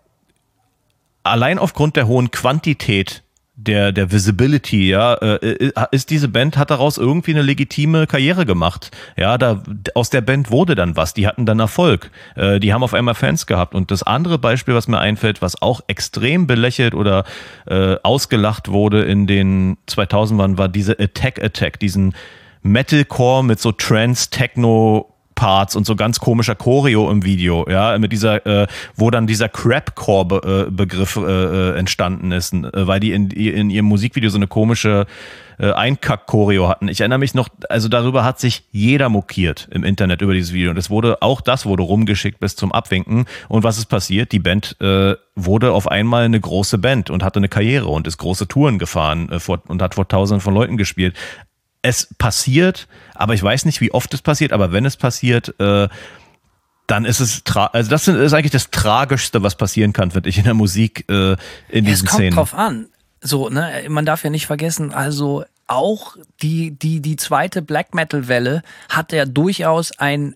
allein aufgrund der hohen Quantität der Visibility, ja, ist diese Band, hat daraus irgendwie eine legitime Karriere gemacht. Ja, aus der Band wurde dann was, die hatten dann Erfolg. Die haben auf einmal Fans gehabt. Und das andere Beispiel, was mir einfällt, was auch extrem belächelt oder ausgelacht wurde in den 2000ern, war diese Attack, diesen Metalcore mit so Trance-Techno Parts und so ganz komischer Choreo im Video, ja, mit dieser, wo dann dieser Crapcore-Begriff entstanden ist, weil die in ihrem Musikvideo so eine komische Einkack-Choreo hatten. Ich erinnere mich noch, also darüber hat sich jeder mokiert im Internet über dieses Video und das wurde rumgeschickt bis zum Abwinken und was ist passiert? Die Band wurde auf einmal eine große Band und hatte eine Karriere und ist große Touren gefahren und hat vor Tausenden von Leuten gespielt. Es passiert, aber ich weiß nicht, wie oft es passiert, aber wenn es passiert, dann ist es, also das ist eigentlich das Tragischste, was passieren kann, finde ich, in der Musik, in diesen Szenen. Es kommt drauf an. So, ne, man darf ja nicht vergessen, also auch die zweite Black Metal Welle hat ja durchaus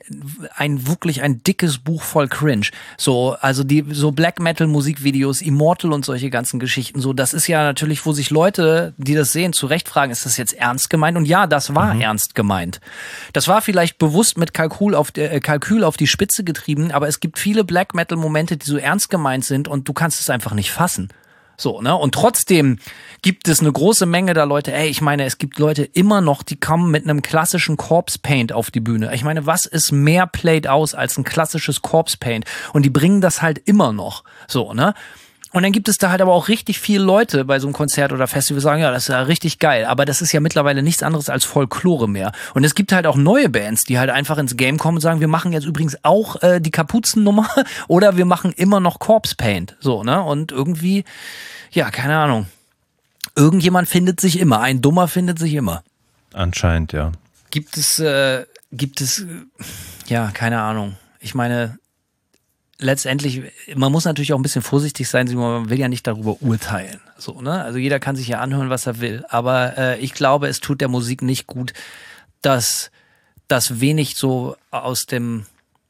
wirklich ein dickes Buch voll Cringe. So, also so Black Metal Musikvideos, Immortal und solche ganzen Geschichten. So, das ist ja natürlich, wo sich Leute, die das sehen, zu Recht fragen, ist das jetzt ernst gemeint? Und ja, das war ernst gemeint. Das war vielleicht bewusst mit Kalkül auf die Spitze getrieben, aber es gibt viele Black Metal Momente, die so ernst gemeint sind und du kannst es einfach nicht fassen. So, ne? Und trotzdem gibt es eine große Menge da Leute, ich meine, es gibt Leute immer noch, die kommen mit einem klassischen Corpse Paint auf die Bühne. Ich meine, was ist mehr played aus als ein klassisches Corpse Paint? Und die bringen das halt immer noch. So, ne? Und dann gibt es da halt aber auch richtig viele Leute bei so einem Konzert oder Festival, die sagen, ja, das ist ja richtig geil. Aber das ist ja mittlerweile nichts anderes als Folklore mehr. Und es gibt halt auch neue Bands, die halt einfach ins Game kommen und sagen, wir machen jetzt übrigens auch die Kapuzennummer oder wir machen immer noch Corpse Paint. So, ne? Und irgendwie, ja, keine Ahnung. Irgendjemand findet sich immer. Ein Dummer findet sich immer. Anscheinend, ja. Gibt es, ja, keine Ahnung. Ich meine, letztendlich, man muss natürlich auch ein bisschen vorsichtig sein, man will ja nicht darüber urteilen. So, ne? Also jeder kann sich ja anhören, was er will. Aber ich glaube, es tut der Musik nicht gut, dass das wenig so aus dem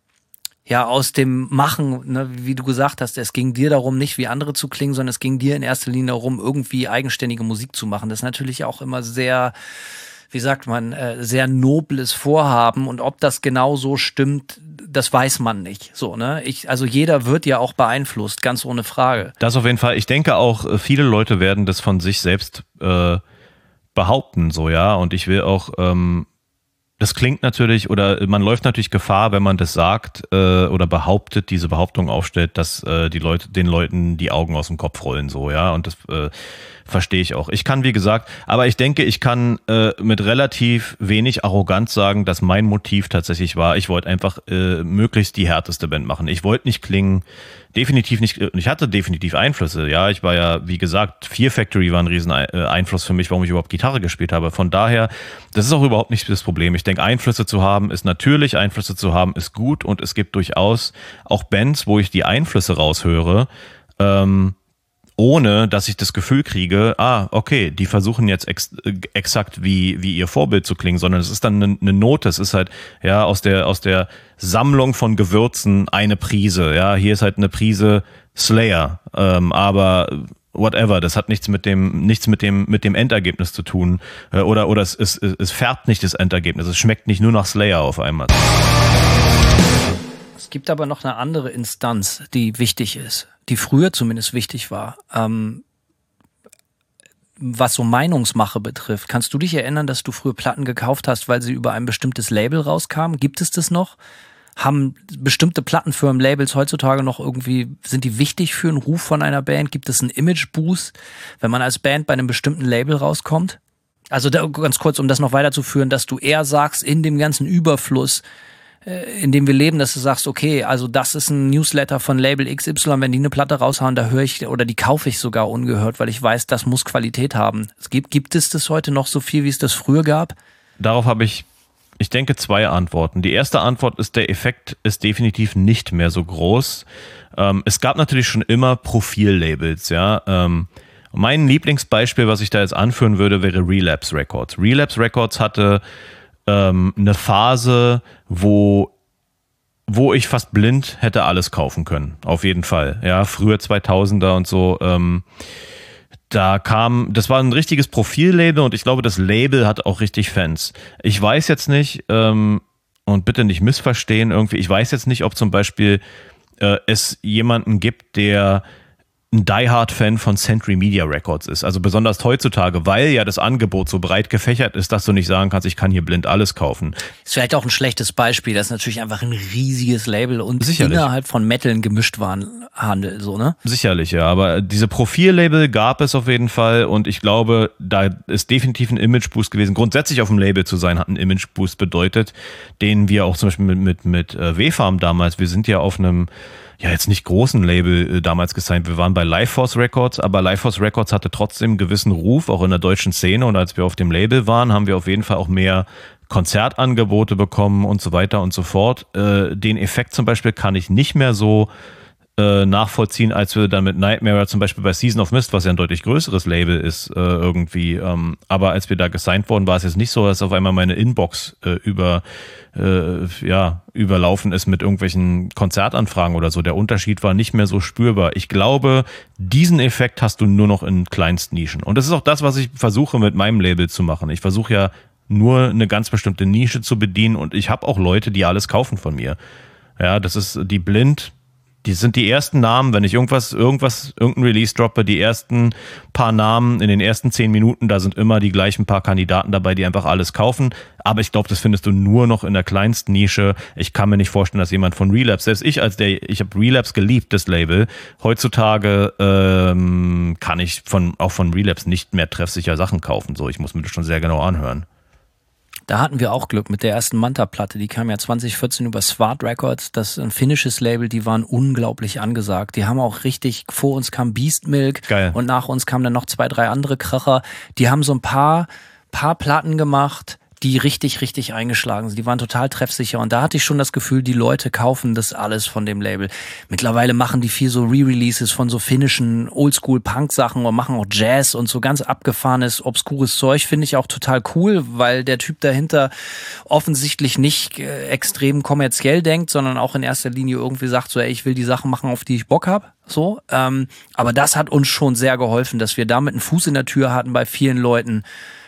Machen, ne, wie du gesagt hast, es ging dir darum, nicht wie andere zu klingen, sondern es ging dir in erster Linie darum, irgendwie eigenständige Musik zu machen. Das ist natürlich auch immer sehr, wie sagt man, sehr nobles Vorhaben und ob das genau so stimmt, das weiß man nicht. So, ne? Also jeder wird ja auch beeinflusst, ganz ohne Frage. Das auf jeden Fall. Ich denke auch, viele Leute werden das von sich selbst behaupten, so, ja. Und ich will auch das klingt natürlich, oder man läuft natürlich Gefahr, wenn man das sagt oder behauptet, diese Behauptung aufstellt, dass den Leuten die Augen aus dem Kopf rollen, so, ja, und das verstehe ich auch. Ich kann, wie gesagt, aber ich denke, ich kann mit relativ wenig Arroganz sagen, dass mein Motiv tatsächlich war, ich wollte einfach möglichst die härteste Band machen. Ich wollte nicht klingen, definitiv nicht, ich hatte definitiv Einflüsse, ja, ich war ja, wie gesagt, Fear Factory war ein riesen Einfluss für mich, warum ich überhaupt Gitarre gespielt habe. Von daher, das ist auch überhaupt nicht das Problem. Ich denke, Einflüsse zu haben ist natürlich, Einflüsse zu haben ist gut und es gibt durchaus auch Bands, wo ich die Einflüsse raushöre, ohne dass ich das Gefühl kriege, okay, die versuchen jetzt exakt wie ihr Vorbild zu klingen, sondern es ist dann eine Note, es ist halt ja aus der Sammlung von Gewürzen eine Prise, ja, hier ist halt eine Prise Slayer, aber whatever, das hat nichts mit dem Endergebnis zu tun, oder es färbt nicht das Endergebnis, es schmeckt nicht nur nach Slayer auf einmal. Es gibt aber noch eine andere Instanz, die wichtig ist, die früher zumindest wichtig war, was so Meinungsmache betrifft. Kannst du dich erinnern, dass du früher Platten gekauft hast, weil sie über ein bestimmtes Label rauskamen? Gibt es das noch? Haben bestimmte Plattenfirmen, Labels heutzutage noch irgendwie, sind die wichtig für einen Ruf von einer Band? Gibt es einen Image-Boost, wenn man als Band bei einem bestimmten Label rauskommt? Also ganz kurz, um das noch weiterzuführen, dass du eher sagst, in dem ganzen Überfluss, in dem wir leben, dass du sagst, okay, also das ist ein Newsletter von Label XY, wenn die eine Platte raushauen, da höre ich oder die kaufe ich sogar ungehört, weil ich weiß, das muss Qualität haben. Gibt es das heute noch so viel, wie es das früher gab? Darauf habe ich denke, 2 Antworten. Die erste Antwort ist, der Effekt ist definitiv nicht mehr so groß. Es gab natürlich schon immer Profillabels, ja. Mein Lieblingsbeispiel, was ich da jetzt anführen würde, wäre Relapse Records. Relapse Records hatte eine Phase, wo ich fast blind hätte alles kaufen können. Auf jeden Fall. Ja, früher 2000er und so. Das war ein richtiges Profillabel und ich glaube, das Label hat auch richtig Fans. Ich weiß jetzt nicht, und bitte nicht missverstehen irgendwie, ich weiß jetzt nicht, ob zum Beispiel es jemanden gibt, der ein Die-Hard-Fan von Century Media Records ist. Also besonders heutzutage, weil ja das Angebot so breit gefächert ist, dass du nicht sagen kannst, ich kann hier blind alles kaufen. Ist vielleicht auch ein schlechtes Beispiel. Das ist natürlich einfach ein riesiges Label und sicherlich innerhalb von Metal ein Gemischtwarenhandel, so, ne? Sicherlich, ja. Aber diese Profil-Label gab es auf jeden Fall und ich glaube, da ist definitiv ein Image-Boost gewesen. Grundsätzlich auf dem Label zu sein, hat einen Image-Boost bedeutet, den wir auch zum Beispiel mit W-Farm damals, wir sind ja auf einem jetzt nicht großen Label damals gesigned. Wir waren bei Lifeforce Records, aber Lifeforce Records hatte trotzdem einen gewissen Ruf, auch in der deutschen Szene. Und als wir auf dem Label waren, haben wir auf jeden Fall auch mehr Konzertangebote bekommen und so weiter und so fort. Den Effekt zum Beispiel kann ich nicht mehr so nachvollziehen, als wir dann mit Nightmare zum Beispiel bei Season of Mist, was ja ein deutlich größeres Label ist, irgendwie. Aber als wir da gesigned wurden, war es jetzt nicht so, dass auf einmal meine Inbox überlaufen ist mit irgendwelchen Konzertanfragen oder so. Der Unterschied war nicht mehr so spürbar. Ich glaube, diesen Effekt hast du nur noch in Kleinstnischen. Und das ist auch das, was ich versuche mit meinem Label zu machen. Ich versuche ja nur eine ganz bestimmte Nische zu bedienen und ich habe auch Leute, die alles kaufen von mir. Ja, das ist die blind. Die sind die ersten Namen, wenn ich irgendein Release droppe, die ersten paar Namen in den ersten 10 Minuten, da sind immer die gleichen paar Kandidaten dabei, die einfach alles kaufen. Aber ich glaube, das findest du nur noch in der kleinsten Nische. Ich kann mir nicht vorstellen, dass jemand von Relapse, selbst ich ich habe Relapse geliebt, das Label. Heutzutage kann ich auch von Relapse nicht mehr treffsicher Sachen kaufen. So, ich muss mir das schon sehr genau anhören. Da hatten wir auch Glück mit der ersten Manta-Platte. Die kam ja 2014 über Swart Records. Das ist ein finnisches Label, die waren unglaublich angesagt. Die haben auch richtig, vor uns kam Beast Milk. Geil. Und nach uns kamen dann noch 2, 3 andere Kracher. Die haben so ein paar Platten gemacht, die richtig, richtig eingeschlagen sind. Die waren total treffsicher und da hatte ich schon das Gefühl, die Leute kaufen das alles von dem Label. Mittlerweile machen die viel so Re-Releases von so finnischen Oldschool-Punk-Sachen und machen auch Jazz und so ganz abgefahrenes, obskures Zeug. Finde ich auch total cool, weil der Typ dahinter offensichtlich nicht extrem kommerziell denkt, sondern auch in erster Linie irgendwie sagt so, ey, ich will die Sachen machen, auf die ich Bock habe. So, aber das hat uns schon sehr geholfen, dass wir damit einen Fuß in der Tür hatten bei vielen Leuten,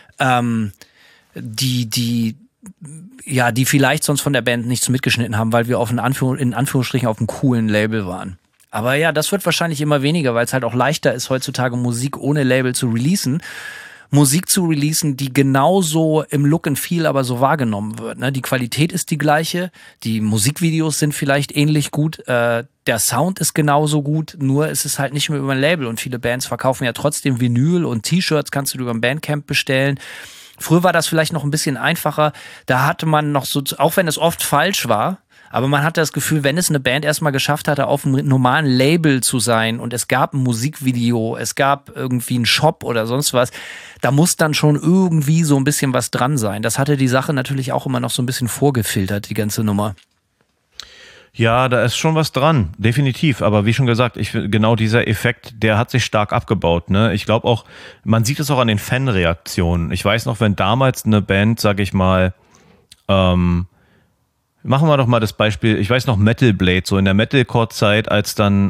die vielleicht sonst von der Band nichts mitgeschnitten haben, weil wir in Anführungsstrichen auf einem coolen Label waren. Aber ja, das wird wahrscheinlich immer weniger, weil es halt auch leichter ist, heutzutage Musik ohne Label zu releasen. Musik zu releasen, die genauso im Look and Feel aber so wahrgenommen wird. Ne? Die Qualität ist die gleiche, die Musikvideos sind vielleicht ähnlich gut, der Sound ist genauso gut, nur ist es halt nicht mehr über ein Label und viele Bands verkaufen ja trotzdem Vinyl und T-Shirts kannst du über ein Bandcamp bestellen. Früher war das vielleicht noch ein bisschen einfacher, da hatte man noch so, auch wenn es oft falsch war, aber man hatte das Gefühl, wenn es eine Band erstmal geschafft hatte, auf einem normalen Label zu sein und es gab ein Musikvideo, es gab irgendwie einen Shop oder sonst was, da muss dann schon irgendwie so ein bisschen was dran sein. Das hatte die Sache natürlich auch immer noch so ein bisschen vorgefiltert, die ganze Nummer. Ja, da ist schon was dran, definitiv. Aber wie schon gesagt, genau dieser Effekt, der hat sich stark abgebaut. Ne? Ich glaube auch, man sieht es auch an den Fanreaktionen. Ich weiß noch, wenn damals eine Band, sag ich mal, machen wir doch mal das Beispiel, ich weiß noch Metal Blade, so in der Metalcore-Zeit, als dann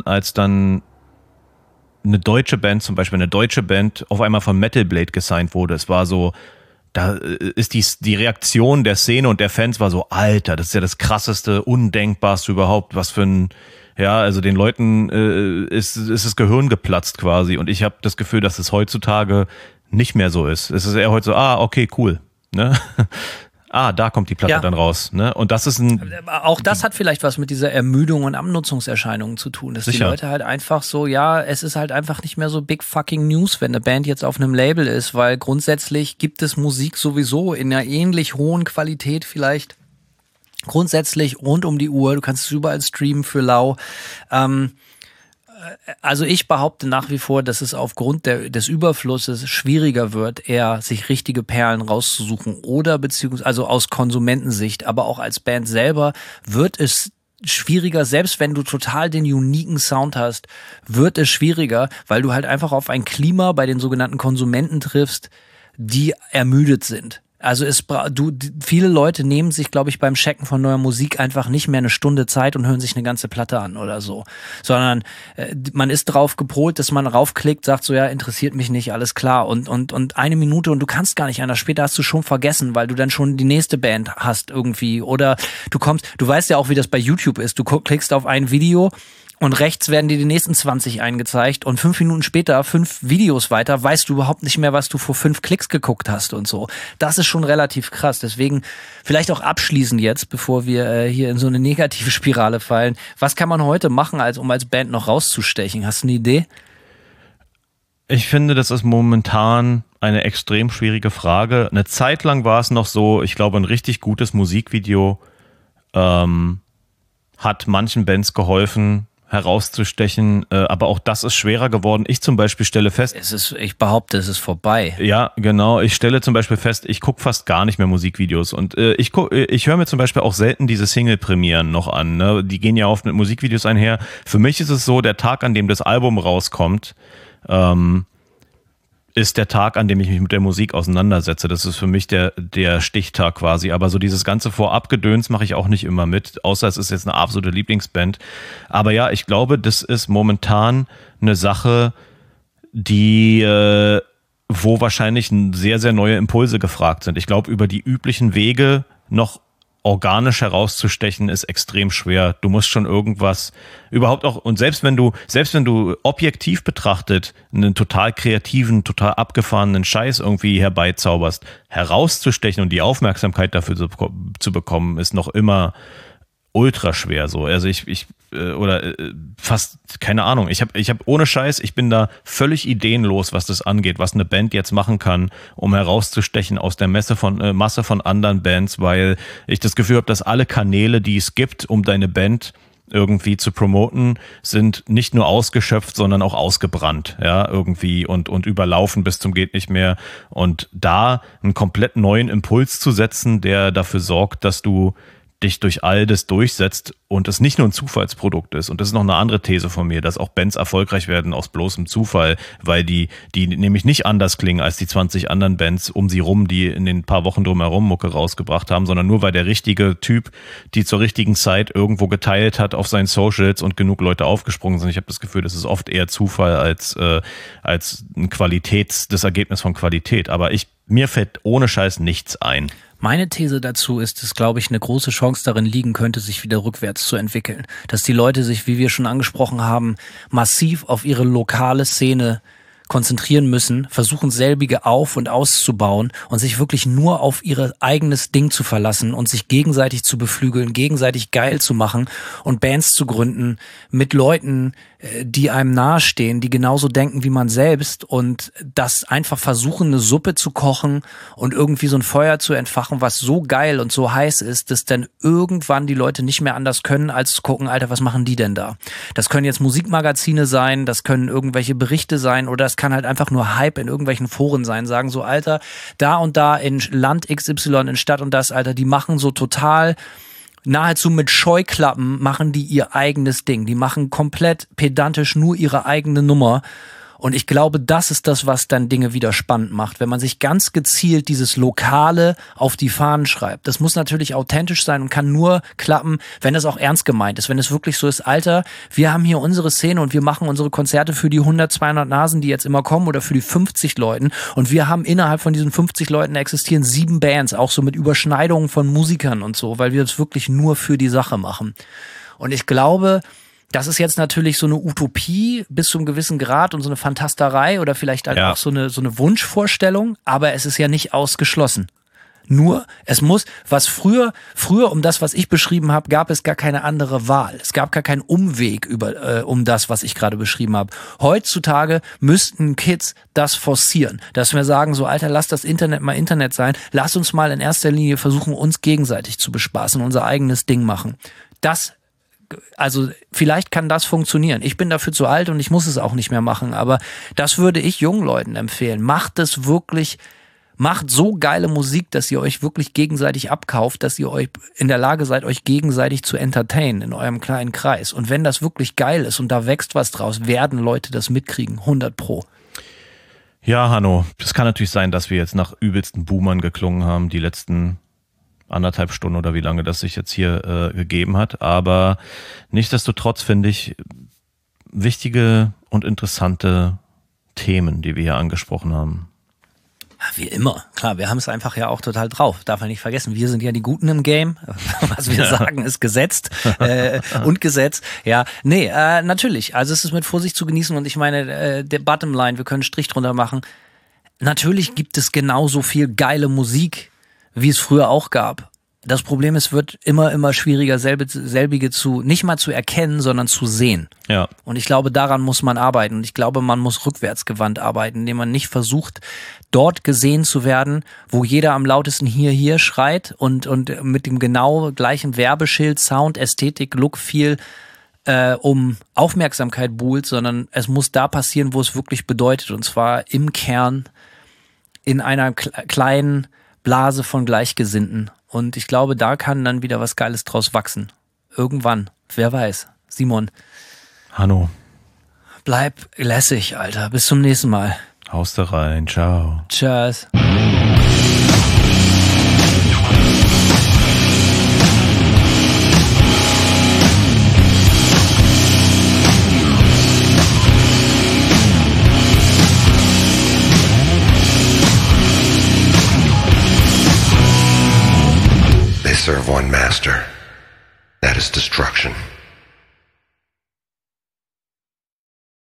eine deutsche Band, zum Beispiel eine deutsche Band, auf einmal von Metal Blade gesigned wurde. Es war so, da ist die Reaktion der Szene und der Fans war so, Alter, das ist ja das krasseste, undenkbarste überhaupt, was für ein, ja, also den Leuten ist das Gehirn geplatzt quasi und ich habe das Gefühl, dass es heutzutage nicht mehr so ist. Es ist eher heute so, okay, cool, ne? Da kommt die Platte dann raus. Ne? Und das ist auch das hat vielleicht was mit dieser Ermüdung und Abnutzungserscheinungen zu tun, dass die Leute halt einfach so, es ist halt einfach nicht mehr so big fucking News, wenn eine Band jetzt auf einem Label ist, weil grundsätzlich gibt es Musik sowieso in einer ähnlich hohen Qualität vielleicht grundsätzlich rund um die Uhr. Du kannst es überall streamen für lau. Also ich behaupte nach wie vor, dass es aufgrund des Überflusses schwieriger wird, eher sich richtige Perlen rauszusuchen oder beziehungsweise also aus Konsumentensicht, aber auch als Band selber wird es schwieriger, selbst wenn du total den uniken Sound hast, wird es schwieriger, weil du halt einfach auf ein Klima bei den sogenannten Konsumenten triffst, die ermüdet sind. Also viele Leute nehmen sich, glaube ich, beim Checken von neuer Musik einfach nicht mehr eine Stunde Zeit und hören sich eine ganze Platte an oder so, sondern man ist drauf gepolt, dass man raufklickt, sagt so, ja, interessiert mich nicht, alles klar und eine Minute und du kannst gar nicht anders, später hast du schon vergessen, weil du dann schon die nächste Band hast irgendwie oder du weißt ja auch, wie das bei YouTube ist, du klickst auf ein Video und rechts werden dir die nächsten 20 eingezeigt und 5 Minuten später, 5 Videos weiter, weißt du überhaupt nicht mehr, was du vor 5 Klicks geguckt hast und so. Das ist schon relativ krass. Deswegen vielleicht auch abschließend jetzt, bevor wir hier in so eine negative Spirale fallen. Was kann man heute machen, um als Band noch rauszustechen? Hast du eine Idee? Ich finde, das ist momentan eine extrem schwierige Frage. Eine Zeit lang war es noch so, ich glaube, ein richtig gutes Musikvideo hat manchen Bands geholfen, herauszustechen, aber auch das ist schwerer geworden. Ich zum Beispiel stelle fest... Ich behaupte, es ist vorbei. Ja, genau. Ich stelle zum Beispiel fest, ich gucke fast gar nicht mehr Musikvideos und ich höre mir zum Beispiel auch selten diese Single-Premieren noch an. Ne? Die gehen ja oft mit Musikvideos einher. Für mich ist es so, der Tag, an dem das Album rauskommt, ist der Tag, an dem ich mich mit der Musik auseinandersetze. Das ist für mich der Stichtag quasi. Aber so dieses ganze Vorabgedöns mache ich auch nicht immer mit, außer es ist jetzt eine absolute Lieblingsband. Aber ja, ich glaube, das ist momentan eine Sache, die, wo wahrscheinlich sehr, sehr neue Impulse gefragt sind. Ich glaube, über die üblichen Wege noch organisch herauszustechen, ist extrem schwer. Du musst schon irgendwas überhaupt auch, und selbst wenn du objektiv betrachtet einen total kreativen, total abgefahrenen Scheiß irgendwie herbeizauberst, herauszustechen und die Aufmerksamkeit dafür zu bekommen, ist noch immer ultra schwer so. Also fast, keine Ahnung. Ich hab ohne Scheiß, ich bin da völlig ideenlos, was das angeht, was eine Band jetzt machen kann, um herauszustechen aus der Masse von anderen Bands, weil ich das Gefühl habe, dass alle Kanäle, die es gibt, um deine Band irgendwie zu promoten, sind nicht nur ausgeschöpft, sondern auch ausgebrannt, ja, irgendwie und überlaufen bis zum geht nicht mehr. Und da einen komplett neuen Impuls zu setzen, der dafür sorgt, dass du dich durch all das durchsetzt und es nicht nur ein Zufallsprodukt ist. Und das ist noch eine andere These von mir, dass auch Bands erfolgreich werden aus bloßem Zufall, weil die nämlich nicht anders klingen als die 20 anderen Bands um sie rum, die in den paar Wochen drumherum Mucke rausgebracht haben, sondern nur weil der richtige Typ die zur richtigen Zeit irgendwo geteilt hat auf seinen Socials und genug Leute aufgesprungen sind. Ich habe das Gefühl, das ist oft eher Zufall als ein das Ergebnis von Qualität. Aber mir fällt ohne Scheiß nichts ein. Meine These dazu ist, dass, glaube ich, eine große Chance darin liegen könnte, sich wieder rückwärts zu entwickeln. Dass die Leute sich, wie wir schon angesprochen haben, massiv auf ihre lokale Szene konzentrieren müssen, versuchen selbige auf- und auszubauen und sich wirklich nur auf ihr eigenes Ding zu verlassen und sich gegenseitig zu beflügeln, gegenseitig geil zu machen und Bands zu gründen mit Leuten, die einem nahestehen, die genauso denken wie man selbst und das einfach versuchen, eine Suppe zu kochen und irgendwie so ein Feuer zu entfachen, was so geil und so heiß ist, dass dann irgendwann die Leute nicht mehr anders können, als zu gucken, Alter, was machen die denn da? Das können jetzt Musikmagazine sein, das können irgendwelche Berichte sein oder es kann halt einfach nur Hype in irgendwelchen Foren sein, sagen so, Alter, da und da in Land XY, in Stadt und das, Alter, die machen so total nahezu mit Scheuklappen machen die ihr eigenes Ding. Die machen komplett pedantisch nur ihre eigene Nummer. Und ich glaube, das ist das, was dann Dinge wieder spannend macht. Wenn man sich ganz gezielt dieses Lokale auf die Fahnen schreibt. Das muss natürlich authentisch sein und kann nur klappen, wenn es auch ernst gemeint ist. Wenn es wirklich so ist, Alter, wir haben hier unsere Szene und wir machen unsere Konzerte für die 100, 200 Nasen, die jetzt immer kommen oder für die 50 Leuten. Und wir haben innerhalb von diesen 50 Leuten existieren 7 Bands, auch so mit Überschneidungen von Musikern und so, weil wir es wirklich nur für die Sache machen. Und ich glaube, das ist jetzt natürlich so eine Utopie bis zu einem gewissen Grad und so eine Fantasterei oder vielleicht halt auch so eine Wunschvorstellung, aber es ist ja nicht ausgeschlossen. Nur, es muss, was früher um das, was ich beschrieben habe, gab es gar keine andere Wahl. Es gab gar keinen Umweg um das, was ich gerade beschrieben habe. Heutzutage müssten Kids das forcieren, dass wir sagen, so Alter, lass das Internet mal Internet sein, lass uns mal in erster Linie versuchen, uns gegenseitig zu bespaßen, unser eigenes Ding machen. Also vielleicht kann das funktionieren. Ich bin dafür zu alt und ich muss es auch nicht mehr machen, aber das würde ich jungen Leuten empfehlen. Macht so geile Musik, dass ihr euch wirklich gegenseitig abkauft, dass ihr euch in der Lage seid, euch gegenseitig zu entertainen in eurem kleinen Kreis. Und wenn das wirklich geil ist und da wächst was draus, werden Leute das mitkriegen, 100%. Ja, Hanno, es kann natürlich sein, dass wir jetzt nach übelsten Boomern geklungen haben, die letzten 1,5 Stunden oder wie lange das sich jetzt hier gegeben hat. Aber nichtsdestotrotz finde ich wichtige und interessante Themen, die wir hier angesprochen haben. Wie immer. Klar, wir haben es einfach ja auch total drauf. Darf man nicht vergessen, wir sind ja die Guten im Game. Was wir sagen, ist gesetzt und Gesetz. Ja, nee, natürlich. Also es ist mit Vorsicht zu genießen und ich meine, der Bottomline, wir können einen Strich drunter machen. Natürlich gibt es genauso viel geile Musik, wie es früher auch gab. Das Problem ist, es wird immer schwieriger, selbige nicht mal zu erkennen, sondern zu sehen. Ja. Und ich glaube, daran muss man arbeiten. Und ich glaube, man muss rückwärtsgewandt arbeiten, indem man nicht versucht, dort gesehen zu werden, wo jeder am lautesten hier schreit und mit dem genau gleichen Werbeschild, Sound, Ästhetik, Look, Feel um Aufmerksamkeit buhlt, sondern es muss da passieren, wo es wirklich bedeutet. Und zwar im Kern, in einer kleinen Blase von Gleichgesinnten. Und ich glaube, da kann dann wieder was Geiles draus wachsen. Irgendwann. Wer weiß. Simon. Hanno. Bleib lässig, Alter. Bis zum nächsten Mal. Haust da rein. Ciao. Tschüss. Serve one master. That is destruction.